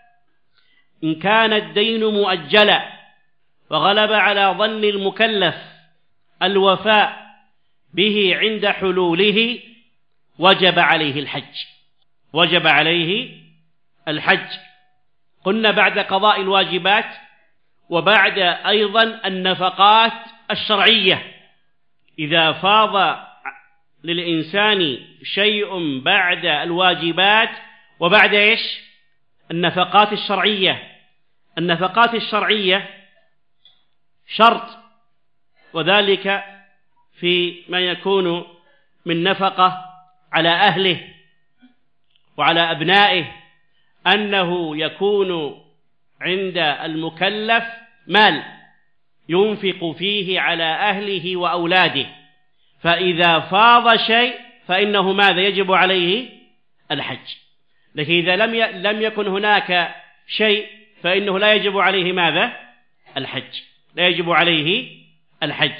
Speaker 2: إن كان الدين مؤجلا وغلب على ظن المكلف الوفاء به عند حلوله وجب عليه الحج، وجب عليه الحج. قلنا بعد قضاء الواجبات وبعد أيضا النفقات الشرعية. إذا فاض للإنسان شيء بعد الواجبات وبعد إيش؟ النفقات الشرعية. النفقات الشرعية شرط، وذلك في ما يكون من نفقة على أهله وعلى أبنائه، أنه يكون عند المكلف مال ينفق فيه على أهله وأولاده، فإذا فاض شيء فإنه ماذا؟ يجب عليه الحج. لكن إذا لم لم يكن هناك شيء فإنه لا يجب عليه ماذا؟ الحج، لا يجب عليه الحج.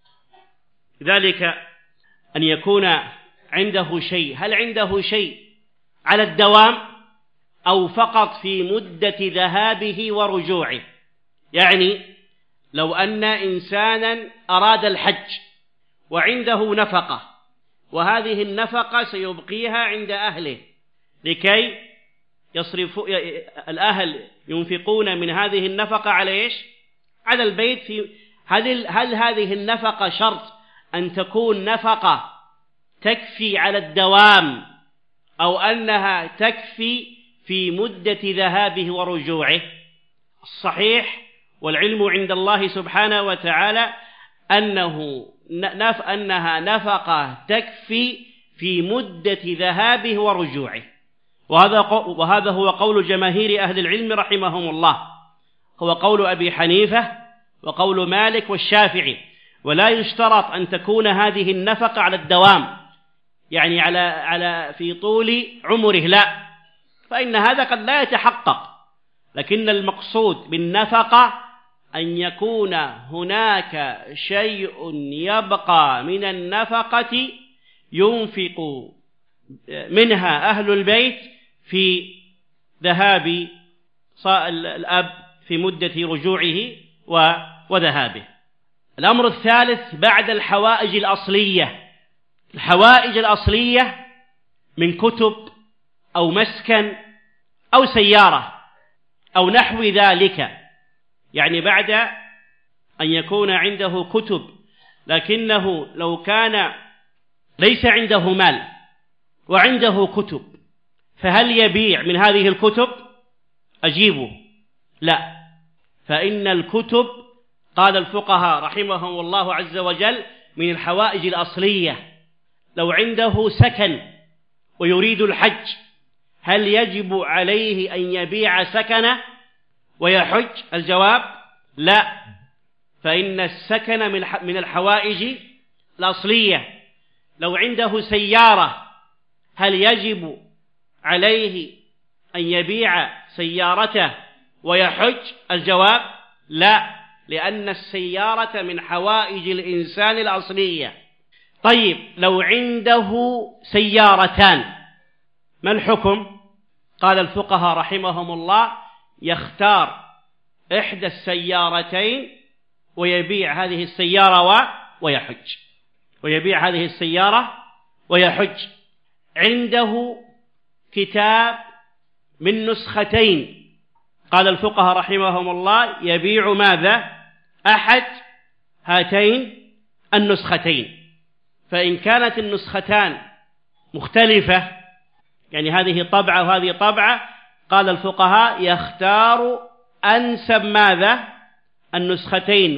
Speaker 2: ذلك أن يكون عنده شيء. هل عنده شيء على الدوام أو فقط في مدة ذهابه ورجوعه؟ يعني لو أن إنسانا أراد الحج وعنده نفقة، وهذه النفقة سيبقيها عند أهله لكي يصرف الأهل ينفقون من هذه النفقة على إيش؟ على البيت. في هل, هل هذه النفقة شرط أن تكون نفقة تكفي على الدوام أو أنها تكفي في مدة ذهابه ورجوعه؟ الصحيح والعلم عند الله سبحانه وتعالى أنه نف أنها نفقة تكفي في مدة ذهابه ورجوعه، وهذا وهذا هو قول جماهير أهل العلم رحمهم الله، هو قول أبي حنيفة وقول مالك والشافعي. ولا يشترط أن تكون هذه النفقة على الدوام، يعني على على في طول عمره، لا، فإن هذا قد لا يتحقق. لكن المقصود بالنفقة أن يكون هناك شيء يبقى من النفقة ينفق منها أهل البيت في ذهاب الأب في مدة رجوعه وذهابه. الأمر الثالث بعد الحوائج الأصلية. الحوائج الأصلية من كتب أو مسكن أو سيارة أو نحو ذلك، يعني بعد أن يكون عنده كتب، لكنه لو كان ليس عنده مال وعنده كتب فهل يبيع من هذه الكتب؟ أجيبه لا، فإن الكتب قال الفقهاء رحمهم الله عز وجل من الحوائج الأصلية. لو عنده سكن ويريد الحج هل يجب عليه أن يبيع سكنه ويحج؟ الجواب لا، فإن السكن من الحوائج الأصلية. لو عنده سيارة هل يجب عليه أن يبيع سيارته ويحج؟ الجواب لا، لأن السيارة من حوائج الإنسان الأصلية. طيب لو عنده سيارتان ما الحكم؟ قال الفقهاء رحمهم الله يختار إحدى السيارتين ويبيع هذه السيارة ويحج، ويبيع هذه السيارة ويحج. عنده كتاب من نسختين، قال الفقهاء رحمهم الله يبيع ماذا؟ أحد هاتين النسختين. فإن كانت النسختان مختلفة، يعني هذه طبعة وهذه طبعة، قال الفقهاء يختار أنسب ماذا؟ النسختين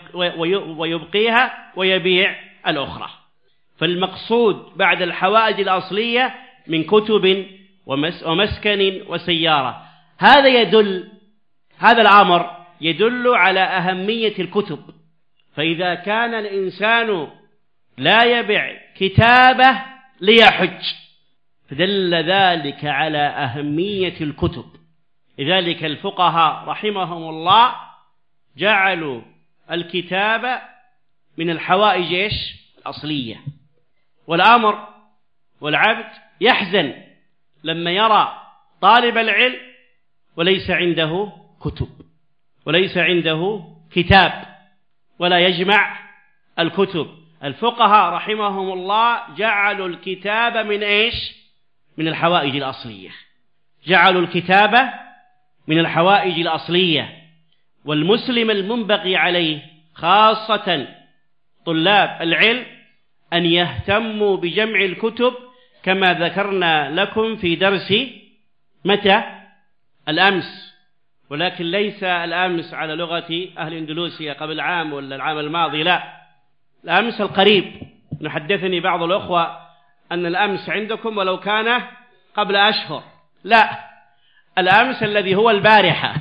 Speaker 2: ويبقيها ويبيع الأخرى. فالمقصود بعد الحوائج الأصلية من كتب ومسكن وسيارة. هذا يدل هذا الأمر يدل على أهمية الكتب. فإذا كان الإنسان لا يبيع كتابه ليحج فدل ذلك على أهمية الكتب. لذلك الفقهاء رحمهم الله جعلوا الكتاب من الحوائج إيش؟ الأصلية. والأمر والعبد يحزن لما يرى طالب العلم وليس عنده كتب وليس عنده كتاب ولا يجمع الكتب. الفقهاء رحمهم الله جعلوا الكتاب من إيش؟ من الحوائج الأصلية. جعلوا الكتاب من الحوائج الأصلية. والمسلم المنبغي عليه خاصة طلاب العلم أن يهتموا بجمع الكتب كما ذكرنا لكم في درس متى؟ الأمس، ولكن ليس الأمس على لغة أهل إندونيسيا قبل عام ولا العام الماضي، لا، الأمس القريب. نحدثني بعض الأخوة أن الأمس عندكم ولو كان قبل أشهر، لا، الأمس الذي هو البارحة.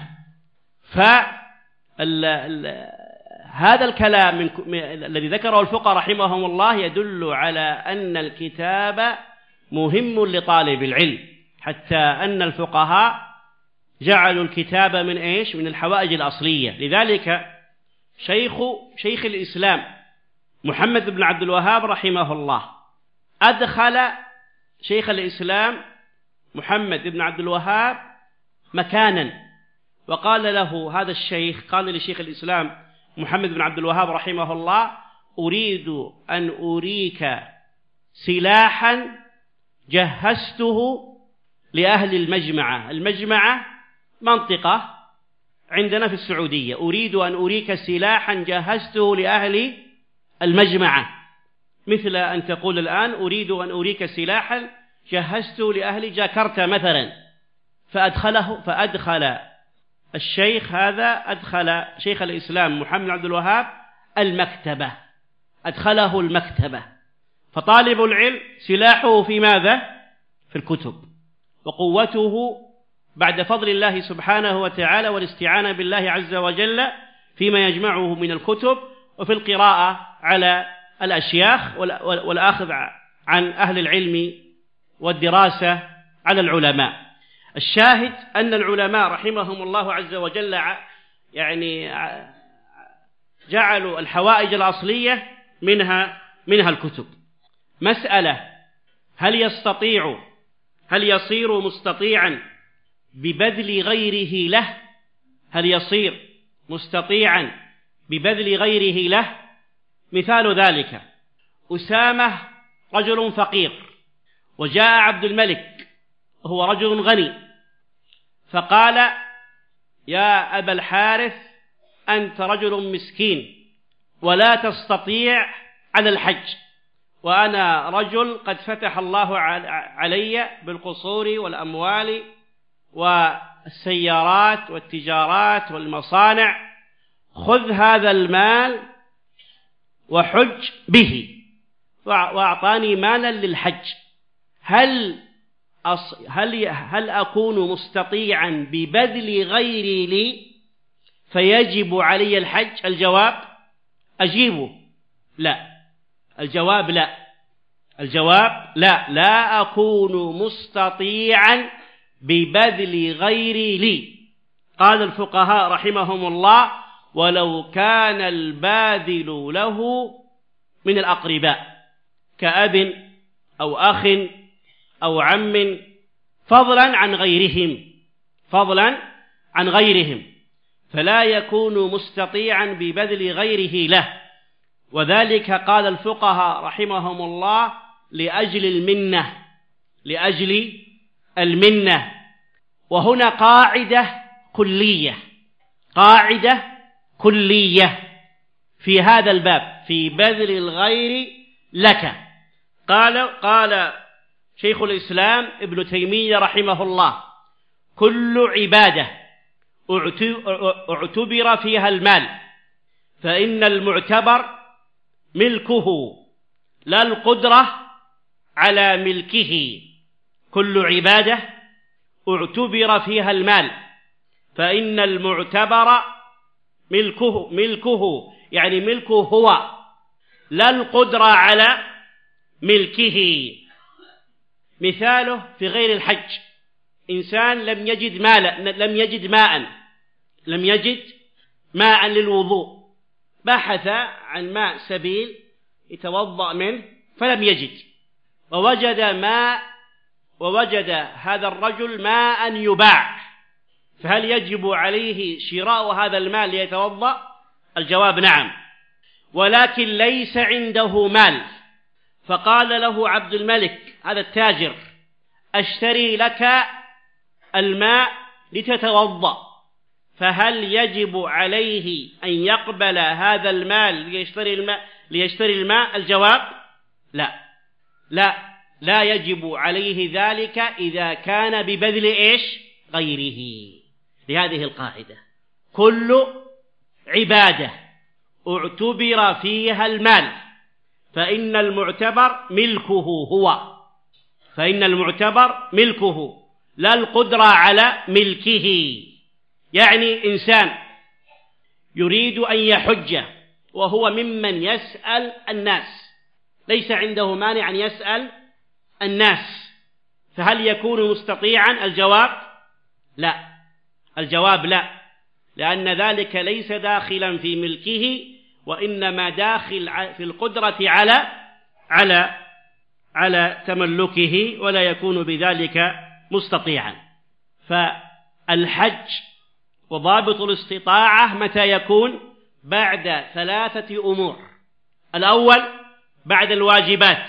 Speaker 2: فهذا الكلام من الذي ذكره الفقهاء رحمهم الله يدل على أن الكتاب مهم لطالب العلم، حتى أن الفقهاء جعلوا الكتاب من إيش؟ من الحوائج الأصلية. لذلك شيخ شيخ الإسلام محمد بن عبد الوهاب رحمه الله أدخل شيخ الإسلام محمد بن عبد الوهاب مكانا، وقال له هذا الشيخ، قال لشيخ الإسلام محمد بن عبد الوهاب رحمه الله أريد أن أريك سلاحا جهزته لأهل المجمعة. المجمعة منطقة عندنا في السعودية. أريد أن أريك سلاحا جهزته لأهل المجمعة، مثل أن تقول الآن أريد أن أريك سلاحا جهزته لأهل جاكرتا مثلا. فأدخله فأدخل الشيخ هذا أدخل شيخ الإسلام محمد بن عبد الوهاب المكتبة، أدخله المكتبة. فطالب العلم سلاحه في ماذا؟ في الكتب. وقوته بعد فضل الله سبحانه وتعالى والاستعانة بالله عز وجل فيما يجمعه من الكتب، وفي القراءة على الأشياخ والأخذ عن أهل العلم والدراسة على العلماء. الشاهد أن العلماء رحمهم الله عز وجل يعني جعلوا الحوائج الأصلية منها منها الكتب. مسألة: هل يستطيع هل يصير مستطيعا ببذل غيره له؟ هل يصير مستطيعا ببذل غيره له؟ مثال ذلك: أسامة رجل فقير، وجاء عبد الملك وهو رجل غني، فقال: يا أبا الحارث، أنت رجل مسكين ولا تستطيع على الحج، وأنا رجل قد فتح الله علي بالقصور والأموال والسيارات والتجارات والمصانع، خذ هذا المال وحج به. وأعطاني مالا للحج. هل أص... هل هل أكون مستطيعا ببذل غيري لي فيجب علي الحج؟ الجواب أجيبه لا. الجواب لا. الجواب لا لا أكون مستطيعا ببذل غيري لي. قال الفقهاء رحمهم الله: ولو كان الباذل له من الأقرباء كأب أو أخ أو عم، فضلا عن غيرهم فضلا عن غيرهم فلا يكون مستطيعا ببذل غيره له. وذلك قال الفقهاء رحمهم الله لأجل المنة لأجل المنة. وهنا قاعدة كلية قاعدة كلية في هذا الباب في بذل الغير لك. قال قال شيخ الإسلام ابن تيمية رحمه الله: كل عبادة اعتبر فيها المال فإن المعتبر ملكه لا القدرة على ملكه. كل عبادة اعتبر فيها المال فإن المعتبر ملكه ملكه يعني ملكه هو لا القدرة على ملكه. مثاله في غير الحج: إنسان لم يجد ماء لم يجد ماء لم يجد ماء للوضوء، بحث عن ماء سبيل يتوضأ منه فلم يجد، ووجد ماء ووجد هذا الرجل ماء يباع، فهل يجب عليه شراء هذا الماء ليتوضأ؟ الجواب نعم. ولكن ليس عنده مال، فقال له عبد الملك هذا التاجر: أشتري لك الماء لتتوضأ، فهل يجب عليه أن يقبل هذا المال ليشتري الماء ليشتري الماء؟ الجواب لا لا لا يجب عليه ذلك إذا كان ببذل إيش؟ غيره. لهذه القاعدة: كل عبادة اعتبر فيها المال فإن المعتبر ملكه هو فإن المعتبر ملكه لا القدرة على ملكه. يعني إنسان يريد أن يحج وهو ممن يسأل الناس، ليس عنده مانع أن يسأل الناس، فهل يكون مستطيعا؟ الجواب لا. الجواب لا، لأن ذلك ليس داخلا في ملكه، وإنما داخل في القدرة على على على تملكه، ولا يكون بذلك مستطيعا. فالحج وضابط الاستطاعة متى يكون؟ بعد ثلاثة أمور: الأول بعد الواجبات،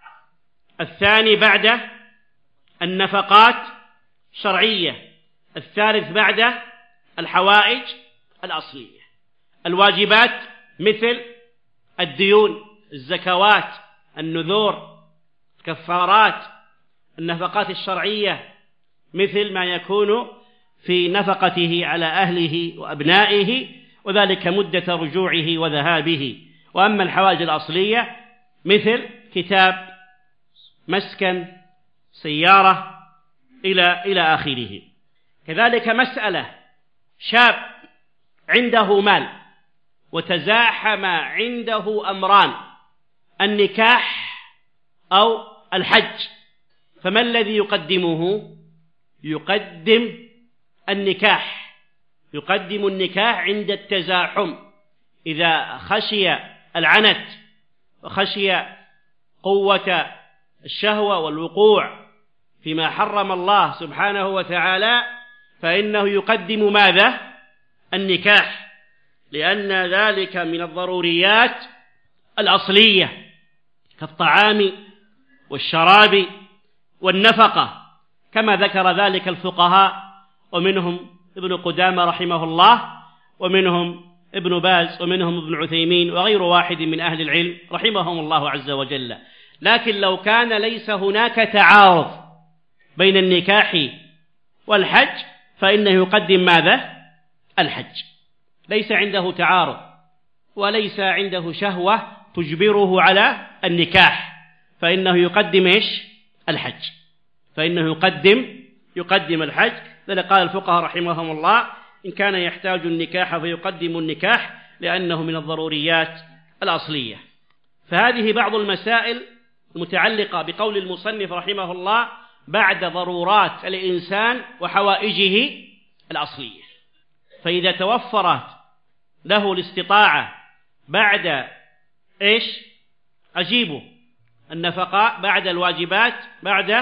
Speaker 2: الثاني بعد النفقات الشرعية، الثالث بعد الحوائج الأصلية. الواجبات مثل الديون، الزكوات، النذور، الكفارات. النفقات الشرعية مثل ما يكون في نفقته على أهله وأبنائه، وذلك مدة رجوعه وذهابه. وأما الحوائج الأصلية مثل كتاب، مسكن، سيارة، إلى إلى آخره. كذلك مسألة: شاب عنده مال وتزاحم عنده أمران: النكاح أو الحج، فما الذي يقدمه؟ يقدم النكاح يقدم النكاح عند التزاحم. إذا خشي العنت وخشي قوة الشهوة والوقوع فيما حرم الله سبحانه وتعالى فإنه يقدم ماذا؟ النكاح، لأن ذلك من الضروريات الأصلية كالطعام والشراب والنفقة، كما ذكر ذلك الفقهاء ومنهم ابن قدامة رحمه الله، ومنهم ابن باز، ومنهم ابن عثيمين، وغير واحد من أهل العلم رحمهم الله عز وجل. لكن لو كان ليس هناك تعارض بين النكاح والحج فإنه يقدم ماذا؟ الحج. ليس عنده تعارض وليس عنده شهوة تجبره على النكاح فإنه يقدم إيش؟ الحج. فإنه يقدم يقدم الحج. لذلك قال الفقهاء رحمهم الله إن كان يحتاج النكاح فيقدم النكاح لأنه من الضروريات الأصلية. فهذه بعض المسائل المتعلقة بقول المصنف رحمه الله بعد ضرورات الإنسان وحوائجه الأصلية. فإذا توفرت له الاستطاعة بعد إيش؟ أجيبه النفقاء بعد الواجبات بعد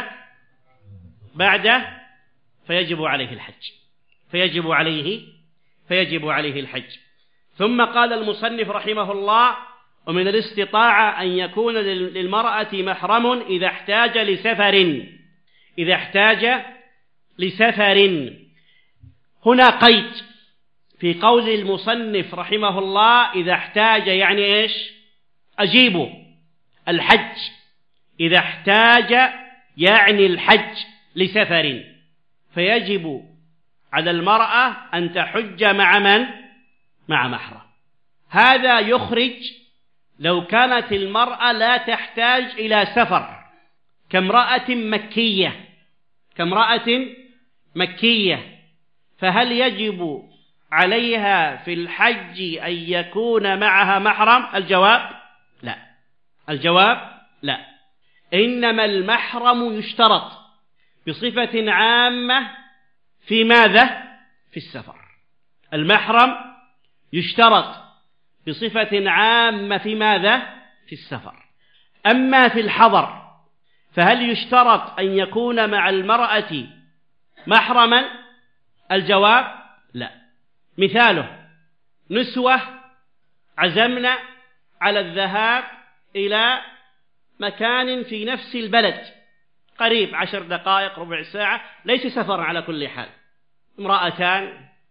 Speaker 2: بعد فيجب عليه الحج فيجب عليه فيجب عليه الحج. ثم قال المصنف رحمه الله ومن الاستطاعة أن يكون للمرأة محرم إذا احتاج لسفر إذا احتاج لسفر. هنا قيد في قول المصنف رحمه الله إذا احتاج، يعني إيش؟ أجيبه الحج. إذا احتاج يعني الحج لسفر، فيجب على المرأة أن تحج مع من؟ مع محرم. هذا يخرج لو كانت المرأة لا تحتاج إلى سفر كامرأة مكية كامرأة مكية فهل يجب عليها في الحج أن يكون معها محرم؟ الجواب لا. الجواب لا. إنما المحرم يشترط بصفة عامة في ماذا؟ في السفر. المحرم يشترط بصفة عامة في ماذا؟ في السفر. أما في الحضر فهل يشترط أن يكون مع المرأة محرما؟ الجواب لا. مثاله نسوة عزمنا على الذهاب إلى مكان في نفس البلد قريب عشر دقائق ربع ساعة، ليس سفر على كل حال، امرأتان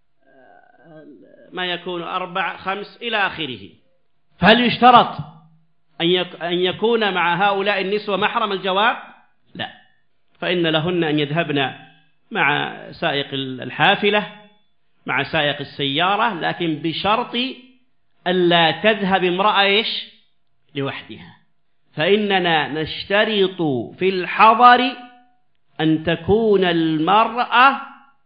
Speaker 2: ما يكون أربع خمس إلى آخره. فهل يشترط أن يكون مع هؤلاء النسوة محرم؟ الجواب لا. فإن لهن أن يذهبن مع سائق الحافلة مع سائق السيارة، لكن بشرط ألا تذهب امرأة إيش؟ لوحدها. فإننا نشترط في الحضر أن تكون المرأة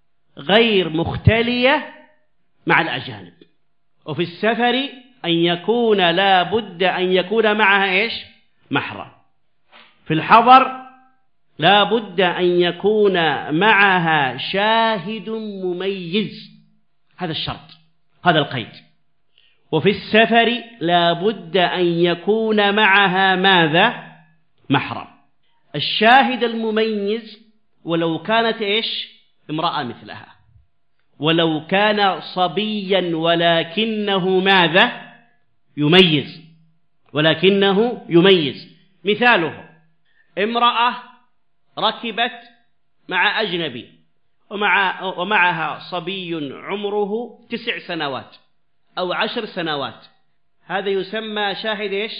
Speaker 2: غير مختلية مع الأجانب، وفي السفر أن يكون لا بد أن يكون معها إيش؟ محرم. في الحضر لا بد أن يكون معها شاهد مميز، هذا الشرط، هذا القيد. وفي السفر لا بد أن يكون معها ماذا؟ محرم. الشاهد المميز ولو كانت إيش؟ امرأة مثلها، ولو كان صبيا ولكنه ماذا؟ يميز، ولكنه يميز. مثاله امرأة ركبت مع أجنبي ومع ومعها صبي عمره تسع سنوات أو عشر سنوات، هذا يسمى شاهد إيش؟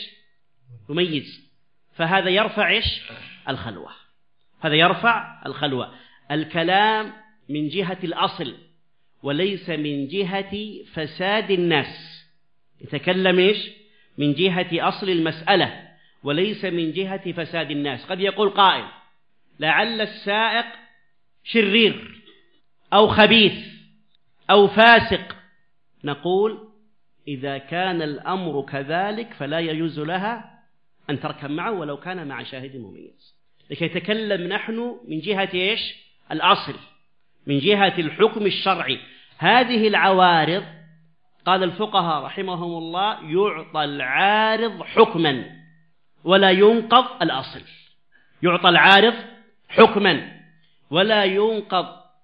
Speaker 2: مميز. فهذا يرفع إيش؟ الخلوة. هذا يرفع الخلوة. الكلام من جهة الأصل وليس من جهة فساد الناس. يتكلم إيش؟ من جهة أصل المسألة وليس من جهة فساد الناس. قد يقول قائل لعل السائق شرير أو خبيث أو فاسق. نقول إذا كان الأمر كذلك فلا يجوز لها أن تركب معه ولو كان مع شاهد مميز. لكي يتكلم نحن من جهة إيش؟ الأصل، من جهة الحكم الشرعي. هذه العوارض قال الفقهاء رحمهم الله يعطى العارض حكما ولا ينقض الأصل. يعطى العارض حكما ولا ينقض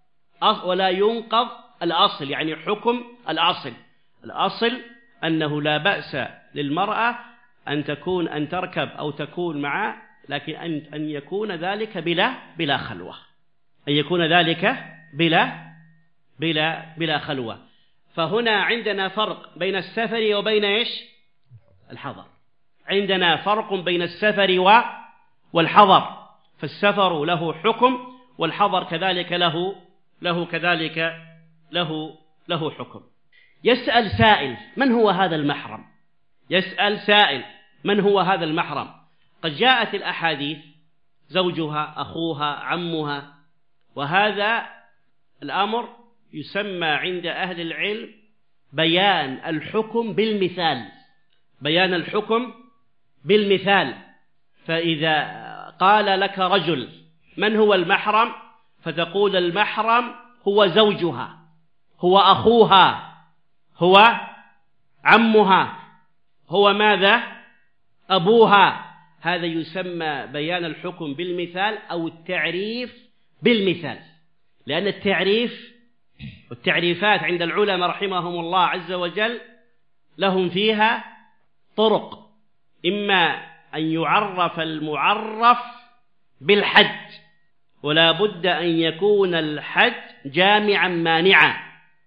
Speaker 2: ولا ينقض الأصل، يعني حكم الأصل. الأصل أنه لا بأس للمرأة أن تكون أن تركب أو تكون معه، لكن أن أن يكون ذلك بلا بلا خلوة، أن يكون ذلك بلا بلا, بلا خلوة. فهنا عندنا فرق بين السفر وبين إيش؟ الحضر. عندنا فرق بين السفر والحضر، فالسفر له حكم والحضر كذلك له له كذلك له له حكم. يسأل سائل: من هو هذا المحرم؟ يسأل سائل: من هو هذا المحرم؟ قد جاءت الأحاديث: زوجها، أخوها، عمها. وهذا الأمر يسمى عند أهل العلم بيان الحكم بالمثال. بيان الحكم بالمثال. فإذا قال لك رجل: من هو المحرم؟ فتقول: المحرم هو زوجها، هو أخوها، هو عمها، هو ماذا؟ أبوها. هذا يسمى بيان الحكم بالمثال أو التعريف بالمثال. لأن التعريف والتعريفات عند العلماء رحمهم الله عز وجل لهم فيها طرق: إما أن يعرف المعرف بالحد، ولا بد أن يكون الحد جامعا مانعا،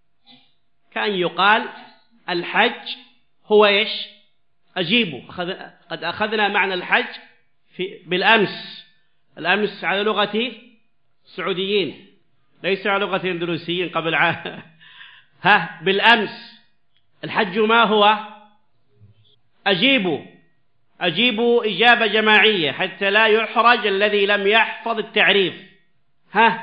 Speaker 2: كأن يقال الحج هو إيش؟ أجيبه. قد أخذنا معنى الحج في بالأمس. الأمس على لغة السعوديين، ليس على لغة الاندلسيين قبل عام. ها بالأمس الحج ما هو؟ أجيبوا أجيبوا إجابة جماعية حتى لا يحرج الذي لم يحفظ التعريف. ها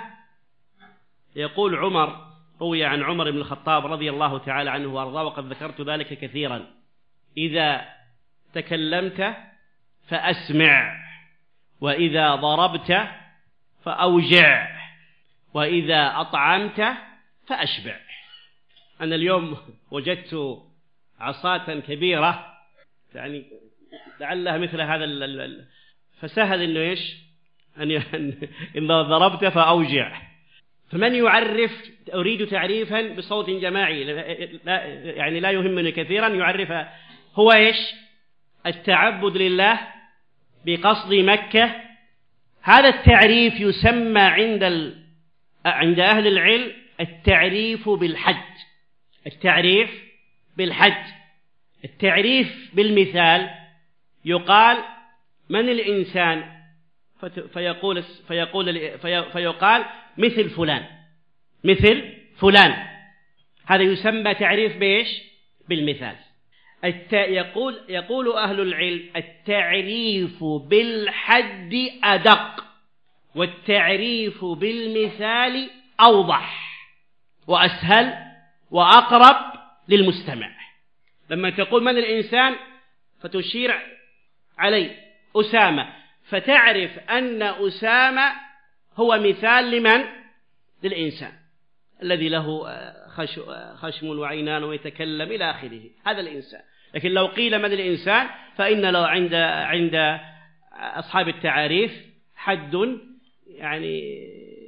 Speaker 2: يقول عمر، روي عن عمر بن الخطاب رضي الله تعالى عنه وأرضاه، وقد ذكرت ذلك كثيرا: إذا تكلمت فأسمع، وإذا ضربت فأوجع، وإذا أطعمت فأشبع. أنا اليوم وجدت عصاة كبيرة، يعني لعلها مثل هذا ال... فسهل إنه إيش؟ أن إن ضربت فأوجع. فمن يعرف، أريد تعريفا بصوت جماعي، لا يعني لا يهمني كثيرا، يعرف هو إيش؟ التعبد لله بقصد مكة. هذا التعريف يسمى عند ال... عند أهل العلم التعريف بالحد. التعريف بالحد. التعريف بالمثال يقال: من الإنسان؟ فيقول فيقول فيقال مثل فلان، مثل فلان. هذا يسمى تعريف بإيش؟ بالمثال. الت... يقول يقول أهل العلم: التعريف بالحد أدق، والتعريف بالمثال أوضح وأسهل وأقرب للمستمع. لما تقول من الإنسان فتشير عليه أسامة، فتعرف أن أسامة هو مثال لمن؟ للإنسان الذي له خشم وعينان ويتكلم إلى آخره، هذا الإنسان. لكن لو قيل من الإنسان فإن لو عند عند أصحاب التعاريف حد يعني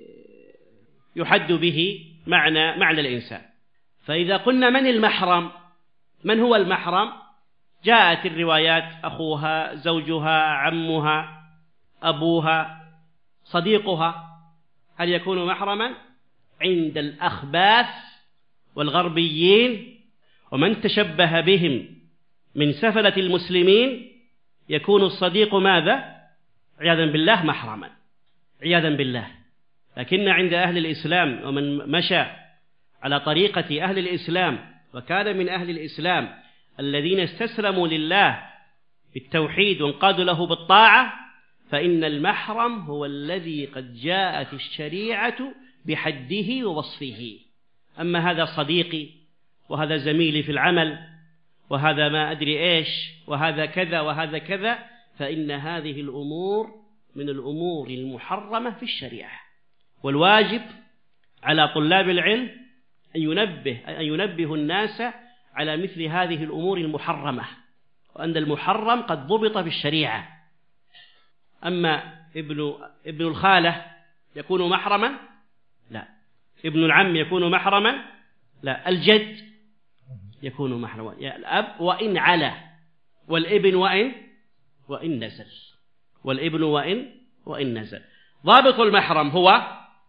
Speaker 2: يحد به معنى معنى الإنسان. فإذا قلنا من المحرم، من هو المحرم؟ جاءت الروايات: أخوها، زوجها، عمها، أبوها، صديقها. هل يكون محرما؟ عند الأخباث والغربيين ومن تشبه بهم من سفلة المسلمين يكون الصديق ماذا؟ عياذا بالله محرما، عياذا بالله. لكن عند أهل الإسلام ومن مشى على طريقة أهل الإسلام وكان من أهل الإسلام الذين استسلموا لله بالتوحيد وانقادوا له بالطاعة، فإن المحرم هو الذي قد جاءت الشريعة بحده ووصفه. أما هذا صديقي، وهذا زميلي في العمل، وهذا ما أدري إيش، وهذا كذا وهذا كذا، فإن هذه الأمور من الأمور المحرمة في الشريعة. والواجب على طلاب العلم أن ينبه أن ينبه الناس على مثل هذه الأمور المحرمة، وأن المحرم قد ضبط في الشريعة. أما ابن ابن الخالة يكون محرما؟ لا. ابن العم يكون محرما؟ لا. الجد يكون محرما، يا الأب وإن علا، والابن وإن وإن نزل، والابن وإن وإن نزل. ضابط المحرم هو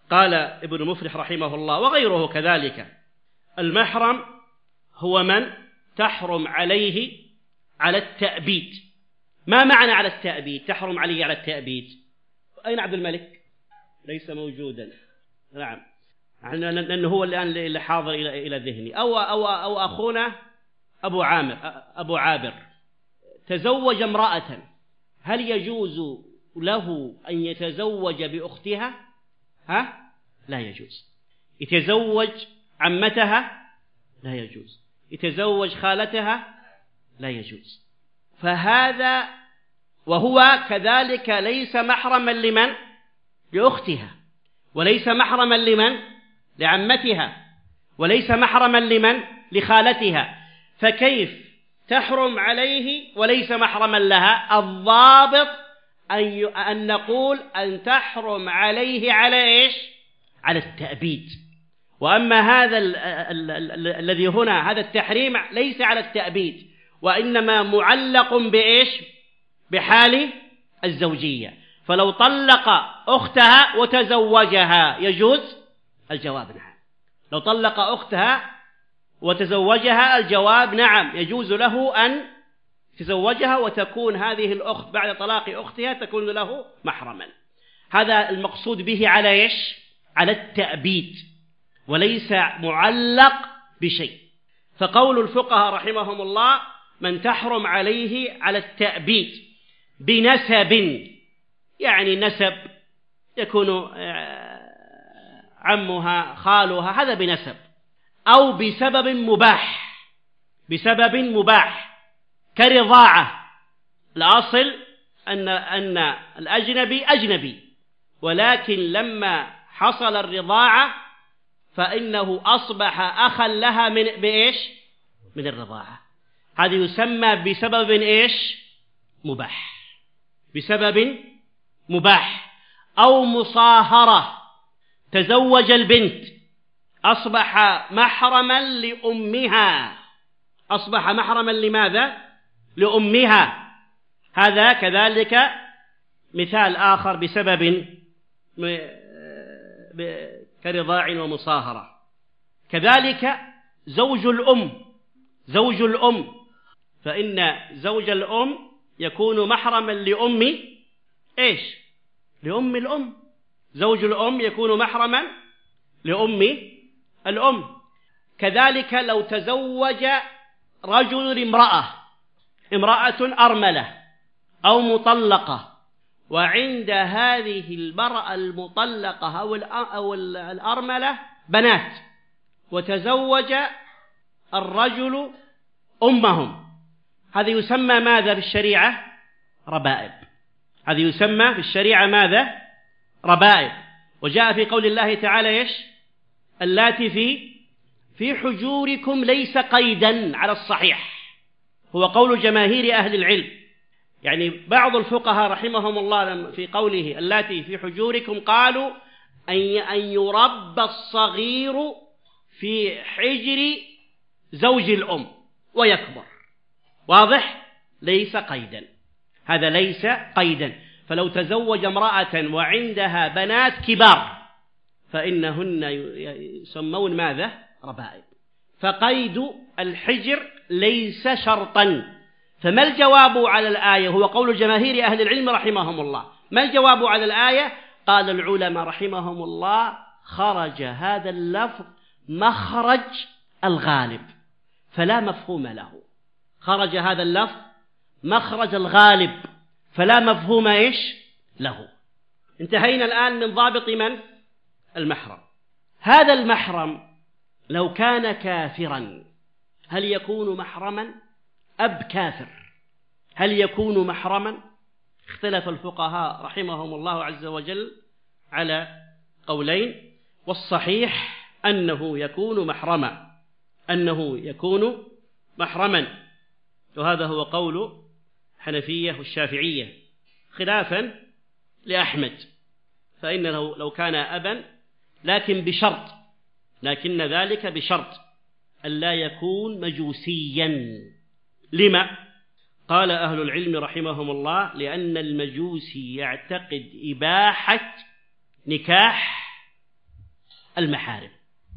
Speaker 2: قال ابن مفلح رحمه الله وغيره كذلك: المحرم هو من تحرم عليه على التأبيد. ما معنى على التأبيد؟ تحرم عليه على التأبيد. أين عبد الملك؟ ليس موجودا. نعم، لأنه هو الآن اللي حاضر إلى إلى ذهني. أو أو أو أخونا أبو عامر أبو عابر تزوج امرأة، هل يجوز له أن يتزوج بأختها؟ ها؟ لا يجوز. يتزوج عمتها؟ لا يجوز. يتزوج خالتها؟ لا يجوز. فهذا وهو كذلك ليس محرما لمن؟ لأختها، وليس محرما لمن؟ لعمتها، وليس محرما لمن؟ لخالتها. فكيف تحرم عليه وليس محرما لها؟ الضابط أن أن نقول أن تحرم عليه على إيش؟ على التأبيد. وأما هذا الذي هنا هذا التحريم ليس على التأبيد، وإنما معلق بإيش؟ بحال الزوجية. فلو طلق أختها وتزوجها يجوز؟ الجواب نعم. لو طلق أختها وتزوجها الجواب نعم، يجوز له أن تزوجها وتكون هذه الأخت بعد طلاق أختها تكون له محرما. هذا المقصود به على إيش؟ على التأبيد، وليس معلق بشيء. فقول الفقهاء رحمهم الله: من تحرم عليه على التأبيد بنسب، يعني نسب يكون عمها خالها، هذا بنسب، أو بسبب مباح، بسبب مباح كرضاعة. الأصل أن أن الأجنبي أجنبي، ولكن لما حصل الرضاعة فإنه أصبح أخا لها من بإيش؟ من الرضاعة. هذا يسمى بسبب إيش؟ مباح، بسبب مباح. أو مصاهرة، تزوج البنت أصبح محرما لأمها، أصبح محرما لماذا؟ لأمها. هذا كذلك مثال آخر بسبب كرضاع ومصاهرة. كذلك زوج الأم، زوج الأم، فإن زوج الأم يكون محرما لأم إيش؟ لأم الأم. زوج الأم يكون محرما لأم الأم. كذلك لو تزوج رجل امرأة، امرأة أرملة أو مطلقة، وعند هذه المرأة المطلقة أو الأرملة بنات، وتزوج الرجل أمهم، هذا يسمى ماذا بالشريعة؟ ربائب. هذا يسمى بالشريعة ماذا؟ ربائب. وجاء في قول الله تعالى إيش؟ اللاتي في في حجوركم ليس قيدا على الصحيح، هو قول جماهير أهل العلم. يعني بعض الفقهاء رحمهم الله في قوله اللاتي في حجوركم قالوا أن يربى الصغير في حجر زوج الأم ويكبر. واضح؟ ليس قيدا، هذا ليس قيدا. فلو تزوج امرأة وعندها بنات كبار فإنهن يسمون ماذا؟ ربائب. فقيد الحجر ليس شرطا. فما الجواب على الآية؟ هو قول جماهير أهل العلم رحمهم الله. ما الجواب على الآية؟ قال العلماء رحمهم الله: خرج هذا اللفظ مخرج الغالب فلا مفهوم له. خرج هذا اللفظ مخرج الغالب فلا مفهوم إيش له. انتهينا الآن من ضابط من؟ المحرم. هذا المحرم لو كان كافرا هل يكون محرما؟ أب كافر هل يكون محرما؟ اختلف الفقهاء رحمهم الله عز وجل على قولين، والصحيح أنه يكون محرما، أنه يكون محرما. وهذا هو قول الحنفية والشافعية خلافا لأحمد، فإنه لو كان أبا لكن بشرط، لكن ذلك بشرط ألا يكون مجوسيا. لما؟ قال أهل العلم رحمهم الله: لأن المجوسي يعتقد إباحة نكاح المحارم،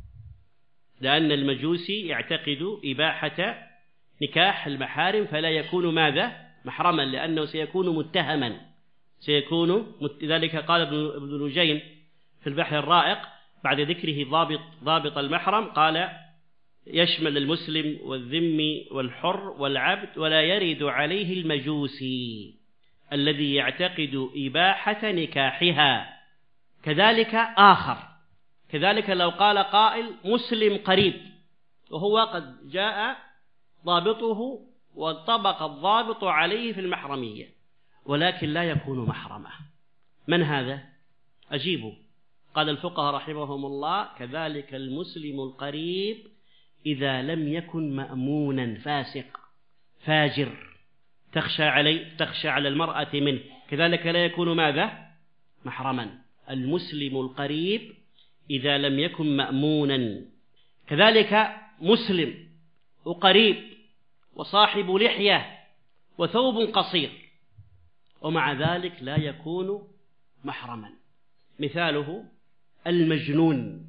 Speaker 2: لأن المجوسي يعتقد إباحة نكاح المحارم فلا يكون ماذا؟ محرما، لأنه سيكون متهما، سيكون مت... ذلك قال ابن نجيم في البحر الرائق بعد ذكره ضابط ضابط المحرم، قال يشمل المسلم والذمي والحر والعبد ولا يرد عليه المجوسي الذي يعتقد إباحة نكاحها. كذلك آخر، كذلك لو قال قائل مسلم قريب، وهو قد جاء ضابطه وطبق الضابط عليه في المحرمية، ولكن لا يكون محرما، من هذا؟ أجيبوا. قال الفقهاء رحمهم الله كذلك المسلم القريب إذا لم يكن مأمونا فاسق فاجر تخشى عليه تخشى على المرأة منه، كذلك لا يكون ماذا؟ محرما. المسلم القريب إذا لم يكن مأمونا. كذلك مسلم وقريب وصاحب لحية وثوب قصير ومع ذلك لا يكون محرما. مثاله المجنون،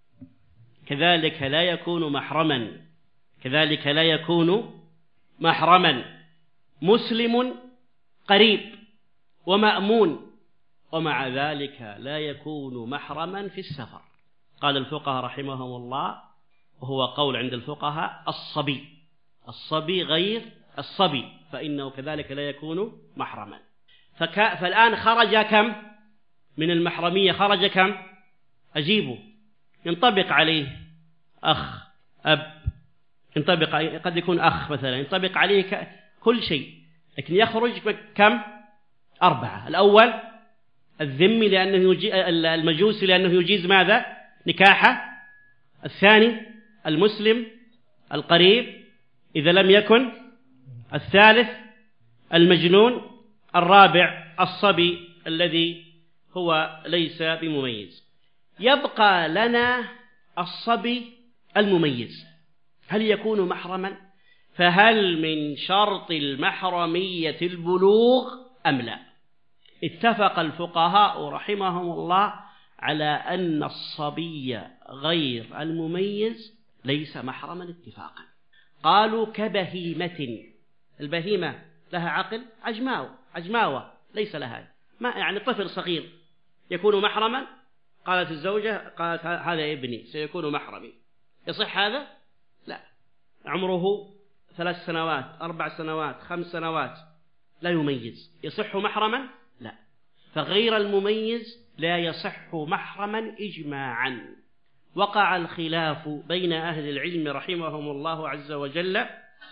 Speaker 2: كذلك لا يكون محرما، كذلك لا يكون محرما. مسلم قريب ومأمون ومع ذلك لا يكون محرما في السفر. قال الفقهاء رحمهم الله، وهو قول عند الفقهاء، الصبي الصبي غير الصبي فإنه كذلك لا يكون محرما. فك... فالآن خرج كم من المحرمية؟ خرج كم؟ أجيبه. ينطبق عليه أخ أب، ينطبق قد يكون أخ مثلا، ينطبق عليه ك... كل شيء، لكن يخرج كم؟ أربعة. الأول الذمي لأنه يجي... المجوسي لأنه يجيز ماذا؟ نكاحه. الثاني المسلم القريب إذا لم يكن. الثالث المجنون. الرابع الصبي الذي هو ليس بمميز. يبقى لنا الصبي المميز، هل يكون محرما؟ فهل من شرط المحرمية البلوغ أم لا؟ اتفق الفقهاء رحمهم الله على أن الصبي غير المميز ليس محرما اتفاقا. قالوا كبهيمة، البهيمة لها عقل؟ عجماوة عجماوة ليس لها، ما يعني طفل صغير يكون محرما؟ قالت الزوجة، قالت هذا ابني سيكون محرمي، يصح هذا؟ لا، عمره ثلاث سنوات أربع سنوات خمس سنوات لا يميز، يصح محرما؟ لا. فغير المميز لا يصح محرما إجماعا. وقع الخلاف بين أهل العلم رحمهم الله عز وجل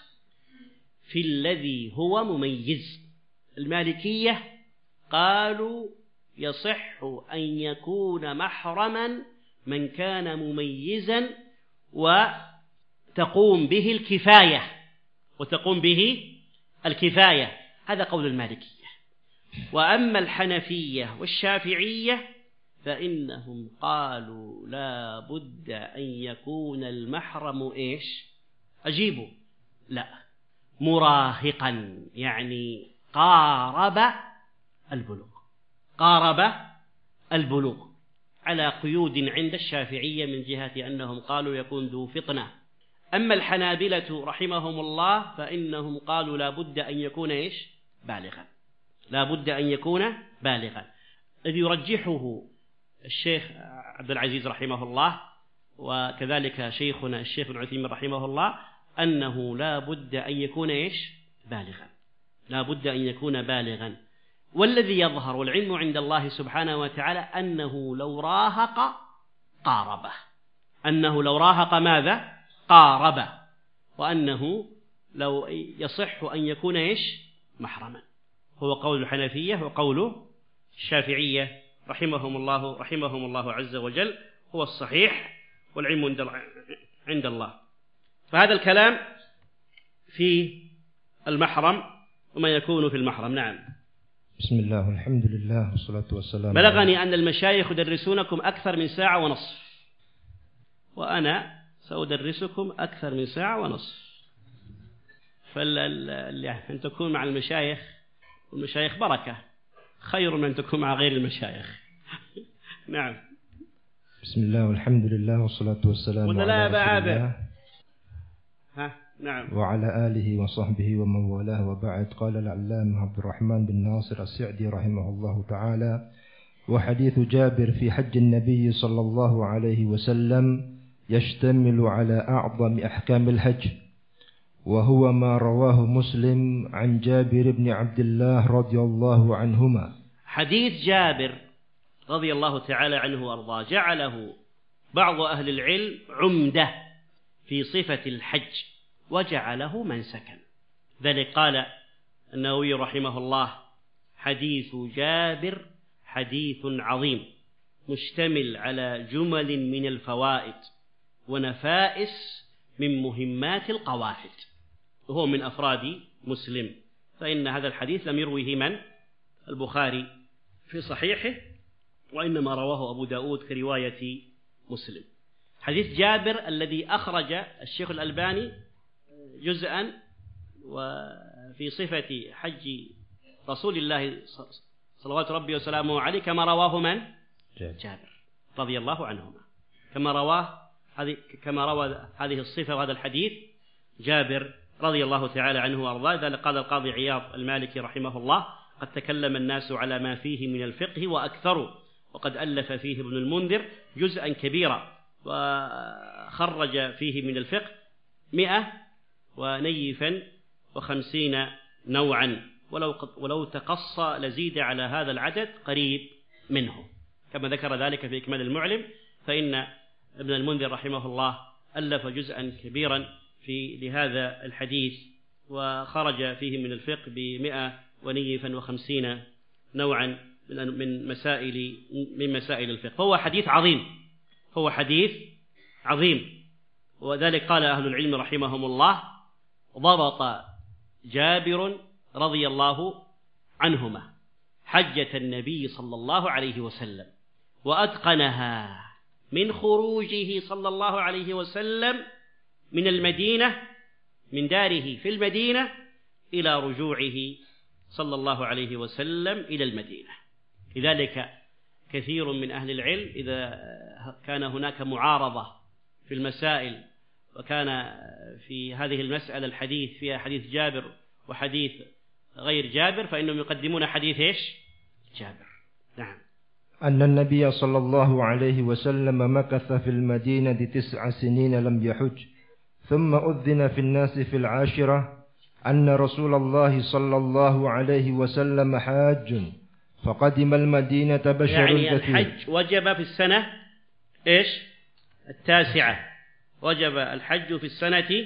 Speaker 2: في الذي هو مميز. المالكية قالوا يصح أن يكون محرما من كان مميزا وتقوم به الكفاية وتقوم به الكفاية، هذا قول المالكية. وأما الحنفية والشافعية فإنهم قالوا لا بد أن يكون المحرم إيش؟ أجيبوا. لا، مراهقا، يعني قارب البلوغ، قارب البلوغ، على قيود عند الشافعية من جهة أنهم قالوا يكون ذو فطنة. أما الحنابلة رحمهم الله فإنهم قالوا لا بد أن يكون إيش؟ بالغا، لا بد أن يكون بالغا. الذي يرجحه الشيخ عبد العزيز رحمه الله وكذلك شيخنا الشيخ ابن عثيمين رحمه الله أنه لا بد أن يكون إيش؟ بالغا، لا بد أن يكون بالغا. والذي يظهر والعلم عند الله سبحانه وتعالى أنه لو راهق قاربه، أنه لو راهق ماذا؟ قاربه، وأنه لو يصح أن يكون إيش؟ محرما. هو قول الحنفية وقول الشافعية رحمهم الله رحمهم الله عز وجل هو الصحيح، والعلم عند الله. فهذا الكلام في المحرم وما يكون في المحرم. نعم.
Speaker 3: بسم الله والحمد لله والصلاة والسلام.
Speaker 2: بلغني أن المشايخ يدرسونكم أكثر من ساعة ونصف، وأنا سأدرسكم أكثر من ساعة ونصف. فأن تكون مع المشايخ، والمشايخ بركة، خير من تكون مع غير المشايخ. نعم.
Speaker 3: بسم الله والحمد لله والصلاة والسلام على رسول الله
Speaker 2: ها نعم
Speaker 3: وعلى آله وصحبه ومن والاه وبعد. قال العلامة عبد الرحمن بن ناصر السعدي رحمه الله تعالى: وحديث جابر في حج النبي صلى الله عليه وسلم يشتمل على أعظم أحكام الحج، وهو ما رواه مسلم عن جابر بن عبد الله رضي الله عنهما.
Speaker 2: حديث جابر رضي الله تعالى عنه وأرضاه جعله بعض أهل العلم عمدة في صفة الحج وجعله منسكا، ذلك قال النووي رحمه الله: حديث جابر حديث عظيم مشتمل على جمل من الفوائد ونفائس من مهمات القواعد، وهو من أفراد مسلم، فإن هذا الحديث لم يرويه من؟ البخاري في صحيحه، وإنما رواه أبو داود كرواية مسلم. حديث جابر الذي أخرج الشيخ الألباني جزءا وفي صفة حج رسول الله صلوات ربي وسلامه عليه كما رواه من؟ جابر رضي الله عنهما، كما رواه هذه كما روى هذه الصفة وهذا الحديث جابر رضي الله تعالى عنه وأرضاه. ذلك قال القاضي عياض المالكي رحمه الله: قد تكلم الناس على ما فيه من الفقه وأكثروا، وقد ألف فيه ابن المنذر جزءا كبيرا وخرج فيه من الفقه مئة ونيفا وخمسين نوعا، ولو, ولو تقصى لزيد على هذا العدد قريب منه، كما ذكر ذلك في إكمال المعلم. فإن ابن المنذر رحمه الله ألف جزءا كبيرا في لهذا الحديث وخرج فيه من الفقه بمئة ونيفا وخمسين نوعا من مسائل من مسائل الفقه. فهو حديث عظيم، هو حديث عظيم وذلك قال أهل العلم رحمهم الله: ضبط جابر رضي الله عنهما حجة النبي صلى الله عليه وسلم وأتقنها من خروجه صلى الله عليه وسلم من المدينة من داره في المدينة إلى رجوعه صلى الله عليه وسلم إلى المدينة. لذلك كثير من أهل العلم إذا كان هناك معارضة في المسائل وكان في هذه المسألة الحديث فيها حديث جابر وحديث غير جابر فإنهم يقدمون حديث إيش؟ جابر. نعم.
Speaker 3: أن النبي صلى الله عليه وسلم مكث في المدينة تسع سنين لم يحج، ثم أذن في الناس في العاشرة أن رسول الله صلى الله عليه وسلم حاج، فقدم المدينة بشر
Speaker 2: يعني
Speaker 3: كثير.
Speaker 2: الحج وجب في السنة إيش؟ التاسعة، وجب الحج في السنة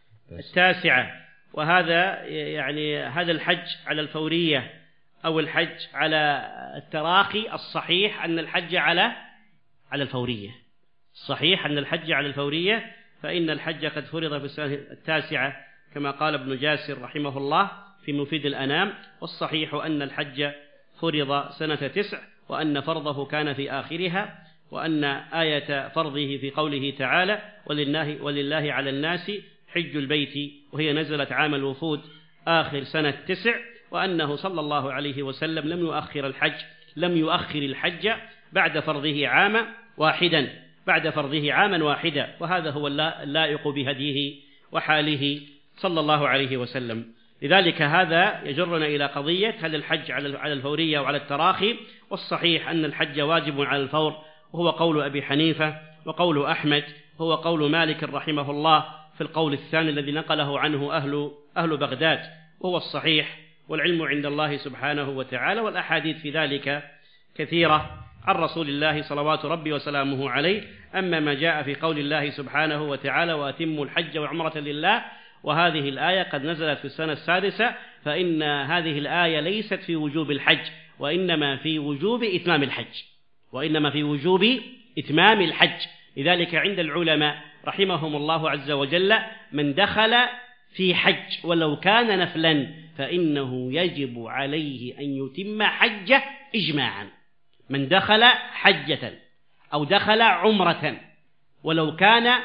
Speaker 2: التاسعة، وهذا يعني هذا الحج على الفورية أو الحج على التراخي. الصحيح أن الحج على على الفورية، الصحيح أن الحج على الفورية، فإن الحج قد فرض في السنة التاسعة كما قال ابن جاسر رحمه الله في مفيد الأنام، والصحيح أن الحج فرض سنة تسع، وأن فرضه كان في آخرها، وأن آية فرضه في قوله تعالى: ولله, ولله على الناس حج البيت، وهي نزلت عام الوفود آخر سنة تسع، وأنه صلى الله عليه وسلم لم يؤخر الحج لم يؤخر الحج بعد فرضه عاما واحدا بعد فرضه عاما واحدا وهذا هو اللائق بهديه وحاله صلى الله عليه وسلم. لذلك هذا يجرنا إلى قضية هل الحج على الفورية وعلى التراخي، والصحيح أن الحج واجب على الفور، وهو قول أبي حنيفة وقول أحمد، هو قول مالك رحمه الله في القول الثاني الذي نقله عنه أهل, أهل بغداد، وهو الصحيح، والعلم عند الله سبحانه وتعالى، والأحاديث في ذلك كثيرة عن رسول الله صلوات ربي وسلامه عليه. أما ما جاء في قول الله سبحانه وتعالى: وأتموا الحج وعمرة لله، وهذه الآية قد نزلت في السنة السادسة، فإن هذه الآية ليست في وجوب الحج، وإنما في وجوب إتمام الحج وإنما في وجوب إتمام الحج. لذلك عند العلماء رحمهم الله عز وجل من دخل في حج ولو كان نفلا فإنه يجب عليه أن يتم حجه إجماعا. من دخل حجة أو دخل عمرة ولو كان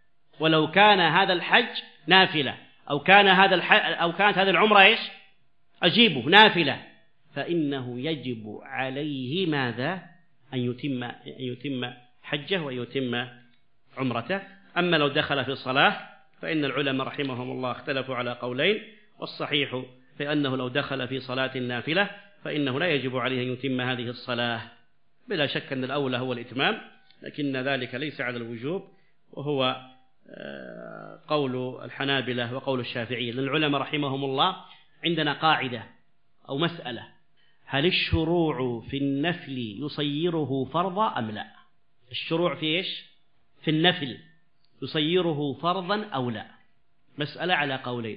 Speaker 2: ولو كان هذا الحج نافلة أو كان هذا الحج أو كانت هذه العمرة إيش؟ أجيبه نافلة، فإنه يجب عليه ماذا؟ أن يتم أن يتم حجه ويتم عمرته. أما لو دخل في الصلاة فإن العلماء رحمهم الله اختلفوا على قولين، والصحيح فإنه لو دخل في صلاة النافلة فإنه لا يجب عليه أن يتم هذه الصلاة، بلا شك أن الأولى هو الإتمام، لكن ذلك ليس على الوجوب، وهو قول الحنابلة وقول الشافعية. لأن العلماء رحمهم الله عندنا قاعدة أو مسألة: هل الشروع في النفل يصيره فرضا أم لا؟ الشروع في إيش؟ في النفل يصيره فرضا أو لا؟ مسألة على قولين.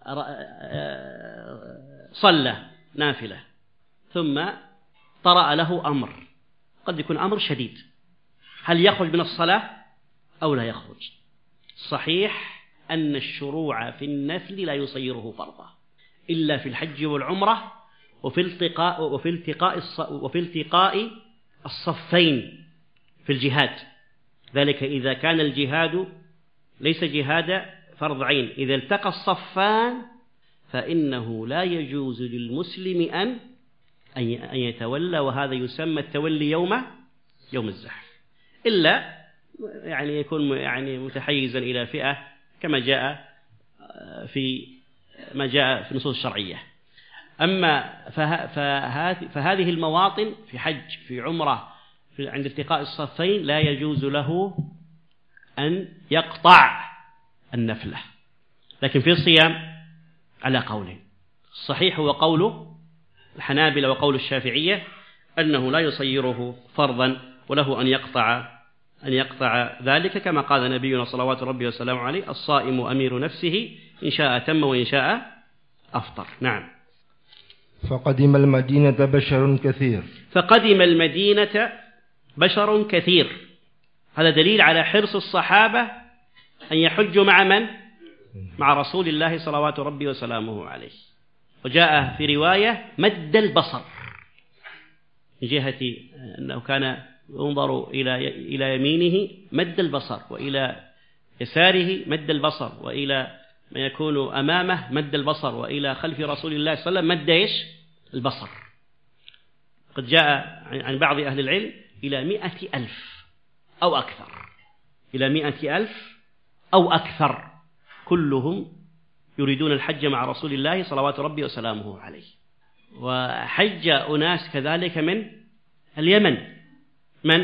Speaker 2: صلى نافلة ثم طرأ له أمر، قد يكون أمر شديد، هل يخرج من الصلاة أو لا يخرج؟ صحيح أن الشروع في النفل لا يصيره فرضا إلا في الحج والعمرة وفي التقاء وفي التقاء وفي التقاء الصفين في الجهاد، ذلك إذا كان الجهاد ليس جهاد فرض عين، إذا التقى الصفان فإنه لا يجوز للمسلم أن أن يتولى، وهذا يسمى التولي يوم يوم الزحف، إلا يعني يكون يعني متحيزا إلى فئة كما جاء في ما جاء في النصوص الشرعية. أما فهذه المواطن في حج في عمرة عند التقاء الصفين لا يجوز له أن يقطع النفلة. لكن في الصيام على قولين، الصحيح هو قول الحنابلة وقول الشافعية أنه لا يصيره فرضا وله أن يقطع أن يقطع ذلك، كما قال نبينا صلوات ربي وسلامه عليه: الصائم أمير نفسه إن شاء تم وإن شاء أفطر. نعم.
Speaker 3: فقدم المدينة بشر كثير
Speaker 2: فقدم المدينة بشر كثير، هذا دليل على حرص الصحابة أن يحجوا مع من؟ مع رسول الله صلوات ربي وسلامه عليه. وجاء في رواية مد البصر، من جهة أنه كان ينظر إلى إلى يمينه مد البصر، وإلى يساره مد البصر، وإلى ما يكون أمامه مد البصر، وإلى خلف رسول الله صلى الله عليه وسلم مد إيش؟ البصر. قد جاء عن بعض أهل العلم إلى مئة ألف أو أكثر، إلى مئة ألف أو أكثر، كلهم يريدون الحج مع رسول الله صلوات ربي وسلامه عليه. وحج أناس كذلك من اليمن، من؟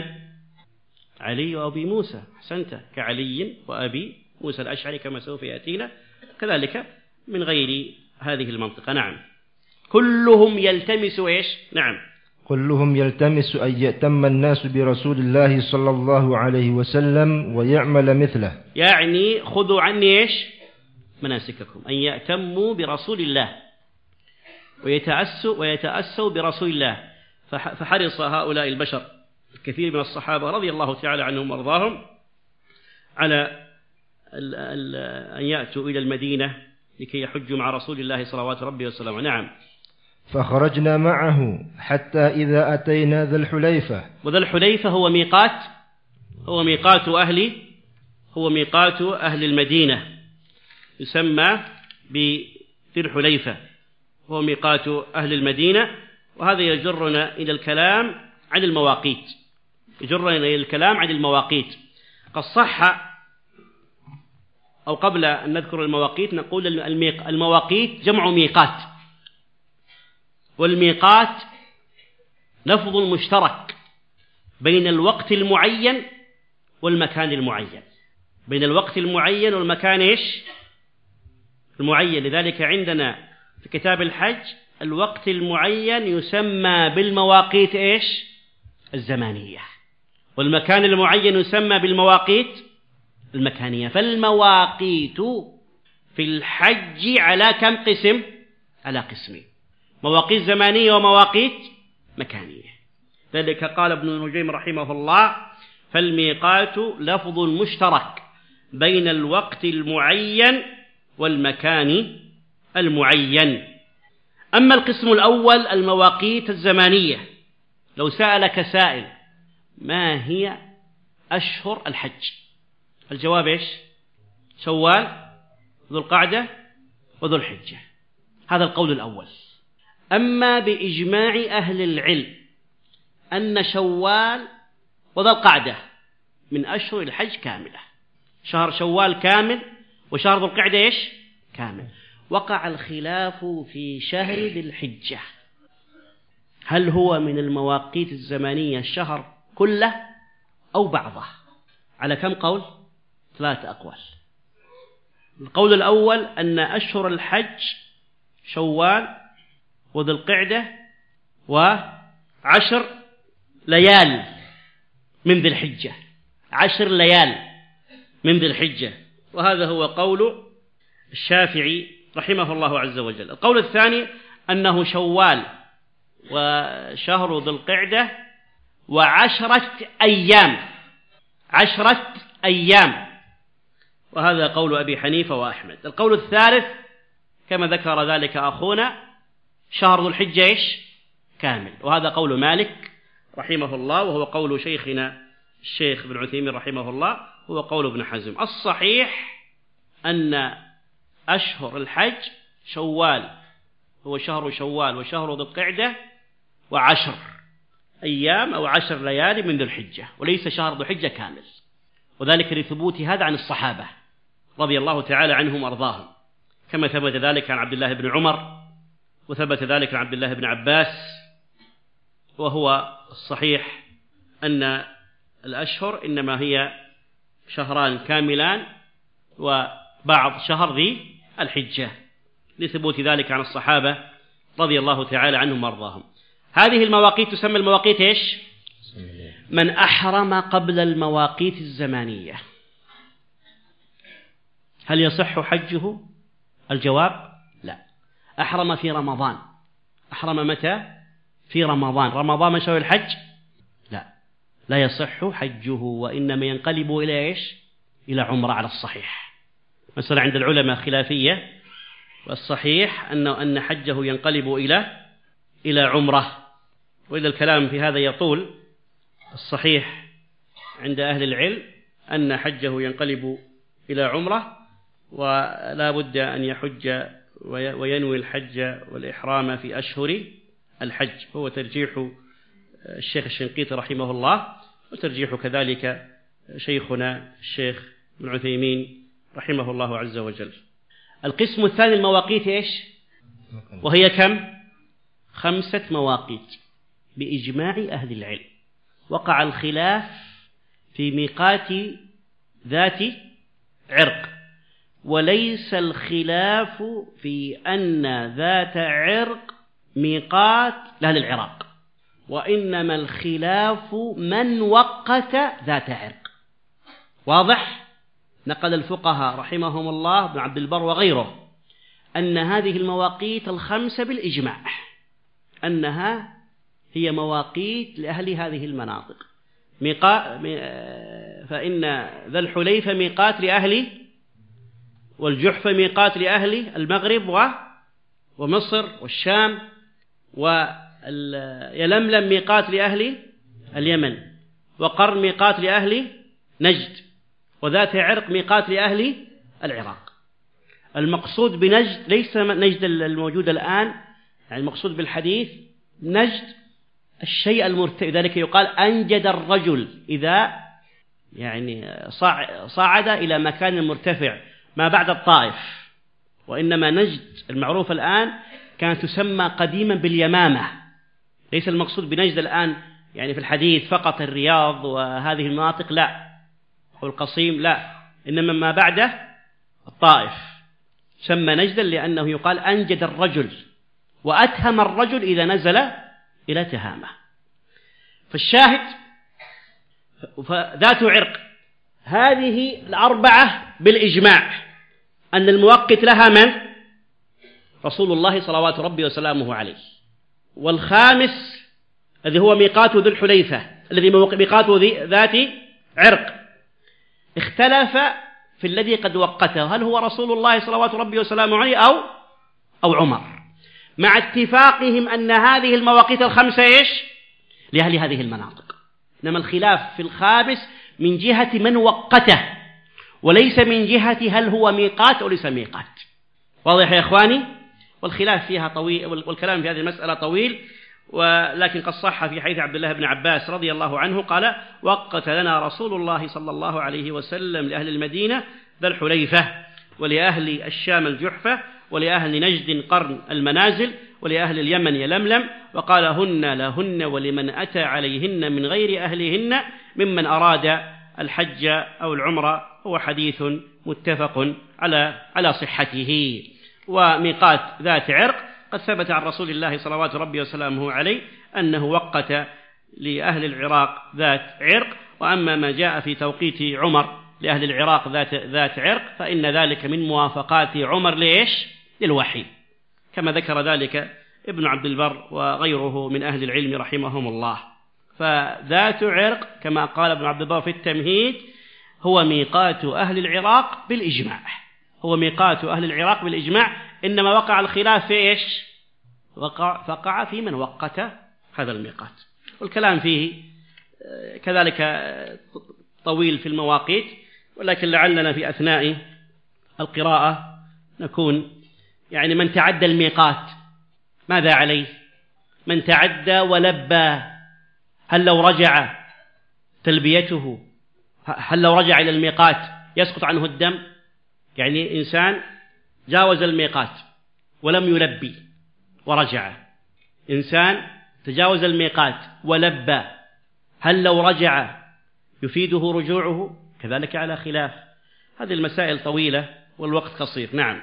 Speaker 2: علي وأبي موسى، أحسنت، كعلي وأبي موسى الأشعري كما سوف يأتينا، كذلك من غير هذه المنطقة. نعم. كلهم يلتمس إيش؟ نعم.
Speaker 3: كلهم يلتمس أن يأتم الناس برسول الله صلى الله عليه وسلم ويعمل مثله،
Speaker 2: يعني خذوا عني إيش؟ مناسككم، أن يأتموا برسول الله ويتأسوا ويتأسوا برسول الله. فحرص هؤلاء البشر الكثير من الصحابة رضي الله تعالى عنهم وارضاهم على أن يأتوا إلى المدينة لكي يحجوا مع رسول الله صلوات ربي وسلامه. نعم.
Speaker 3: فخرجنا معه حتى إذا أتينا ذا الحليفة.
Speaker 2: وذا الحليفة هو ميقات هو ميقات أهل هو ميقات أهل المدينة، يسمى بذي الحليفة، هو ميقات أهل المدينة. وهذا يجرنا إلى الكلام عن المواقيت يجرنا إلى الكلام عن المواقيت قد صح، أو قبل أن نذكر المواقيت نقول المواقيت جمع ميقات، والميقات لفظ مشترك بين الوقت المعين والمكان المعين، بين الوقت المعين والمكان إيش؟ المعين. لذلك عندنا في كتاب الحج الوقت المعين يسمى بالمواقيت إيش؟ الزمانية، والمكان المعين يسمى بالمواقيت المكانية. فالمواقيت في الحج على كم قسم؟ على قسمين: مواقيت زمانية ومواقيت مكانية. ذلك قال ابن نجيم رحمه الله: فالميقات لفظ مشترك بين الوقت المعين والمكان المعين. أما القسم الأول المواقيت الزمانية، لو سألك سائل ما هي أشهر الحج؟ الجواب إيش؟ شوال، ذو القعدة، وذو الحجة. هذا القول الأول. أما بإجماع أهل العلم أن شوال وذو القعدة من أشهر الحج كاملة، شهر شوال كامل وشهر ذو القعدة إيش كامل. وقع الخلاف في شهر ذي الحجة، هل هو من المواقيت الزمنية الشهر كله أو بعضه؟ على كم قول؟ ثلاثة أقوال. القول الأول أن أشهر الحج شوال وذو القعدة وعشر ليال من ذي الحجة، عشر ليال من ذي الحجة، وهذا هو قول الشافعي رحمه الله عز وجل. القول الثاني أنه شوال وشهر ذو القعدة وعشرة أيام، عشرة أيام، وهذا قول أبي حنيفة وأحمد. القول الثالث كما ذكر ذلك أخونا شهر ذو الحجة إيش كامل، وهذا قول مالك رحمه الله، وهو قول شيخنا الشيخ ابن عثيمين رحمه الله، هو قول ابن حزم. الصحيح أن أشهر الحج شوال، هو شهر شوال وشهر ذو القعدة وعشر أيام أو عشر ليالي من ذو الحجة، وليس شهر ذو الحجة كامل، وذلك لثبوت هذا عن الصحابة رضي الله تعالى عنهم وأرضاهم، كما ثبت ذلك عن عبد الله بن عمر، وثبت ذلك عن عبد الله بن عباس. وهو الصحيح أن الأشهر إنما هي شهران كاملان وبعض شهر ذي الحجة، لثبوت ذلك عن الصحابة رضي الله تعالى عنهم وارضاهم. هذه المواقيت تسمى المواقيت إيش؟ من أحرم قبل المواقيت الزمانية هل يصح حجه؟ الجواب لا. أحرم في رمضان، أحرم متى؟ في رمضان، رمضان من شهر الحج؟ لا، لا يصح حجه، وإنما ينقلب إلى إيش؟ إلى عمرة على الصحيح. مسألة عند العلماء خلافية، والصحيح أنه أن حجه ينقلب إلى إلى عمرة، وإذا الكلام في هذا يطول. الصحيح عند أهل العلم أن حجه ينقلب إلى عمرة، ولا بد أن يحج وينوي الحج والإحرام في أشهر الحج، هو ترجيح الشيخ الشنقيطي رحمه الله، وترجيح كذلك شيخنا الشيخ ابن عثيمين رحمه الله عز وجل. القسم الثاني المواقيت إيش؟ وهي كم؟ خمسة مواقيت بإجماع أهل العلم. وقع الخلاف في ميقات ذات عرق، وليس الخلاف في أن ذات عرق ميقات لأهل العراق، وإنما الخلاف من وقت ذات عرق. واضح؟ نقل الفقهاء رحمهم الله ابن عبد البر وغيره أن هذه المواقيت الخمسة بالإجماع أنها هي مواقيت لأهل هذه المناطق. ميقات فإن ذا الحليفة ميقات لأهل، والجحفة ميقات لأهل المغرب ومصر والشام، ويلملم ميقات لأهل اليمن، وقرن ميقات لأهل نجد، وذات عرق ميقات لأهل العراق. المقصود بنجد ليس نجد الموجود الآن، يعني المقصود بالحديث نجد الشيء المرتفع، ذلك يقال أنجد الرجل إذا يعني صعد إلى مكان مرتفع ما بعد الطائف. وإنما نجد المعروف الآن كانت تسمى قديما باليمامة، ليس المقصود بنجد الآن يعني في الحديث فقط الرياض وهذه المناطق، لا، أو القصيم، لا، إنما ما بعد الطائف سمى نجدا لأنه يقال أنجد الرجل، وأتهم الرجل إذا نزل إلى تهامة. فالشاهد فذات عرق هذه الأربعة بالإجماع أن الموقت لها من؟ رسول الله صلوات ربي وسلامه عليه. والخامس الذي هو ميقات ذو الحليفة الذي ميقات ذات عرق اختلف في الذي قد وقته، هل هو رسول الله صلوات ربي وسلامه عليه أو أو عمر، مع اتفاقهم أن هذه المواقيت الخمسة إيش؟ لأهل هذه المناطق. إنما الخلاف في الخامس من جهة من وقته، وليس من جهة هل هو ميقات أو ليس ميقات. واضح يا إخواني؟ والخلاف فيها طويل، والكلام في هذه المسألة طويل، ولكن قد صح في حديث عبد الله بن عباس رضي الله عنه قال: وقت لنا رسول الله صلى الله عليه وسلم لأهل المدينة ذا الحليفة، ولأهل الشام الجحفة، ولأهل نجد قرن المنازل، ولأهل اليمن يلملم، وقال: هن لهن ولمن أتى عليهن من غير أهلهن ممن أراد الحج أو العمرة. هو حديث متفق على على صحته. وميقات ذات عرق قد ثبت عن رسول الله صلوات ربي وسلامه عليه أنه وقت لأهل العراق ذات عرق. وأما ما جاء في توقيت عمر لأهل العراق ذات ذات عرق فإن ذلك من موافقات عمر ليش؟ للوحي، كما ذكر ذلك ابن عبد البر وغيره من أهل العلم رحمهم الله. فذات عرق كما قال ابن عبد البر في التمهيد هو ميقات أهل العراق بالإجماع، هو ميقات أهل العراق بالإجماع. إنما وقع الخلاف في إيش؟ وقع فقع في من وقت هذا الميقات، والكلام فيه كذلك طويل في المواقيت، ولكن لعلنا في أثناء القراءة نكون يعني من تعدى الميقات ماذا عليه؟ من تعدى ولبى هل لو رجع تلبيته، هل لو رجع إلى الميقات يسقط عنه الدم؟ يعني إنسان جاوز الميقات ولم يلبي ورجع، إنسان تجاوز الميقات ولبى، هل لو رجع يفيده رجوعه؟ كذلك على خلاف. هذه المسائل طويلة والوقت قصير. نعم.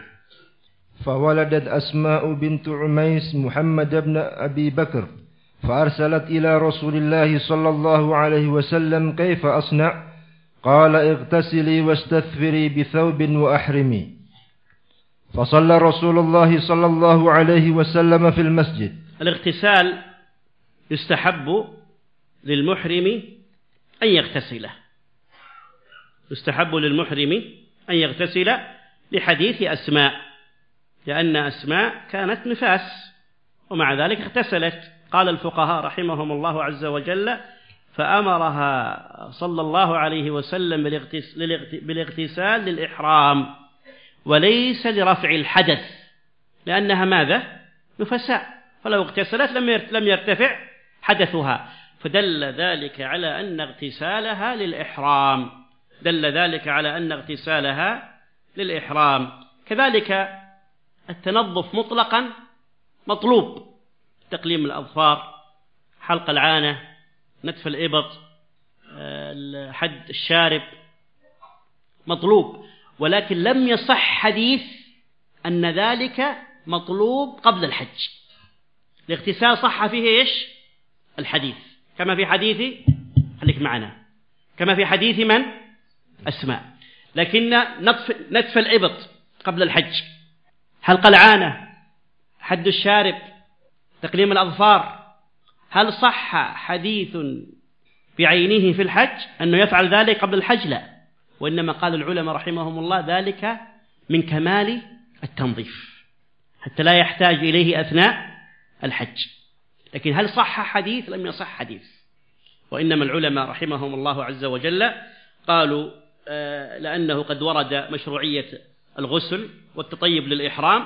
Speaker 3: فولدت أسماء بنت عميس محمد بن أبي بكر فأرسلت إلى رسول الله صلى الله عليه وسلم: كيف أصنع؟ قال: اغتسلي واستثفري بثوب وأحرمي. فصلى رسول الله صلى الله عليه وسلم في المسجد.
Speaker 2: الاغتسال يستحب للمحرم أن يغتسل، يستحب للمحرم أن يغتسل لحديث أسماء، لأن أسماء كانت نفاس ومع ذلك اغتسلت. قال الفقهاء رحمهم الله عز وجل: فأمرها صلى الله عليه وسلم بالاغتسال للإحرام وليس لرفع الحدث، لأنها ماذا؟ نفساء، فلو اغتسلت لم يرتفع حدثها، فدل ذلك على أن اغتسالها للإحرام، دل ذلك على أن اغتسالها للإحرام. كذلك التنظف مطلقا مطلوب: تقليم الأظفار، حلق العانة، نتف الإبط، حد الشارب، مطلوب. ولكن لم يصح حديث أن ذلك مطلوب قبل الحج. الاغتسال صح فيه إيش؟ الحديث، كما في حديث خليك معنا كما في حديث من؟ أسماء. لكن نتف, نتف الإبط قبل الحج، حلق العانة، حد الشارب، تقليم الأظفار، هل صح حديث بعينه في الحج أنه يفعل ذلك قبل الحج؟ لا، وإنما قال العلماء رحمهم الله ذلك من كمال التنظيف حتى لا يحتاج إليه أثناء الحج. لكن هل صح حديث؟ لم يصح حديث. وإنما العلماء رحمهم الله عز وجل قالوا آه لأنه قد ورد مشروعية الغسل والتطيب للإحرام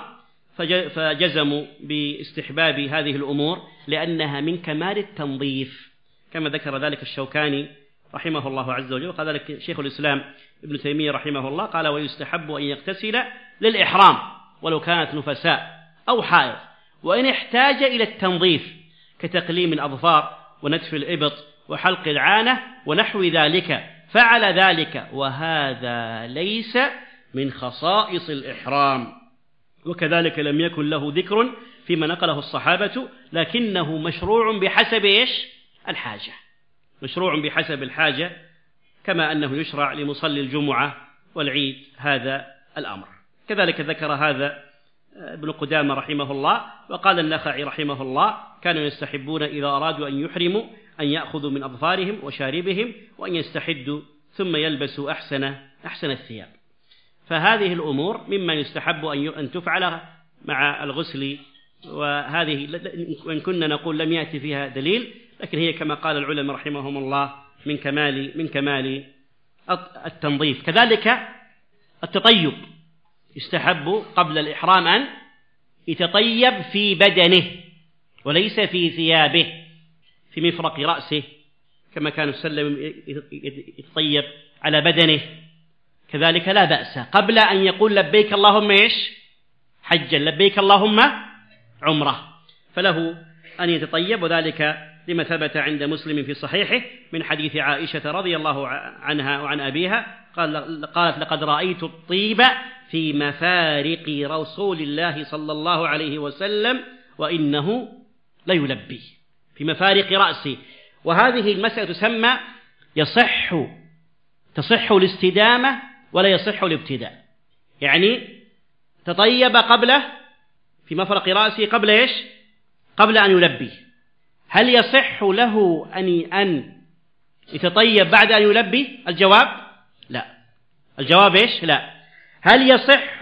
Speaker 2: فجزموا باستحباب هذه الأمور لأنها من كمال التنظيف، كما ذكر ذلك الشوكاني رحمه الله عز وجل. وقال ذلك شيخ الإسلام ابن تيمية رحمه الله قال: ويستحب أن يغتسل للإحرام ولو كانت نفساء أو حائض، وإن احتاج إلى التنظيف كتقليم الأظفار ونتف الإبط وحلق العانة ونحو ذلك فعل ذلك، وهذا ليس من خصائص الإحرام. وكذلك لم يكن له ذكر فيما نقله الصحابة، لكنه مشروع بحسب إيش؟ الحاجة، مشروع بحسب الحاجة، كما أنه يشرع لمصلي الجمعة والعيد هذا الأمر. كذلك ذكر هذا ابن قدامة رحمه الله. وقال النخعي رحمه الله: كانوا يستحبون إذا أرادوا أن يحرموا أن يأخذوا من أظفارهم وشاربهم وأن يستحدوا ثم يلبسوا أحسن أحسن الثياب. فهذه الأمور مما يستحب أن تفعل مع الغسل، وهذه وإن كنا نقول لم يأتي فيها دليل، لكن هي كما قال العلماء رحمهم الله من كمال من كمال التنظيف. كذلك التطيب، يستحب قبل الإحرام أن يتطيب في بدنه، وليس في ثيابه، في مفرق رأسه كما كان يسلم يتطيب على بدنه، كذلك لا بأس قبل أن يقول لبيك اللهم إيش حجا، لبيك اللهم عمره، فله أن يتطيب، وذلك لما ثبت عند مسلم في صحيحه من حديث عائشة رضي الله عنها وعن أبيها قال قالت لقد رأيت الطيب في مفارق رسول الله صلى الله عليه وسلم وإنه ليلبي، في مفارق رأسه. وهذه المسألة تسمى يصح تصح الاستدامة ولا يصح الابتداء، يعني تطيب قبله في مفرق رأسه قبل إيش قبل أن يلبي، هل يصح له أن أن يتطيب بعد أن يلبي؟ الجواب لا. الجواب إيش لا. هل يصح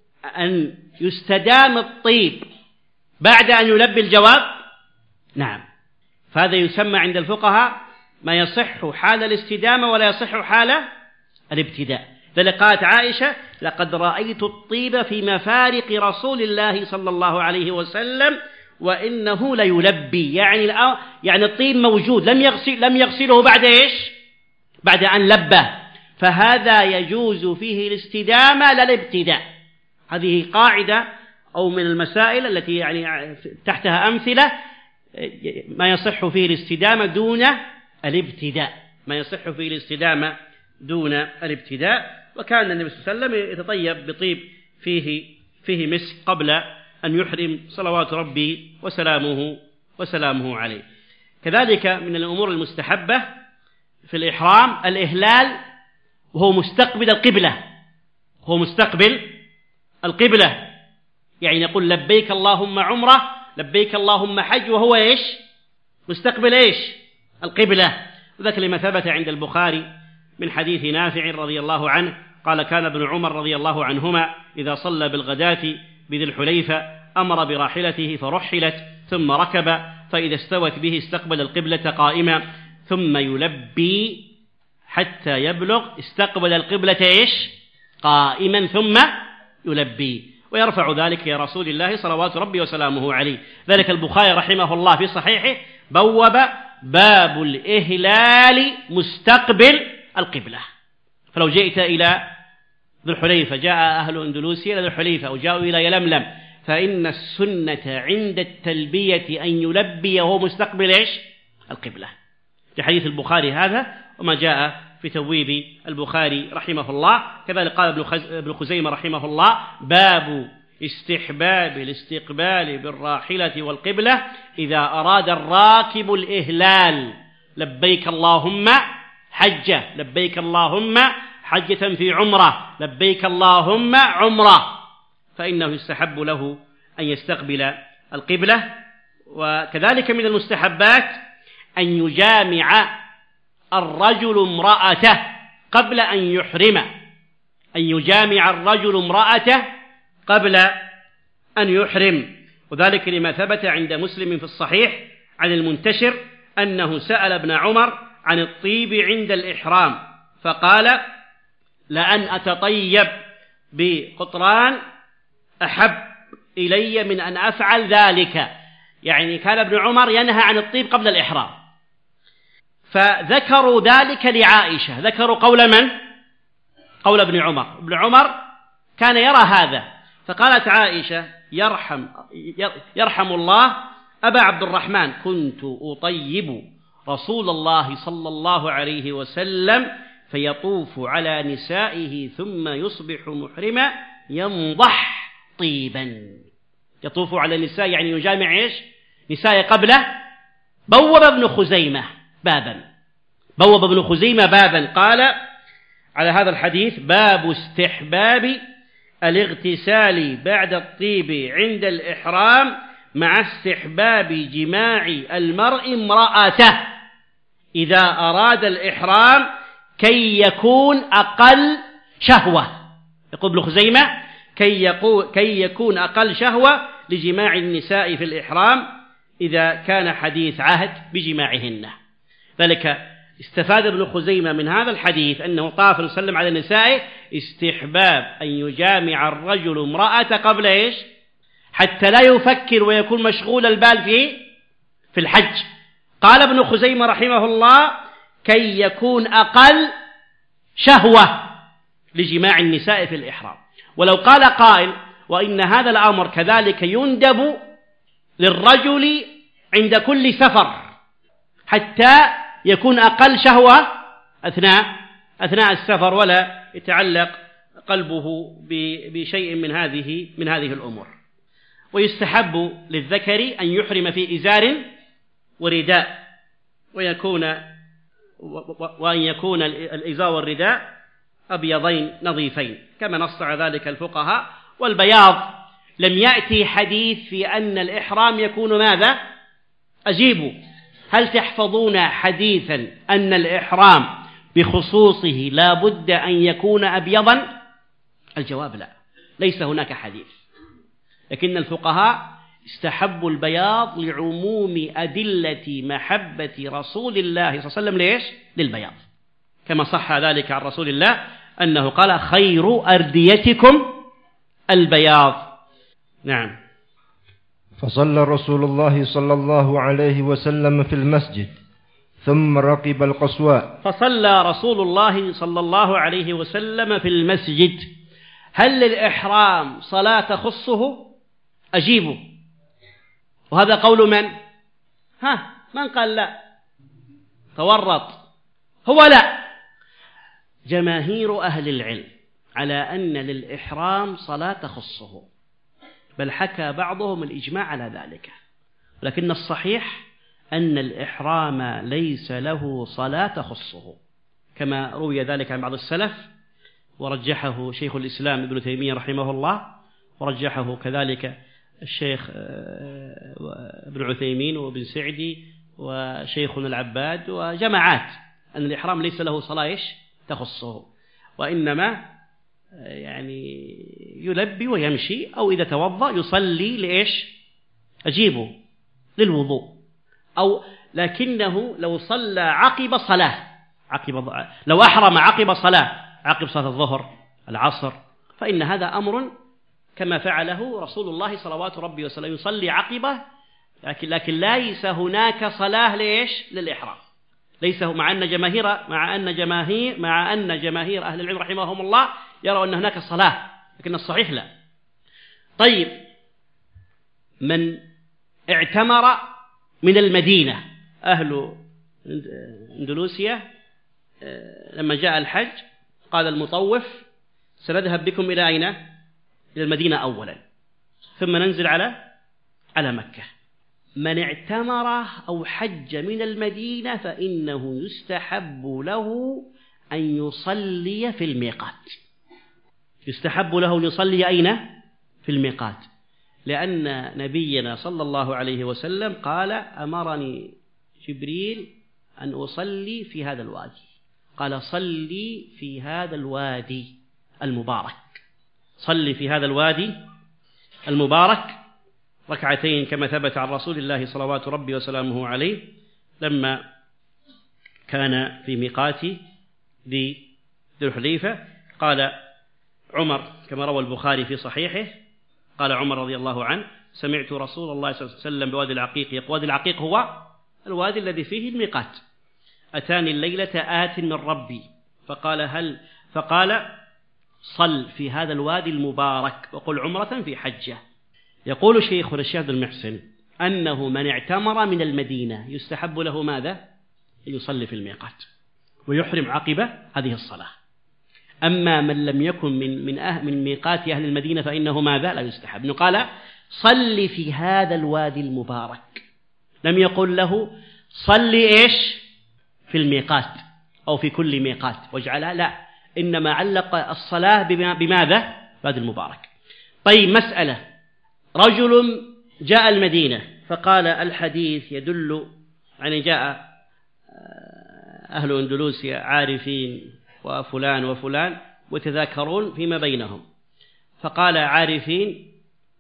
Speaker 2: أن يستدام الطيب بعد أن يلبي؟ الجواب نعم. فهذا يسمى عند الفقهاء ما يصح حال الاستدامة ولا يصح حال الابتداء. ذلك قالت عائشة لقد رأيت الطيب في مفارق رسول الله صلى الله عليه وسلم وإنه ليلبي، يعني يعني الطيب موجود، لم يغسل لم يغسله بعد إيش بعد أن لبه، فهذا يجوز فيه الاستدامة لا الابتداء. هذه قاعدة أو من المسائل التي يعني تحتها أمثلة ما يصح فيه الاستدامة دون الابتداء، ما يصح فيه الاستدامة دون الابتداء. وكان النبي صلى الله عليه وسلم يتطيب بطيب فيه فيه مسك قبل أن يحرم صلوات ربي وسلامه وسلامه عليه. كذلك من الأمور المستحبة في الإحرام الإهلال وهو مستقبل القبلة، هو مستقبل القبلة، يعني يقول لبيك اللهم عمرة لبيك اللهم حج وهو إيش مستقبل إيش القبلة. وذلك لما ثبت عند البخاري من حديث نافع رضي الله عنه قال كان ابن عمر رضي الله عنهما إذا صلى بالغداة بذي الحليفة أمر براحلته فرحلت ثم ركب، فإذا استوت به استقبل القبلة قائما ثم يلبي حتى يبلغ استقبل القبلة إيش قائما ثم يلبي، ويرفع ذلك يا رسول الله صلوات ربي وسلامه عليه. ذلك البخاري رحمه الله في صحيحه بوب باب الإهلال مستقبل القبلة. فلو جئت إلى ذو الحليفة، جاء أهل أندلسيا إلى ذو الحليفة وجاءوا إلى يلملم، فإن السنة عند التلبية أن يلبي وهو مستقبل إيش القبلة، في حديث البخاري هذا وما جاء في تويب البخاري رحمه الله. كذلك قال ابن خزيمة رحمه الله باب استحباب الاستقبال بالراحلة والقبلة إذا أراد الراكب الإهلال لبيك اللهم حجة لبيك اللهم حجة في عمرة لبيك اللهم عمرة، فإنه يستحب له أن يستقبل القبلة. وكذلك من المستحبات أن يجامع الرجل امرأته قبل أن يحرم، أن يجامع الرجل امرأته قبل أن يحرم. وذلك لما ثبت عند مسلم في الصحيح عن المنتشر أنه سأل ابن عمر عن الطيب عند الإحرام فقال لأن أتطيب بقطران أحب إلي من أن أفعل ذلك، يعني كان ابن عمر ينهى عن الطيب قبل الإحرام. فذكروا ذلك لعائشة، ذكروا قول من؟ قول ابن عمر. ابن عمر كان يرى هذا، فقالت عائشة يرحم, يرحم الله أبا عبد الرحمن كنت أطيب رسول الله صلى الله عليه وسلم فيطوف على نسائه ثم يصبح محرما ينضح طيبا. يطوف على النساء يعني يجامع إيش نساء قبله. بوب ابن خزيمة بابا بوب ابن خزيمة بابا قال على هذا الحديث باب استحباب الاغتسال بعد الطيب عند الإحرام مع استحباب جماع المرء امرأته إذا أراد الإحرام كي يكون أقل شهوة. يقول ابن خزيمة كي, يقو كي يكون أقل شهوة لجماع النساء في الإحرام إذا كان حديث عهد بجماعهن. ذلك استفاد ابن خزيمة من هذا الحديث أنه طاف وسلم على النساء استحباب أن يجامع الرجل امرأة قبل إيش حتى لا يفكر ويكون مشغول البال في في الحج. قال ابن خزيمة رحمه الله كي يكون أقل شهوة لجماع النساء في الإحرام. ولو قال قائل وإن هذا الأمر كذلك يندب للرجل عند كل سفر حتى يكون أقل شهوة أثناء أثناء السفر ولا يتعلق قلبه بشيء من هذه من هذه الأمور. ويستحب للذكر أن يحرم في إزار ورداء ويكون وأن يكون الإزار والرداء أبيضين نظيفين كما نص على ذلك الفقهاء. والبياض لم يأتي حديث في أن الإحرام يكون ماذا؟ أجيبوا، هل تحفظون حديثا أن الإحرام بخصوصه لا بد أن يكون أبيضا؟ الجواب لا، ليس هناك حديث، لكن الفقهاء استحبوا البياض لعموم أدلة محبة رسول الله صلى الله عليه وسلم ليش؟ للبياض، كما صح ذلك عن رسول الله أنه قال خير أرديتكم البياض. نعم.
Speaker 3: فصلى رسول الله صلى الله عليه وسلم في المسجد ثم ركب القصواء.
Speaker 2: فصلى رسول الله صلى الله عليه وسلم في المسجد. هل للإحرام صلاة تخصه؟ أجيبوا، وهذا قول من؟ ها من قال لا؟ تورط هو لا. جماهير أهل العلم على أن للإحرام صلاة تخصه، بل حكى بعضهم الإجماع على ذلك، لكن الصحيح أن الإحرام ليس له صلاة تخصه كما روي ذلك عن بعض السلف، ورجحه شيخ الإسلام ابن تيمية رحمه الله، ورجحه كذلك الشيخ ابن عثيمين وابن سعدي وشيخنا العباد وجماعات، أن الإحرام ليس له صلاة تخصه، وإنما يعني يلبي ويمشي، أو إذا توضأ يصلي لإيش؟ أجيبه للوضوء، أو لكنه لو صلى عقب صلاة عقب لو أحرم عقب صلاة عقب صلاة الظهر العصر فإن هذا أمر كما فعله رسول الله صلوات ربي وسلم، يصلي عقبه، لكن لكن ليس هناك صلاة ليش؟ للإحرام. ليس مع أن جماهير مع أن جماهير مع أن جماهير أهل العلم رحمهم الله يروا أن هناك صلاة، لكن الصحيح لا. طيب، من اعتمر من المدينة، أهل أندلسيا لما جاء الحج قال المطوف سنذهب بكم إلى أين؟ إلى المدينة أولا ثم ننزل على على مكة. من اعتمر أو حج من المدينة فإنه يستحب له أن يصلي في الميقات. يستحب له أن يصلي أين؟ في الميقات، لأن نبينا صلى الله عليه وسلم قال أمرني جبريل أن أصلي في هذا الوادي، قال صلي في هذا الوادي المبارك، صلي في هذا الوادي المبارك ركعتين كما ثبت عن رسول الله صلوات ربي وسلامه عليه لما كان في ميقات ذي الحليفة. قال عمر كما روى البخاري في صحيحه، قال عمر رضي الله عنه سمعت رسول الله صلى الله عليه وسلم بوادي العقيق يقول، وادي العقيق هو الوادي الذي فيه الميقات، أتاني الليلة آت من ربي فقال هل فقال صل في هذا الوادي المبارك وقل عمرة في حجة. يقول شيخنا الشيخ عبد المحسن أنه من اعتمر من المدينة يستحب له ماذا؟ أن يصلي في الميقات ويحرم عقب هذه الصلاة. أما من لم يكن من من أهل من ميقات أهل المدينة فإنه ماذا؟ لا يستحب. إنه قال صلي في هذا الوادي المبارك، لم يقل له صلي إيش في الميقات أو في كل ميقات واجعلها، لا، إنما علق الصلاة بماذا؟ الوادي المبارك. طيب، مسألة، رجل جاء المدينة فقال الحديث يدل يعني جاء أهل أندلسيا عارفين وفلان وفلان وتذاكرون فيما بينهم، فقال عارفين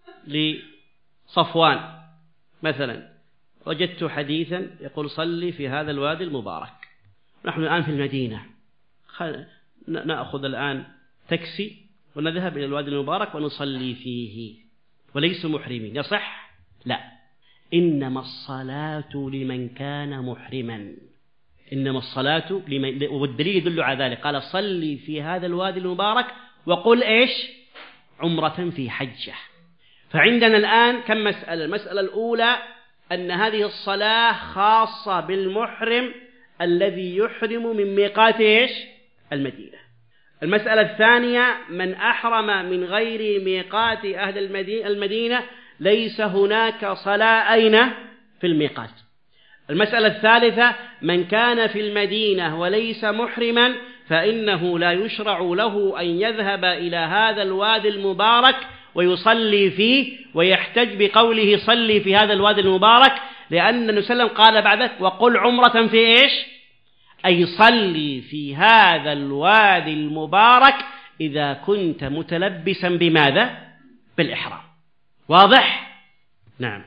Speaker 2: لصفوان مثلا وجدت حديثا يقول صلي في هذا الوادي المبارك، نحن الآن في المدينة، نأخذ الآن تاكسي ونذهب إلى الوادي المبارك ونصلي فيه وليس محرمين، يصح؟ لا، إنما الصلاة لمن كان محرما، إنما الصلاة لمن، والدليل يدل على ذلك، قال صلي في هذا الوادي المبارك وقل إيش؟ عمرة في حجة. فعندنا الآن كم مسألة؟ المسألة الأولى أن هذه الصلاة خاصة بالمحرم الذي يحرم من ميقات إيش؟ المدينة. المسألة الثانية من أحرم من غير ميقات أهل المدينة ليس هناك صلاة أين؟ في الميقات. المسألة الثالثة من كان في المدينة وليس محرما فإنه لا يشرع له أن يذهب إلى هذا الوادي المبارك ويصلي فيه ويحتج بقوله صلي في هذا الوادي المبارك، لأن النبي صلى الله عليه وسلم قال بعد ذلك وقل عمرة في إيش؟ أي صلي في هذا الوادي المبارك إذا كنت متلبسا بماذا؟ بالإحرام. واضح؟ نعم.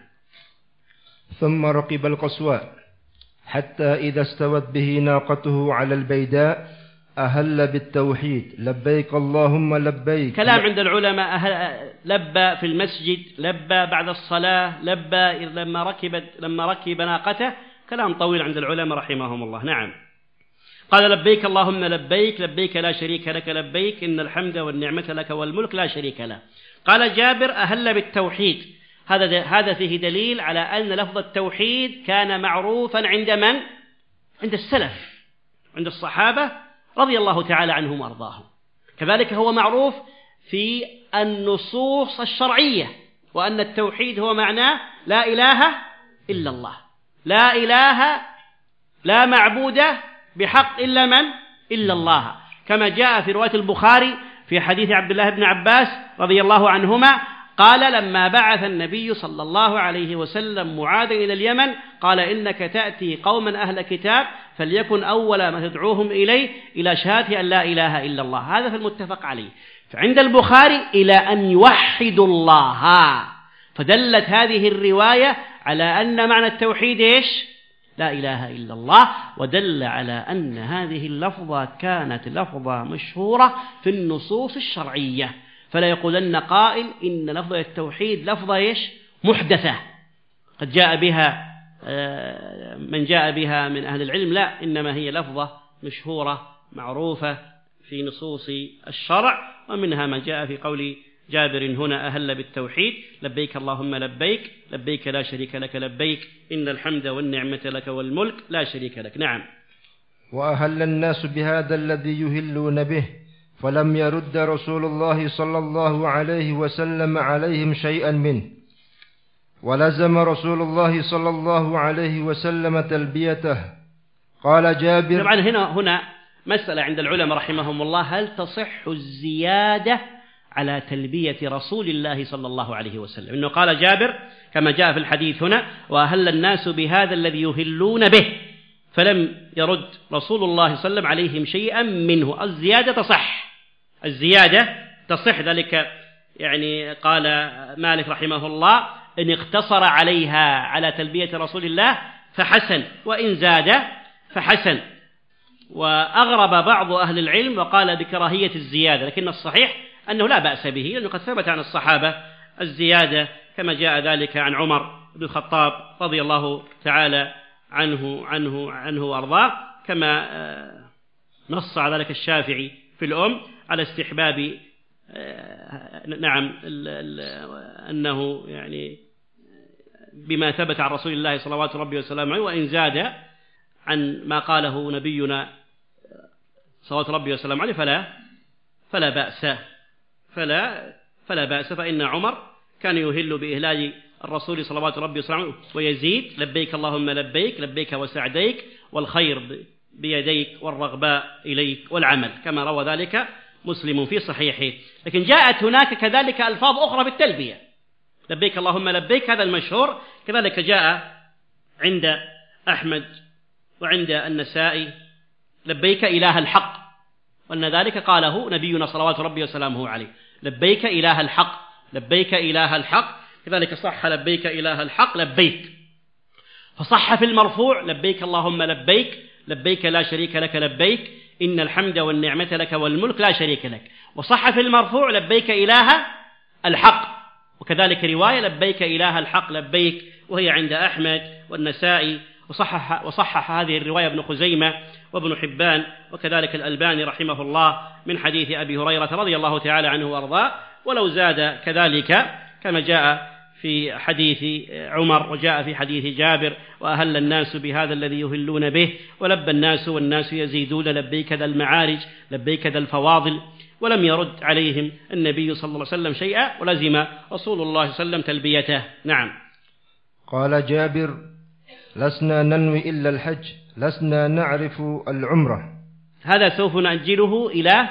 Speaker 3: ثم ركب القصواء حتى إذا استوت به ناقته على البيداء أهل بالتوحيد لبيك اللهم لبيك.
Speaker 2: كلام عند العلماء، لبى في المسجد، لبى بعد الصلاة، لبى لما ركب لما ركب ناقته، كلام طويل عند العلماء رحمهم الله. نعم. قال لبيك اللهم لبيك لبيك لا شريك لك لبيك إن الحمد والنعمة لك والملك لا شريك له. قال جابر أهل بالتوحيد، هذا هذا فيه دليل على أن لفظ التوحيد كان معروفا عند من؟ عند السلف، عند الصحابة رضي الله تعالى عنهم وأرضاهم. كذلك هو معروف في النصوص الشرعية، وأن التوحيد هو معناه لا إله إلا الله، لا إله لا معبود بحق إلا من؟ إلا الله، كما جاء في رواية البخاري في حديث عبد الله بن عباس رضي الله عنهما قال لما بعث النبي صلى الله عليه وسلم معاذا إلى اليمن قال إنك تأتي قوما أهل كتاب فليكن أول ما تدعوهم إليه إلى شهادة أن لا إله إلا الله. هذا في المتفق عليه. فعند البخاري إلى أن يوحدوا الله، فدلت هذه الرواية على أن معنى التوحيد إيش؟ لا إله إلا الله، ودل على أن هذه اللفظة كانت لفظة مشهورة في النصوص الشرعية. فلا يقولن قائل إن لفظة التوحيد لفظة إيش؟ محدثة قد جاء بها من جاء بها من أهل العلم، لا، إنما هي لفظة مشهورة معروفة في نصوص الشرع، ومنها ما جاء في قول جابر هنا أهل بالتوحيد لبيك اللهم لبيك لبيك لا شريك لك لبيك إن الحمد والنعمة لك والملك لا شريك لك. نعم.
Speaker 3: وأهل الناس بهذا الذي يهلون به فلم يرد رسول الله صلى الله عليه وسلم عليهم شيئا منه، ولزم رسول الله صلى الله عليه وسلم تلبيته. قال جابر.
Speaker 2: طبعا هنا هنا مسألة عند العلماء رحمهم الله، هل تصح الزيادة على تلبية رسول الله صلى الله عليه وسلم؟ إنه قال جابر كما جاء في الحديث هنا وأهل الناس بهذا الذي يهلون به فلم يرد رسول الله صلى الله عليه وسلم عليهم شيئا منه. الزيادة تصح، الزيادة تصح. ذلك يعني قال مالك رحمه الله إن اقتصر عليها على تلبية رسول الله فحسن، وإن زاد فحسن. وأغرب بعض أهل العلم وقال بكراهية الزيادة، لكن الصحيح أنه لا بأس به، لأنه قد ثبت عن الصحابة الزيادة كما جاء ذلك عن عمر بن الخطاب رضي الله تعالى عنه عنه عنه وأرضاه، كما نص على ذلك الشافعي في الأم على استحباب نعم أنه يعني بما ثبت عن رسول الله صلوات ربي وسلامه عليه، وإن زاد عن ما قاله نبينا صلوات ربي وسلامه عليه فلا فلا بأس فلا فلا بأس فإن عمر كان يهل بإهلال الرسول صلوات ربي وسلامه عليه ويزيد لبيك اللهم لبيك لبيك وسعديك والخير بيديك والرغباء إليك والعمل، كما روى ذلك مسلم في صحيحه. لكن جاءت هناك كذلك ألفاظ أخرى بالتلبية، لبيك اللهم لبيك، هذا المشهور. كذلك جاء عند أحمد وعند النسائي لبيك إله الحق، وأن ذلك قاله نبينا صلوات ربي وسلامه عليه، لبيك إله الحق لبيك إله الحق. كذلك صح لبيك إله الحق لبيك. فصح في المرفوع لبيك اللهم لبيك لبيك لا شريك لك لبيك إن الحمد والنعمة لك والملك لا شريك لك. وصح في المرفوع لبيك إله الحق، وكذلك رواية لبيك إله الحق لبيك وهي عند أحمد والنسائي، وصحح, وصحح هذه الرواية ابن خزيمة وابن حبان وكذلك الألباني رحمه الله من حديث أبي هريرة رضي الله تعالى عنه وأرضاه، ولو زاد كذلك كما جاء في حديث عمر وجاء في حديث جابر: وأهل الناس بهذا الذي يهلون به، ولبى الناس والناس يزيدون لبيك ذا المعارج لبيك ذا الفواضل. ولم يرد عليهم النبي صلى الله عليه وسلم شيئا، ولزم رسول الله صلى الله عليه وسلم تلبيته. نعم.
Speaker 3: قال جابر: لسنا ننوي إلا الحج، لسنا نعرف العمرة.
Speaker 2: هذا سوف نأجله إلى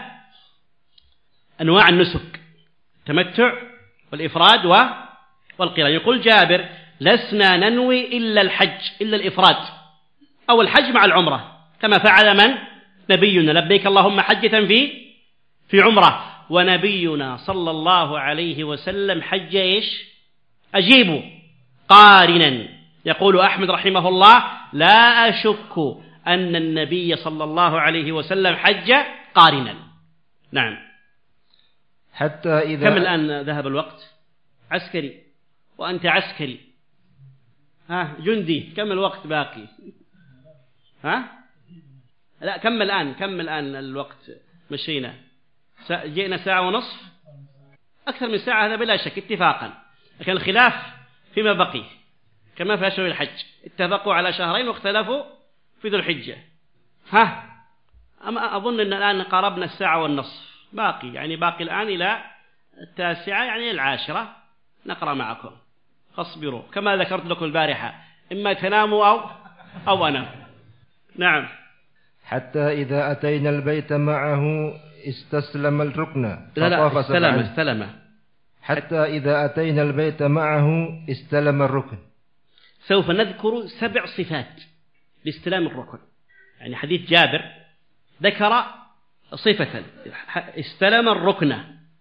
Speaker 2: أنواع النسك: التمتع والإفراد والقران. يقول جابر: لسنا ننوي إلا الحج، إلا الإفراد أو الحج مع العمرة، كما فعل من؟ نبينا: لبيك اللهم حجة في في عمرة. ونبينا صلى الله عليه وسلم حج إيش؟ أجيبوا قارنا. يقول أحمد رحمه الله: لا أشك أن النبي صلى الله عليه وسلم حج قارنا. نعم.
Speaker 3: حتى إذا
Speaker 2: كم الآن ذهب الوقت؟ عسكري وأنت عسكري، ها جندي، كم الوقت باقي؟ ها لا كم الآن كم الآن الوقت؟ مشينا جئنا ساعة ونصف، أكثر من ساعة، هذا بلا شك اتفاقا. لكن الخلاف فيما بقي، كما في أشهر الحج اتفقوا على شهرين واختلفوا في ذو الحجة. ها أما أظن أن الآن قاربنا الساعة والنصف، باقي يعني باقي الآن إلى التاسعة يعني العاشرة نقرأ معكم، فاصبروا كما ذكرت لكم البارحة، إما تناموا أو أو أنام. نعم.
Speaker 3: حتى إذا أتينا البيت معه استسلم الركن
Speaker 2: لا لا استلم استلم
Speaker 3: حتى إذا أتينا البيت معه استلم الركن.
Speaker 2: سوف نذكر سبع صفات لاستلام الركن. يعني حديث جابر ذكر صفة استلم الركن،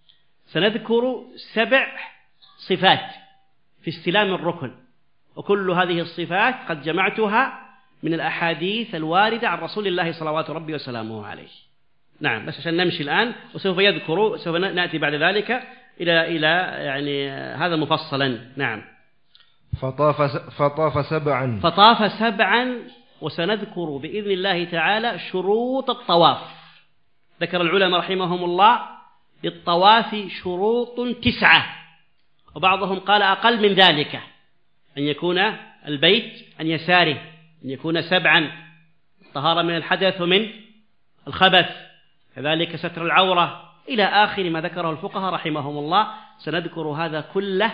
Speaker 2: سنذكر سبع صفات في استلام الركن، وكل هذه الصفات قد جمعتها من الأحاديث الواردة عن رسول الله صلوات ربي وسلامه عليه. نعم، بس عشان نمشي الآن، وسوف يذكر سوف نأتي بعد ذلك إلى إلى يعني هذا مفصلا. نعم.
Speaker 3: فطاف فطاف سبعا
Speaker 2: فطاف سبعا وسنذكر بإذن الله تعالى شروط الطواف. ذكر العلماء رحمهم الله للطواف شروط تسعة، وبعضهم قال أقل من ذلك، أن يكون البيت عن يساره، أن يكون سبعا، الطهارة من الحدث ومن الخبث، كذلك ستر العورة، إلى آخر ما ذكره الفقهاء رحمهم الله. سنذكر هذا كله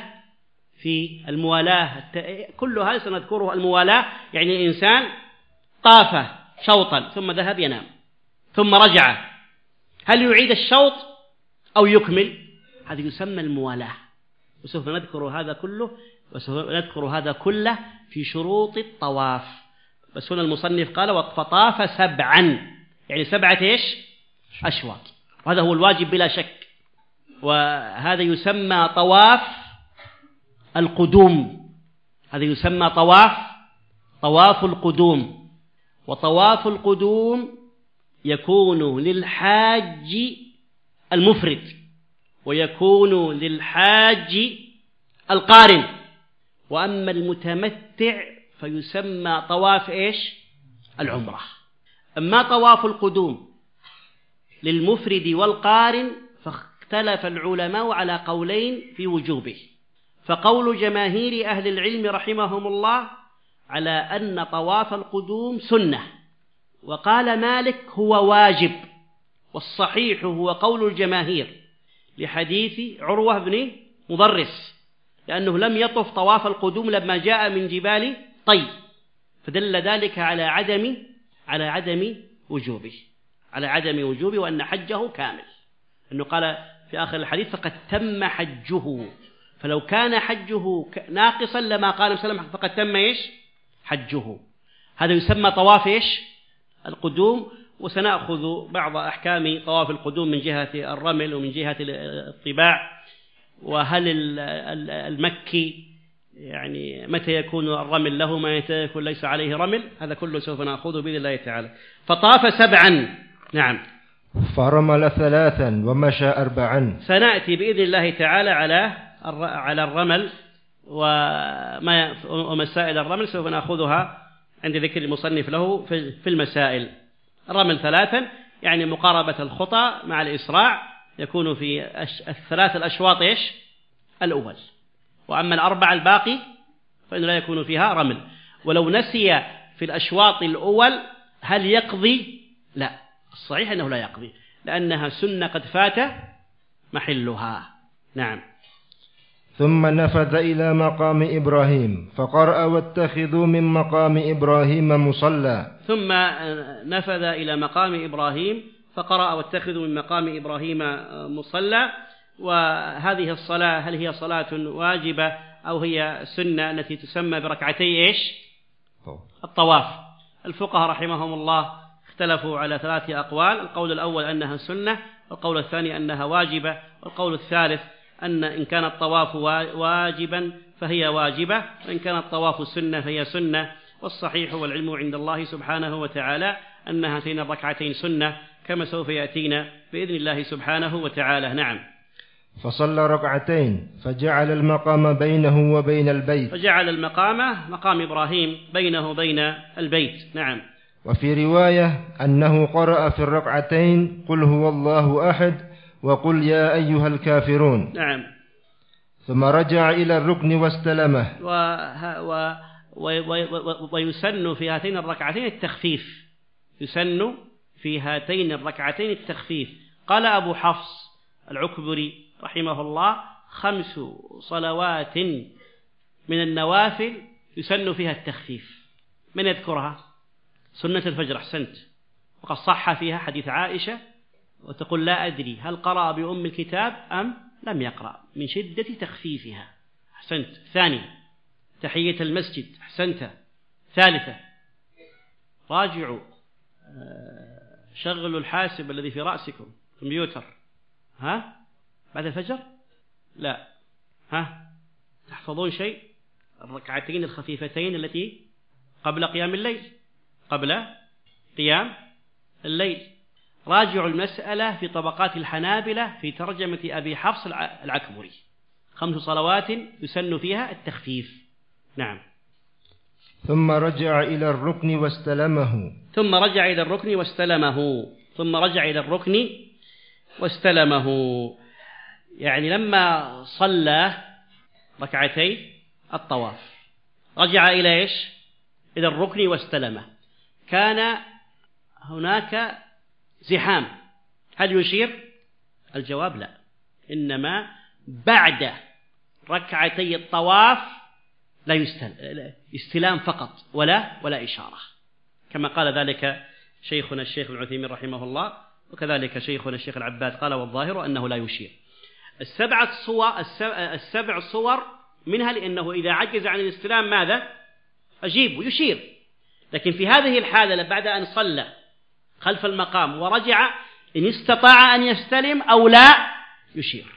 Speaker 2: في الموالاة، كل هذا سنذكره الموالاة. يعني الإنسان طاف شوطا ثم ذهب ينام ثم رجع، هل يعيد الشوط أو يكمل؟ هذا يسمى الموالاة، وسوف نذكر هذا كله وسوف نذكر هذا كله في شروط الطواف. بس هنا المصنف قال فطاف سبعا، يعني سبعة إيش؟ أشواط، وهذا هو الواجب بلا شك. وهذا يسمى طواف القدوم، هذا يسمى طواف طواف القدوم. وطواف القدوم يكون للحاج المفرد، ويكون للحاج القارن. وأما المتمتع فيسمى طواف إيش؟ العمرة. أما طواف القدوم للمفرد والقارن فاختلف العلماء على قولين في وجوبه. فقول جماهير أهل العلم رحمهم الله على أن طواف القدوم سنة، وقال مالك هو واجب، والصحيح هو قول الجماهير لحديث عروة بن مضرس، لأنه لم يطف طواف القدوم لما جاء من جبال طي، فدل ذلك على عدم على عدم وجوبه على عدم وجوبه وأن حجه كامل، أنه قال في آخر الحديث فقد تم حجه. فلو كان حجه ناقصا لما قال صلى الله عليه وسلم فقد تم إيش؟ حجه. هذا يسمى طواف إيش؟ القدوم. وسنأخذ بعض أحكام طواف القدوم من جهة الرمل ومن جهة الطباع، وهل المكي يعني متى يكون الرمل له، ما متى يكون ليس عليه رمل، هذا كله سوف نأخذه بإذن الله تعالى. فطاف سبعا. نعم.
Speaker 3: فرمل ثلاثا ومشى أربعا.
Speaker 2: سنأتي بإذن الله تعالى على على الرمل ومسائل الرمل سوف نأخذها عند ذكر المصنف له في المسائل. الرمل ثلاثا يعني مقاربة الخطى مع الإسراع، يكون في الثلاث الأشواط إيش الأول، وأما الأربع الباقي فإنه لا يكون فيها رمل. ولو نسي في الأشواط الأول هل يقضي؟ لا، الصحيح أنه لا يقضي، لأنها سنة قد فات محلها. نعم.
Speaker 3: ثم نفذ إلى مقام إبراهيم فقرأ واتخذوا من مقام إبراهيم مصلى.
Speaker 2: ثم نفذ إلى مقام إبراهيم فقرأ واتخذوا من مقام إبراهيم مصلى. وهذه الصلاة هل هي صلاة واجبة أو هي سنة التي تسمى بركعتي إيش الطواف؟ الفقهاء رحمهم الله اختلفوا على ثلاث أقوال. القول الأول أنها سنة، والقول الثاني أنها واجبة، والقول الثالث أن إن كان الطواف واجبا فهي واجبة، وإن كان الطواف سنة فهي سنة. والصحيح والعلم عند الله سبحانه وتعالى أن هاتين الركعتين سنة كما سوف يأتينا بإذن الله سبحانه وتعالى. نعم.
Speaker 3: فصلى ركعتين فجعل المقام بينه وبين البيت
Speaker 2: فجعل المقام مقام إبراهيم بينه وبين البيت. نعم.
Speaker 3: وفي رواية أنه قرأ في الركعتين قل هو الله أحد وقل يا أيها الكافرون.
Speaker 2: نعم.
Speaker 3: ثم رجع إلى الركن واستلمه.
Speaker 2: و... و... و... و... ويسن في هاتين الركعتين التخفيف، يسن في هاتين الركعتين التخفيف. قال أبو حفص العكبري رحمه الله خمس صلوات من النوافل يسن فيها التخفيف. من يذكرها؟ سنة الفجر، أحسنت، وقد صح فيها حديث عائشة وتقول لا أدري هل قرأ بأم الكتاب أم لم يقرأ من شدة تخفيفها. أحسنت. ثاني تحية المسجد، أحسنت. ثالثة راجعوا شغلوا الحاسب الذي في رأسكم كمبيوتر. ها بعد الفجر؟ لا. ها تحفظون شيء؟ الركعتين الخفيفتين التي قبل قيام الليل، قبل قيام الليل. راجعوا المسألة في طبقات الحنابلة في ترجمة أبي حفص العكبري. خمس صلوات يسن فيها التخفيف. نعم.
Speaker 3: ثم رجع إلى الركن واستلمه.
Speaker 2: ثم رجع إلى الركن واستلمه. ثم رجع إلى الركن واستلمه يعني لما صلى ركعتي الطواف رجع إلى إيش؟ إلى الركن واستلمه. كان هناك زحام، هل يشير؟ الجواب لا، إنما بعد ركعتي الطواف لا يستلم، استلام فقط ولا ولا إشارة، كما قال ذلك شيخنا الشيخ ابن عثيمين رحمه الله، وكذلك شيخنا الشيخ العباد قال والظاهر أنه لا يشير. السبعة صور السبع صور منها لأنه إذا عجز عن الاستلام ماذا؟ أجيب ويشير. لكن في هذه الحالة بعد أن صلى خلف المقام ورجع إن استطاع أن يستلم أو لا يشير،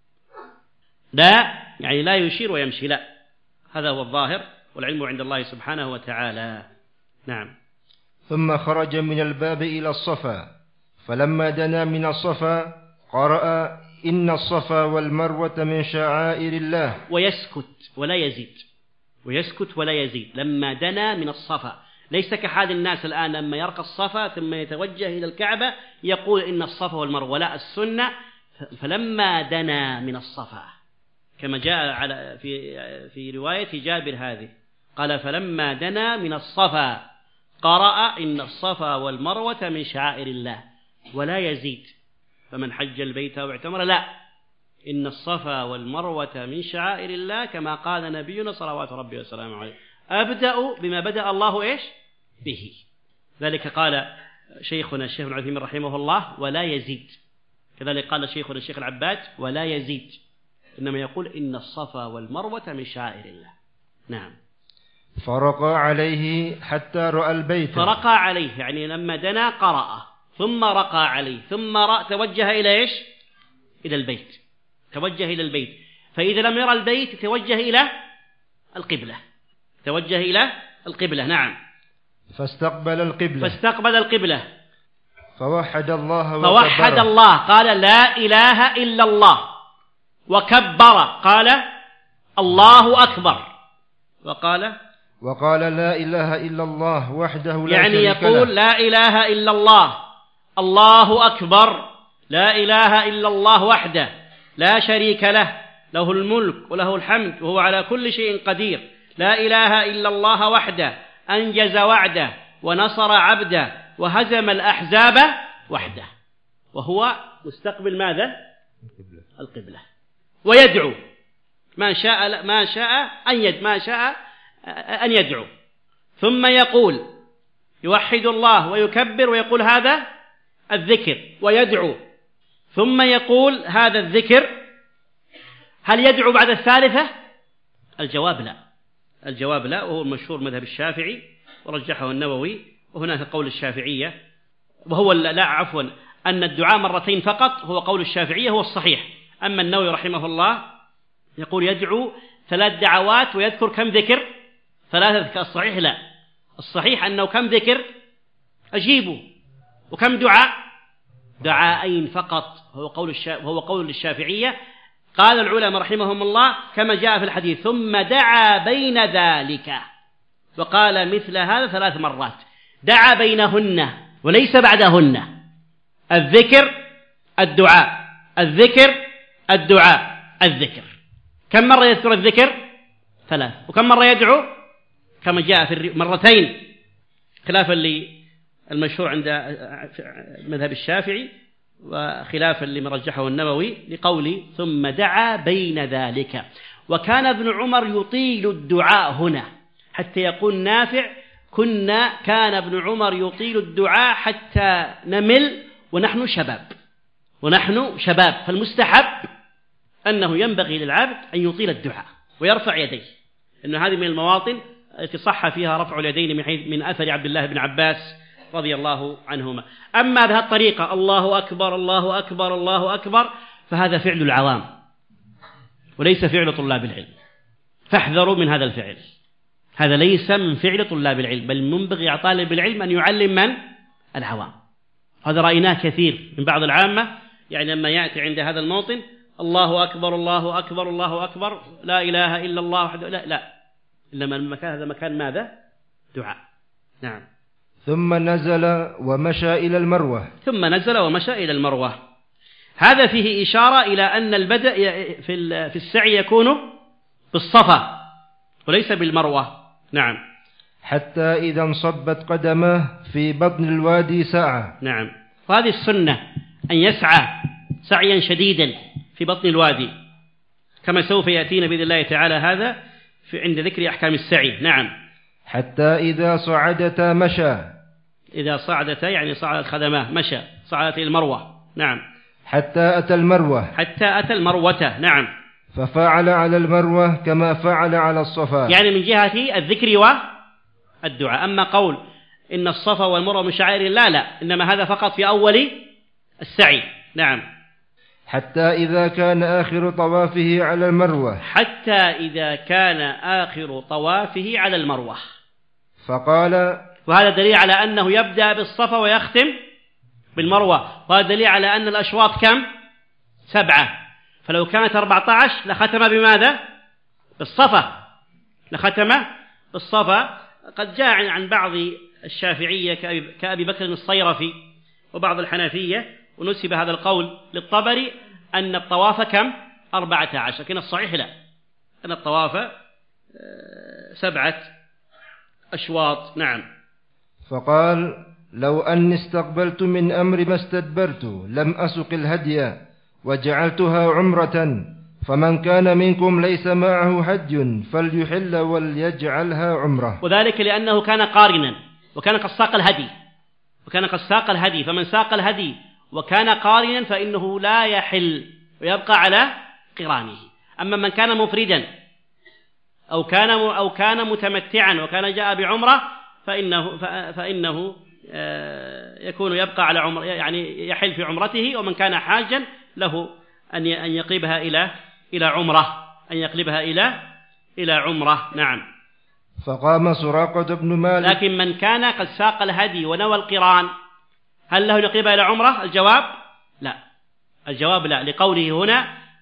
Speaker 2: لا يعني لا يشير ويمشي، لا، هذا هو الظاهر والعلم عند الله سبحانه وتعالى. نعم.
Speaker 3: ثم خرج من الباب إلى الصفا، فلما دنا من الصفا قرأ إن الصفا والمروة من شعائر الله،
Speaker 2: ويسكت ولا يزيد، ويسكت ولا يزيد لما دنا من الصفا. ليس كحال الناس الآن لما يرقى الصفا ثم يتوجه إلى الكعبة يقول إن الصفا والمروة، لا، السنة فلما دنا من الصفا، كما جاء على في في رواية جابر هذه، قال فلما دنا من الصفا قرأ إن الصفا والمروة من شعائر الله ولا يزيد. فمن حج البيت أو اعتمر، لا، إن الصفا والمروة من شعائر الله كما قال نبينا صلوات ربي وسلامه عليه، أبدأ بما بدأ الله إيش به. ذلك قال شيخنا الشيخ ابن عثيمين رحمه الله ولا يزيد، كذلك قال شيخنا الشيخ العباد ولا يزيد، إنما يقول إن الصفا والمروة من شعائر الله. نعم.
Speaker 3: فرقى عليه حتى رأى البيت،
Speaker 2: فرقى عليه يعني لما دنا قرأ ثم رقى عليه ثم رأى توجه إلى إيش؟ إلى البيت، توجه إلى البيت. فإذا لم يرى البيت توجه إلى القبلة، توجه إلى القبلة. نعم.
Speaker 3: فاستقبل القبلة
Speaker 2: فاستقبل القبلة
Speaker 3: فوحد الله
Speaker 2: فوحد الله، قال لا إله إلا الله، وكبر قال الله أكبر وقال
Speaker 3: وقال لا إله إلا الله وحده لا
Speaker 2: يعني
Speaker 3: شريك له.
Speaker 2: يقول لا إله إلا الله، الله أكبر، لا إله إلا الله وحده لا شريك له، له الملك وله الحمد وهو على كل شيء قدير. لا إله إلا الله وحده أنجز وعده ونصر عبده وهزم الأحزاب وحده، وهو مستقبل ماذا؟ القبلة. ويدعو ما شاء ما شاء أن يد ما شاء أن يدعو، ثم يقول يوحد الله ويكبر ويقول هذا الذكر ويدعو، ثم يقول هذا الذكر. هل يدعو بعد الثالثة؟ الجواب لا، الجواب لا، وهو المشهور مذهب الشافعي ورجحه النووي، وهناك قول الشافعية وهو لا عفوا أن الدعاء مرتين فقط هو قول الشافعية هو الصحيح. أما النووي رحمه الله يقول يدعو ثلاث دعوات ويذكر كم ذكر؟ ثلاثة. الصحيح لا، الصحيح أنه كم ذكر؟ أجيبوا. وكم دعاء؟ دعاءين فقط، هو قول الشا... وهو قول الشافعية. قال العلماء رحمهم الله كما جاء في الحديث ثم دعا بين ذلك، وقال مثل هذا ثلاث مرات، دعا بينهن وليس بعدهن. الذكر الدعاء، الذكر الدعاء، الذكر. كم مرة يذكر الذكر؟ ثلاث. وكم مرة يدعو؟ كما جاء في مرتين، خلافا للمشهور عند مذهب الشافعي وخلافا لما رجحه النووي لقوله ثم دعا بين ذلك. وكان ابن عمر يطيل الدعاء هنا حتى يقول نافع كنا كان ابن عمر يطيل الدعاء حتى نمل ونحن شباب ونحن شباب فالمستحب أنه ينبغي للعبد أن يطيل الدعاء ويرفع يديه، إن هذه من المواطن التي صح فيها رفع اليدين من, من أثر عبد الله بن عباس رضي الله عنهما. أما هذه الطريقة الله أكبر الله أكبر الله أكبر فهذا فعل العوام وليس فعل طلاب العلم، فاحذروا من هذا الفعل، هذا ليس من فعل طلاب العلم، بل منبغي على طالب العلم أن يعلم من؟ العوام. هذا رأيناه كثير من بعض العامة، يعني لما يأتي عند هذا الموطن الله أكبر الله أكبر الله أكبر لا إله إلا الله وحده، لا لا، إنما المكان هذا مكان ماذا؟ دعاء. نعم.
Speaker 3: ثم نزل ومشى إلى المروة.
Speaker 2: ثم نزل ومشى إلى المروة. هذا فيه إشارة إلى أن البدء في السعي يكون بالصفا وليس بالمروة. نعم.
Speaker 3: حتى إذا انصبت قدمه في بطن الوادي سعى.
Speaker 2: نعم. وهذه السنة أن يسعى سعيا شديدا في بطن الوادي كما سوف يأتينا بإذن الله تعالى هذا في عند ذكر أحكام السعي. نعم.
Speaker 3: حتى إذا صعدتا مشى.
Speaker 2: إذا صعدتا يعني صعدت خدماه مشى، صعدت إلى المروة. نعم.
Speaker 3: حتى أتى المروة.
Speaker 2: حتى أتى المروة. نعم.
Speaker 3: ففعل على المروة كما فعل على الصفا،
Speaker 2: يعني من جهة الذكر والدعاء. أما قول إن الصفا والمروة من شعائر الله لا، إنما هذا فقط في أول السعي. نعم.
Speaker 3: حتى إذا كان آخر طوافه على المروة.
Speaker 2: حتى إذا كان آخر طوافه على المروة.
Speaker 3: فقال،
Speaker 2: وهذا دليل على أنه يبدأ بالصفا ويختم بالمروة، وهذا دليل على أن الأشواط كم؟ سبعة. فلو كانت أربعة عشر لختم بماذا؟ بالصفا، لختم بالصفا. قد جاء عن بعض الشافعية كأبي بكر الصيرفي وبعض الحنفية ونسب هذا القول للطبري أن الطواف كم؟ أربعة عشر، لكن الصحيح لا، أن الطواف سبعة أشواط. نعم.
Speaker 3: فقال لو أني استقبلت من أمر ما استدبرت لم أسق الهدي وجعلتها عمرة، فمن كان منكم ليس معه هدي فليحل وليجعلها عمرة.
Speaker 2: وذلك لأنه كان قارنا وكان قد ساق الهدي، وكان قد ساق الهدي، فمن ساق الهدي وكان قارنا فإنه لا يحل ويبقى على قرانه. أما من كان مفردا أو كان أو كان متمتعا وكان جاء بعمرة فإنه فإنه يكون يبقى على عمر، يعني يحل في عمرته. ومن كان حاجا له أن أن يقلبها إلى إلى عمرة، أن يقلبها إلى إلى عمرة. نعم.
Speaker 3: فقام سراقة بن مالك.
Speaker 2: لكن من كان قد ساق الهدي ونوى القران هل له يقلبها إلى عمرة؟ الجواب لا، الجواب لا، لقوله هنا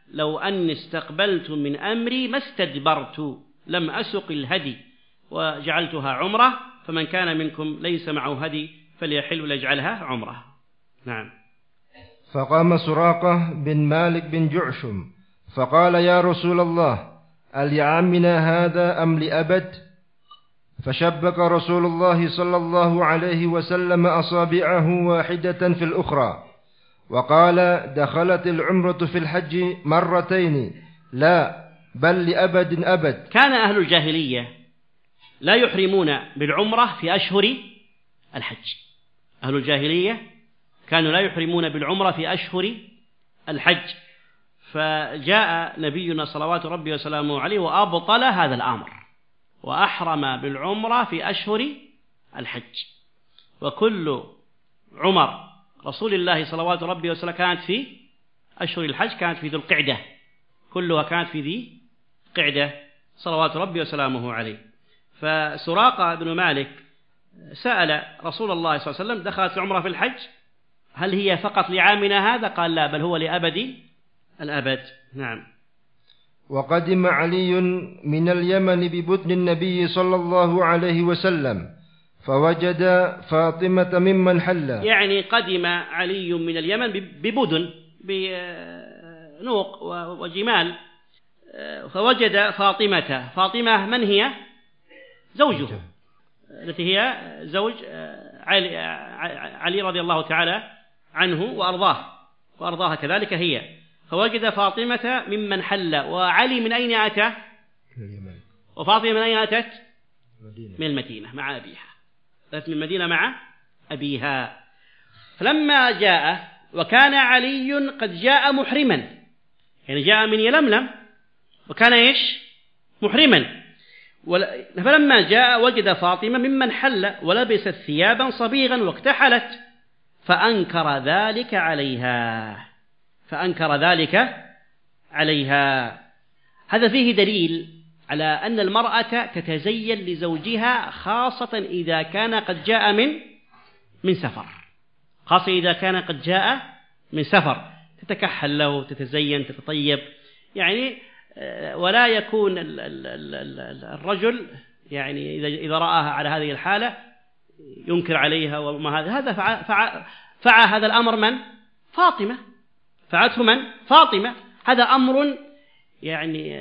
Speaker 2: لو أني استقبلت من أمري ما استدبرت لم أسق الهدي وجعلتها عمرة، فمن كان منكم ليس معه هدي فليحل ويجعلها عمرة. نعم.
Speaker 3: فقام سراقة بن مالك بن جعشم فقال: يا رسول الله، ألعمنا هذا أم لأبد؟ فشبك رسول الله صلى الله عليه وسلم أصابعه واحدة في الأخرى وقال: دخلت العمرة في الحج مرتين، لا بل لأبد أبد.
Speaker 2: كان أهل الجاهلية لا يحرمون بالعمرة في أشهر الحج. أهل الجاهلية كانوا لا يحرمون بالعمرة في أشهر الحج، فجاء نبينا صلوات ربي وسلامه عليه وأبطل هذا الأمر وأحرم بالعمرة في أشهر الحج. وكل عمر رسول الله صلوات ربي وسلامه كانت في أشهر الحج، كانت في ذو القعدة، كلها كانت في ذي قعدة صلوات ربي وسلامه عليه. فسراقة بن مالك سأل رسول الله صلى الله عليه وسلم: دخلت العمرة في الحج، هل هي فقط لعامنا هذا؟ قال: لا، بل هو لأبد الأبد. نعم.
Speaker 3: وقدم علي من اليمن ببطن النبي صلى الله عليه وسلم فوجد فاطمة ممن حل.
Speaker 2: يعني قدم علي من اليمن ببدن، بنوق وجمال، فوجد فاطمة. فاطمة من هي؟ زوجه، التي هي زوج علي, علي رضي الله تعالى عنه وأرضاه وأرضاها كذلك هي. فوجد فاطمة ممن حل. وعلي من أين أتى؟ وفاطمة من أين أتت؟ من المدينة مع أبيها، أتت من المدينة مع أبيها. فلما جاء وكان علي قد جاء محرما، يعني جاء من يلملم وكان إيش؟ محرما. فلما جاء وجد فاطمة ممن حل ولبست ثيابا صبيغا واكتحلت، فأنكر ذلك عليها فأنكر ذلك عليها. هذا فيه دليل على أن المرأة تتزين لزوجها، خاصة إذا كان قد جاء من من سفر، خاصة إذا كان قد جاء من سفر، تتكحل له، تتزين، تتطيب، يعني ولا يكون الرجل يعني إذا رآها على هذه الحالة ينكر عليها وما هذا. هذا فعل, فعل هذا الأمر من؟ فاطمة. فعلته من؟ فاطمة. هذا أمر يعني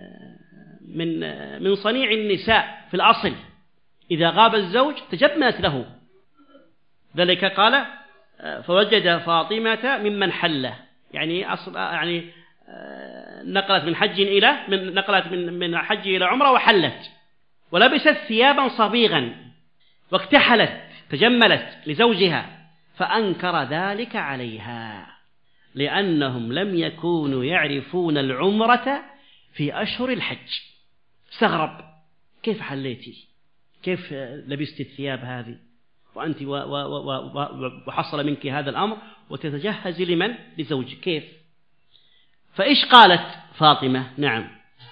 Speaker 2: من من صنيع النساء في الأصل، إذا غاب الزوج تجملت له. ذلك قال: فوجد فاطمة ممن حله، يعني أصل يعني نقلت من حج إلى من نقلت من من حج إلى عمرة وحلت، ولبست ثيابا صبيغا واكتحلت، تجملت لزوجها، فأنكر ذلك عليها، لأنهم لم يكونوا يعرفون العمرة في أشهر الحج. استغرب: كيف حليتي؟ كيف لبست الثياب هذه وأنت وحصل منك هذا الأمر وتتجهز لمن؟ لزوجك، كيف؟ فإيش قالت فاطمة؟ نعم.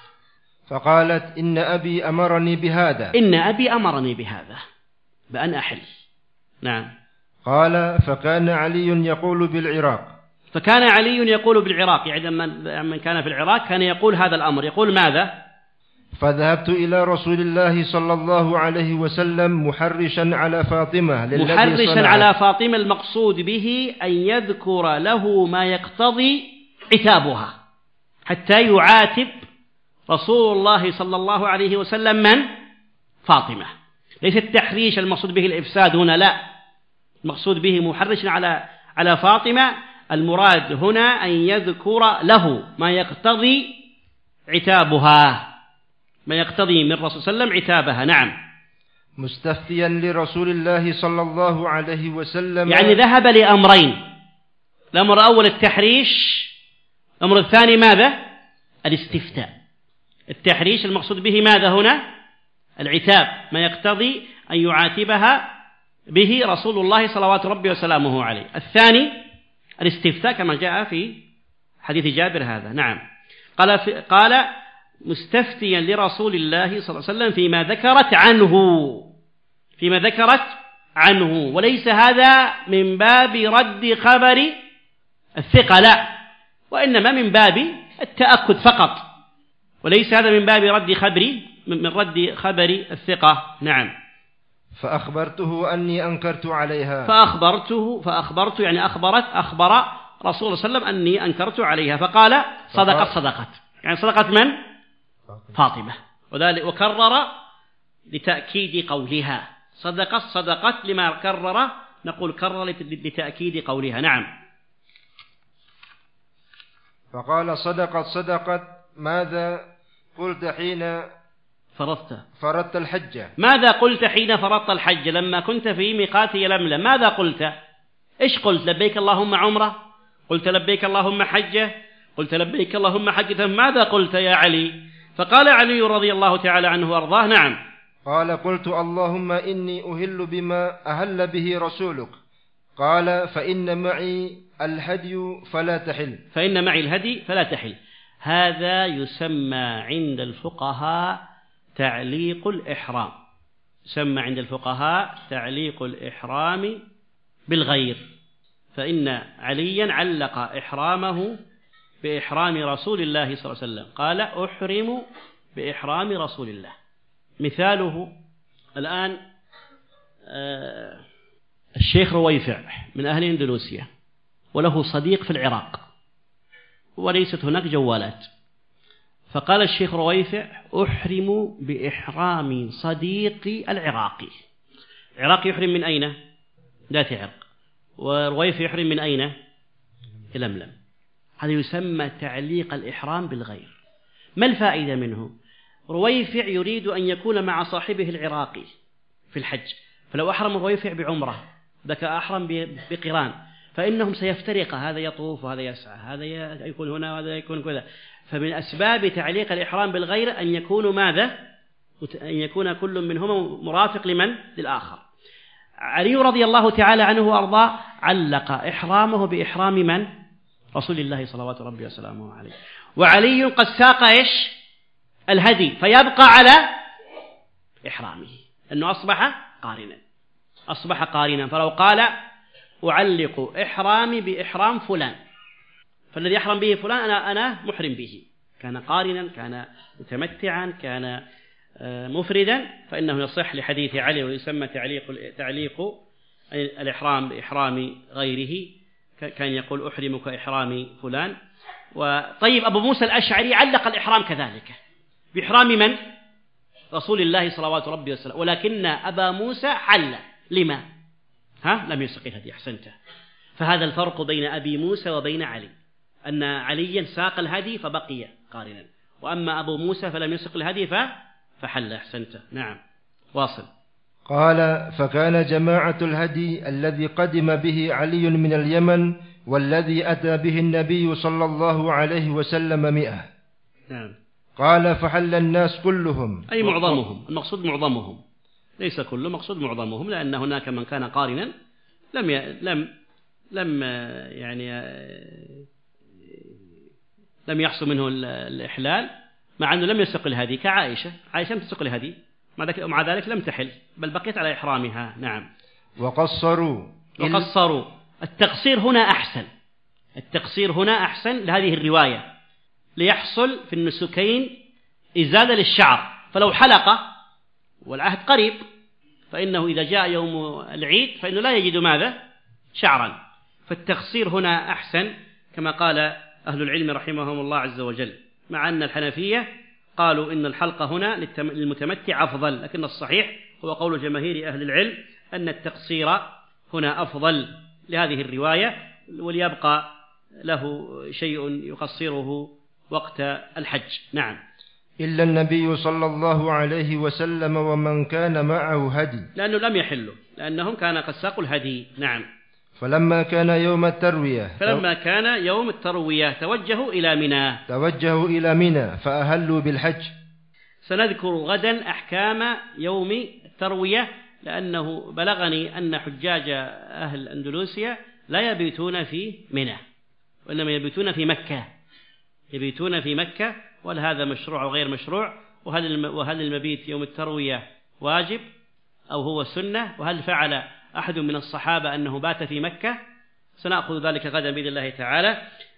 Speaker 3: فقالت: إن أبي أمرني بهذا
Speaker 2: إن أبي أمرني بهذا بأن أحل. نعم.
Speaker 3: قال: فكان علي يقول بالعراق
Speaker 2: فكان علي يقول بالعراق، يعني من كان في العراق كان يقول هذا الأمر. يقول ماذا؟
Speaker 3: فذهبت إلى رسول الله صلى الله عليه وسلم محرشا على فاطمة للذي
Speaker 2: محرشا
Speaker 3: صنعت.
Speaker 2: على فاطمة المقصود به أن يذكر له ما يقتضي عتابها، حتى يعاتب رسول الله صلى الله عليه وسلم من؟ فاطمة. ليس التحريش المقصود به الإفساد هنا، لا، المقصود به محرش على على فاطمة، المراد هنا أن يذكر له ما يقتضي عتابها، ما يقتضي من الرسول صلى الله عليه وسلم عتابها. نعم.
Speaker 3: مستفتيا لرسول الله صلى الله عليه وسلم،
Speaker 2: يعني ذهب لأمرين: الأمر الأول التحريش، الأمر الثاني ماذا؟ الاستفتاء. التحريش المقصود به ماذا هنا؟ العتاب، ما يقتضي أن يعاتبها به رسول الله صلوات ربي وسلامه عليه. الثاني الاستفتاء كما جاء في حديث جابر هذا. نعم. قال قال مستفتيا لرسول الله صلى الله عليه وسلم فيما ذكرت عنه فيما ذكرت عنه وليس هذا من باب رد خبر الثقة، لا، وإنما من باب التأكد فقط، وليس هذا من باب رد خبري من رد خبر الثقة. نعم.
Speaker 3: فأخبرته أني أنكرت عليها
Speaker 2: فأخبرته فأخبرت يعني أخبرت أخبر رسول الله صلى الله عليه وسلم أني أنكرت عليها، فقال صدقت صدقت يعني صدقت من؟ فاطمة. وذلك وكرر لتأكيد قولها صدقت صدقت، لما كرر نقول كرر لتأكيد قولها. نعم.
Speaker 3: فقال صدقت صدقت ماذا قلت حين
Speaker 2: فرضت
Speaker 3: فرضت الحج؟
Speaker 2: ماذا قلت حين فرضت الحج لما كنت في ميقات يلملم؟ ماذا قلت؟ إيش قلت؟ لبيك اللهم عمرة؟ قلت لبيك اللهم حجة؟ قلت لبيك اللهم حجة؟ ماذا قلت يا علي؟ فقال علي رضي الله تعالى عنه وارضاه: نعم.
Speaker 3: قال: قلت اللهم إني أهل بما أهل به رسولك. قال: فإن معي الهدي فلا تحل.
Speaker 2: فإن معي الهدي فلا تحل. هذا يسمى عند الفقهاء تعليق الإحرام، يسمى عند الفقهاء تعليق الإحرام بالغير، فإن عليا علق إحرامه بإحرام رسول الله صلى الله عليه وسلم، قال: أحرم بإحرام رسول الله. مثاله الآن الشيخ رويفع من أهل إندونيسيا، وله صديق في العراق وليست هناك جوالات، فقال الشيخ رويفع: أحرم بإحرام صديقي العراقي. العراقي يحرم من أين؟ ذات عرق. ورويفع يحرم من أين؟ يلملم. هذا يسمى تعليق الإحرام بالغير. ما الفائدة منه؟ رويفع يريد أن يكون مع صاحبه العراقي في الحج، فلو أحرم رويفع بعمرة ذاك أحرم بقران، فإنهم سيفترق، هذا يطوف وهذا يسعى، هذا يكون هنا وهذا يكون كذا. فمن أسباب تعليق الإحرام بالغير أن يكونوا ماذا؟ أن يكون كل منهما مرافق لمن؟ للآخر. علي رضي الله تعالى عنه وأرضاه علق إحرامه بإحرام من؟ رسول الله صلوات ربي وسلامه عليه. وعلي قد ساق إيش؟ الهدي، فيبقى على إحرامه أنه أصبح قارنا، أصبح قارنا. فلو قال: أعلق إحرامي بإحرام فلان، فالذي يحرم به فلان أنا أنا محرم به، كان قارنا، كان متمتعا، كان مفردا، فإنه يصح لحديث علي، ويسمى تعليق تعليق الإحرام بإحرام غيره، كان يقول: أحرمك إحرام فلان. وطيب أبو موسى الأشعري علق الإحرام كذلك بإحرام من؟ رسول الله صلوات ربي وسلامه، ولكن أبا موسى حل. لما؟ ها؟ لم يسق الهدي. أحسنت. فهذا الفرق بين أبي موسى وبين علي، أن عليا ساق الهدي فبقي قارنا، وأما أبو موسى فلم يسق الهدي فحل. أحسنت. نعم. واصل.
Speaker 3: قال: فكان جماعة الهدي الذي قدم به علي من اليمن والذي أتى به النبي صلى الله عليه وسلم مئة.
Speaker 2: نعم.
Speaker 3: قال: فحل الناس كلهم،
Speaker 2: أي معظمهم، المقصود معظمهم، ليس كله، مقصود معظمهم، لأن هناك من كان قارنا لم ي... لم لم يعني لم يحصل منه الإحلال، مع أنه لم يسق الهدي، كعائشة. عائشة لم تسق الهدي، مع ذلك لم تحل، بل بقيت على إحرامها. نعم.
Speaker 3: وقصروا
Speaker 2: وقصروا التقصير هنا أحسن، التقصير هنا أحسن لهذه الرواية، ليحصل في النسكين إزالة للشعر. فلو حلق والعهد قريب، فإنه إذا جاء يوم العيد فإنه لا يجد ماذا؟ شعرا. فالتقصير هنا أحسن، كما قال أهل العلم رحمهم الله عز وجل، مع أن الحنفية قالوا إن الحلق هنا للمتمتع أفضل، لكن الصحيح هو قول جماهير أهل العلم أن التقصير هنا أفضل لهذه الرواية، وليبقى له شيء يقصره وقت الحج. نعم.
Speaker 3: إلا النبي صلى الله عليه وسلم ومن كان معه هدي،
Speaker 2: لأنه لم يحلوا، لأنهم كان قد ساقوا الهدي. نعم.
Speaker 3: فلما كان يوم التروية
Speaker 2: فلما كان يوم التروية توجهوا إلى منى
Speaker 3: توجهوا إلى منى فأهلوا بالحج.
Speaker 2: سنذكر غدا أحكام يوم التروية، لأنه بلغني أن حجاج أهل أندونيسيا لا يبيتون في منى، وإنما يبيتون في مكة، يبيتون في مكة. وهل هذا مشروع أو غير مشروع؟ وهل وهل المبيت يوم التروية واجب أو هو سنة؟ وهل فعل أحد من الصحابة أنه بات في مكة؟ سنأخذ ذلك غدا بإذن الله تعالى.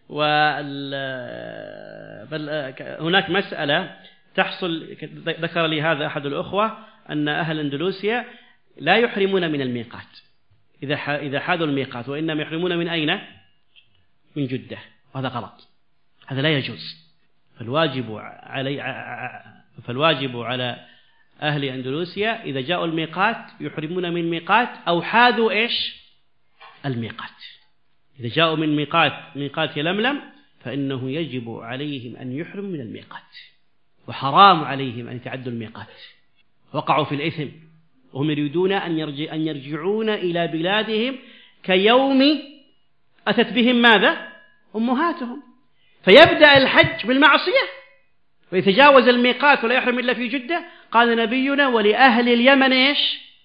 Speaker 2: بل هناك مسألة تحصل، ذكر لي هذا أحد الأخوة، أن أهل أندلسيا لا يحرمون من الميقات إذا إذا حاذوا الميقات، وإنما يحرمون من أين؟ من جدة. وهذا غلط، هذا لا يجوز. فالواجب علي فالواجب على أهل أندلسيا إذا جاءوا الميقات يحرمون من ميقات أو حاذوا إيش؟ الميقات. إذا جاءوا من ميقات ميقات يلملم فإنه يجب عليهم أن يحرموا من الميقات، وحرام عليهم أن يتعدوا الميقات، وقعوا في الإثم، وهم يريدون أن يرجع أن يرجعون إلى بلادهم كيوم أتت بهم ماذا؟ أمهاتهم. فيبدأ الحج بالمعصية ويتجاوز الميقات ولا يحرم إلا في جدة. قال نبينا: ولأهل اليمن إيش؟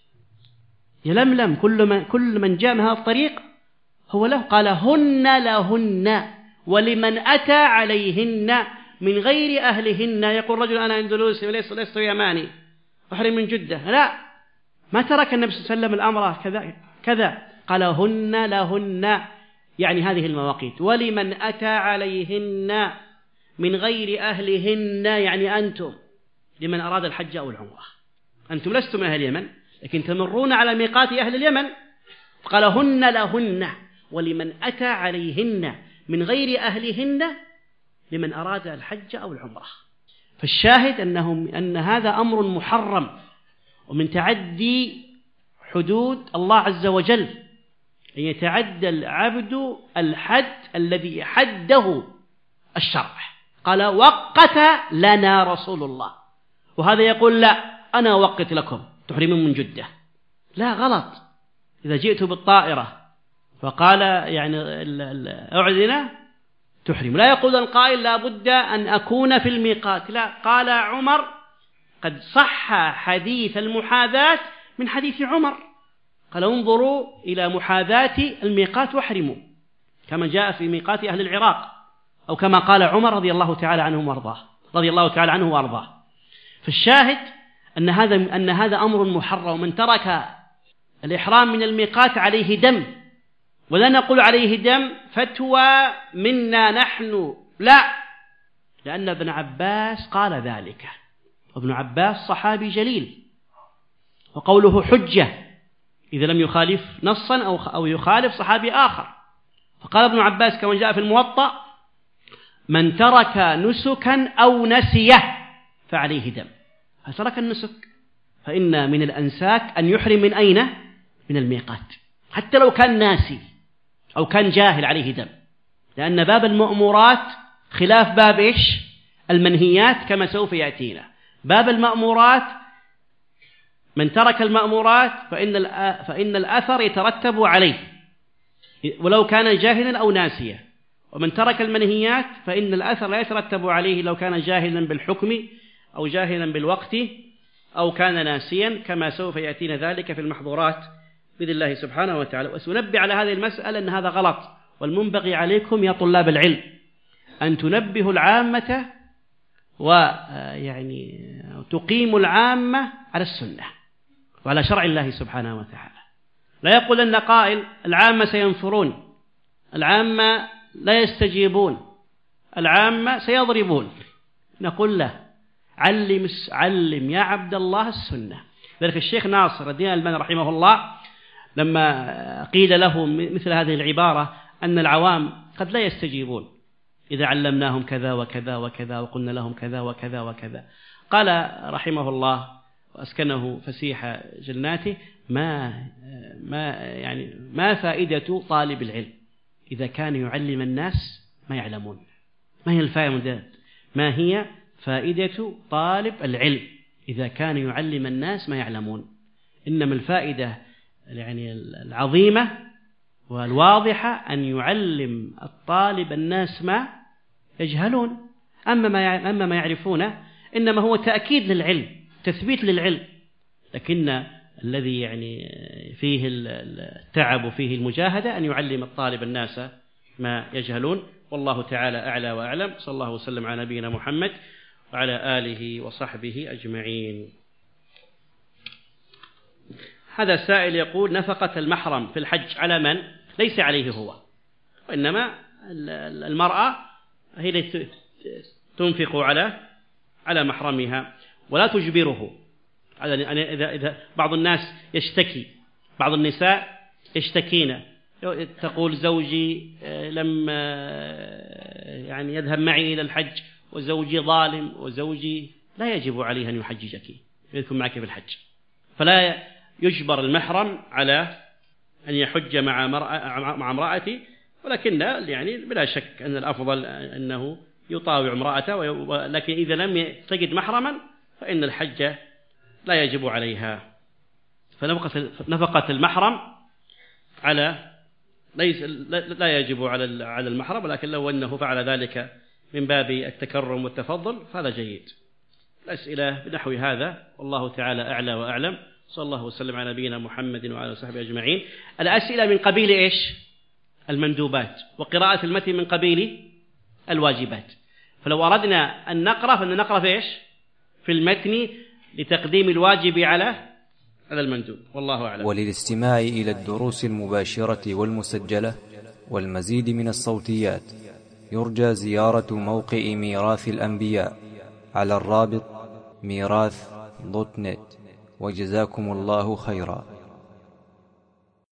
Speaker 2: يلملم، كل من, كل من جاء من هذا الطريق هو له. قال: هن لهن ولمن أتى عليهن من غير أهلهن. يقول رجل: أنا أندلسي وليس لست يماني أحرم من جدة. لا، ما ترك النبي صلى الله عليه وسلم الأمر كذا كذا. قال: هن لهن، يعني هذه المواقيت. ولمن أتى عليهن من غير أهلهن، يعني أنتم، لمن أراد الحج أو العمرة. أنتم لستم أهل اليمن لكن تمرون على ميقات أهل اليمن. قال: هن لهن ولمن أتى عليهن من غير أهلهن لمن أراد الحج أو العمرة. فالشاهد أنهم أن هذا أمر محرم ومن تعدي حدود الله عز وجل، أن يتعدى العبد الحد الذي حده الشرع. قال: وقت لنا رسول الله، وهذا يقول: لا، أنا أوقت لكم تحرمون من جدة. لا، غلط. إذا جئت بالطائرة فقال يعني أعلن تحرم، لا يقول القائل لا بد أن أكون في الميقات. لا، قال عمر: قد صح حديث المحاذاة من حديث عمر. قال: انظروا إلى محاذاة الميقات واحرموا، كما جاء في ميقات أهل العراق، أو كما قال عمر رضي الله تعالى عنه وأرضاه رضي الله تعالى عنه وأرضاه. فالشاهد أن هذا أن هذا أمر محرم، ومن ترك الإحرام من الميقات عليه دم. ولا نقول عليه دم فتوى منا نحن، لا، لأن ابن عباس قال ذلك، وابن عباس صحابي جليل، وقوله حجة إذا لم يخالف نصا أو أو يخالف صحابي آخر. فقال ابن عباس كما جاء في الموطأ: من ترك نسكا أو نسيه فعليه دم. فترك النسك فإن من الأنساك أن يحرم من أين؟ من الميقات، حتى لو كان ناسي أو كان جاهل عليه دم، لأن باب المأمورات خلاف باب إيش؟ المنهيات، كما سوف يأتينا. باب المأمورات من ترك المأمورات فإن فإن الأثر يترتب عليه ولو كان جاهلا أو ناسيا، ومن ترك المنهيات فإن الأثر لا يترتب عليه لو كان جاهلا بالحكم أو جاهلا بالوقت أو كان ناسيا، كما سوف يأتينا ذلك في المحظورات بإذن الله سبحانه وتعالى. وسنبه على هذه المسألة أن هذا غلط، والمنبغي عليكم يا طلاب العلم أن تنبهوا العامة ويعني تقيموا العامة على السنة وعلى شرع الله سبحانه وتعالى. لا يقول أن قائل العامة سينفرون، العامة لا يستجيبون، العامة سيضربون. نقول له: علم علم يا عبد الله السنة. ذلك الشيخ ناصر الدين الألباني رحمه الله لما قيل له مثل هذه العبارة أن العوام قد لا يستجيبون إذا علمناهم كذا وكذا وكذا وقلنا لهم كذا وكذا وكذا، قال رحمه الله وأسكنه فسيح جناته: ما ما يعني ما فائدة طالب العلم إذا كان يعلم الناس ما يعلمون؟ ما هي الفائدة؟ ما هي فائدة طالب العلم إذا كان يعلم الناس ما يعلمون؟ إنما الفائدة يعني العظيمة والواضحة أن يعلم الطالب الناس ما يجهلون. أما ما أما ما يعرفونه إنما هو تأكيد للعلم، تثبيت للعلم، لكن الذي يعني فيه التعب وفيه المجاهدة أن يعلم الطالب الناس ما يجهلون. والله تعالى أعلى وأعلم. صلى الله وسلم على نبينا محمد وعلى آله وصحبه أجمعين. هذا السائل يقول: نفقة المحرم في الحج على من؟ ليس عليه هو، وإنما المرأة هي التي تنفق على على محرمها ولا تجبره. إذا إذا بعض الناس يشتكي، بعض النساء يشتكين تقول زوجي لم يعني يذهب معي إلى الحج وزوجي ظالم وزوجي. لا يجب عليه أن يحججك يكون معك في الحج، فلا يجبر المحرم على أن يحج مع مع امرأته، ولكن يعني بلا شك أن الأفضل أنه يطاوع امرأته، ولكن إذا لم تجد محرما فإن الحج لا يجب عليها. فنفقة المحرم على ليس لا يجب على على المحرم، ولكن لو أنه فعل ذلك من باب التكرم والتفضل فهذا جيد. الأسئلة بنحو هذا والله تعالى أعلى وأعلم. صلى الله وسلم على نبينا محمد وعلى وصحبه أجمعين. الأسئلة من قبيل إيش؟ المندوبات، وقراءة المتن من قبيل الواجبات. فلو أردنا أن نقرأ فإن نقرأ في إيش؟ في المتن لتقديم الواجب على على المندوب، والله أعلم.
Speaker 1: وللاستماع إلى الدروس المباشرة والمسجلة والمزيد من الصوتيات يرجى زيارة موقع ميراث الأنبياء على الرابط ميراث دوت نت. وجزاكم الله خيرا.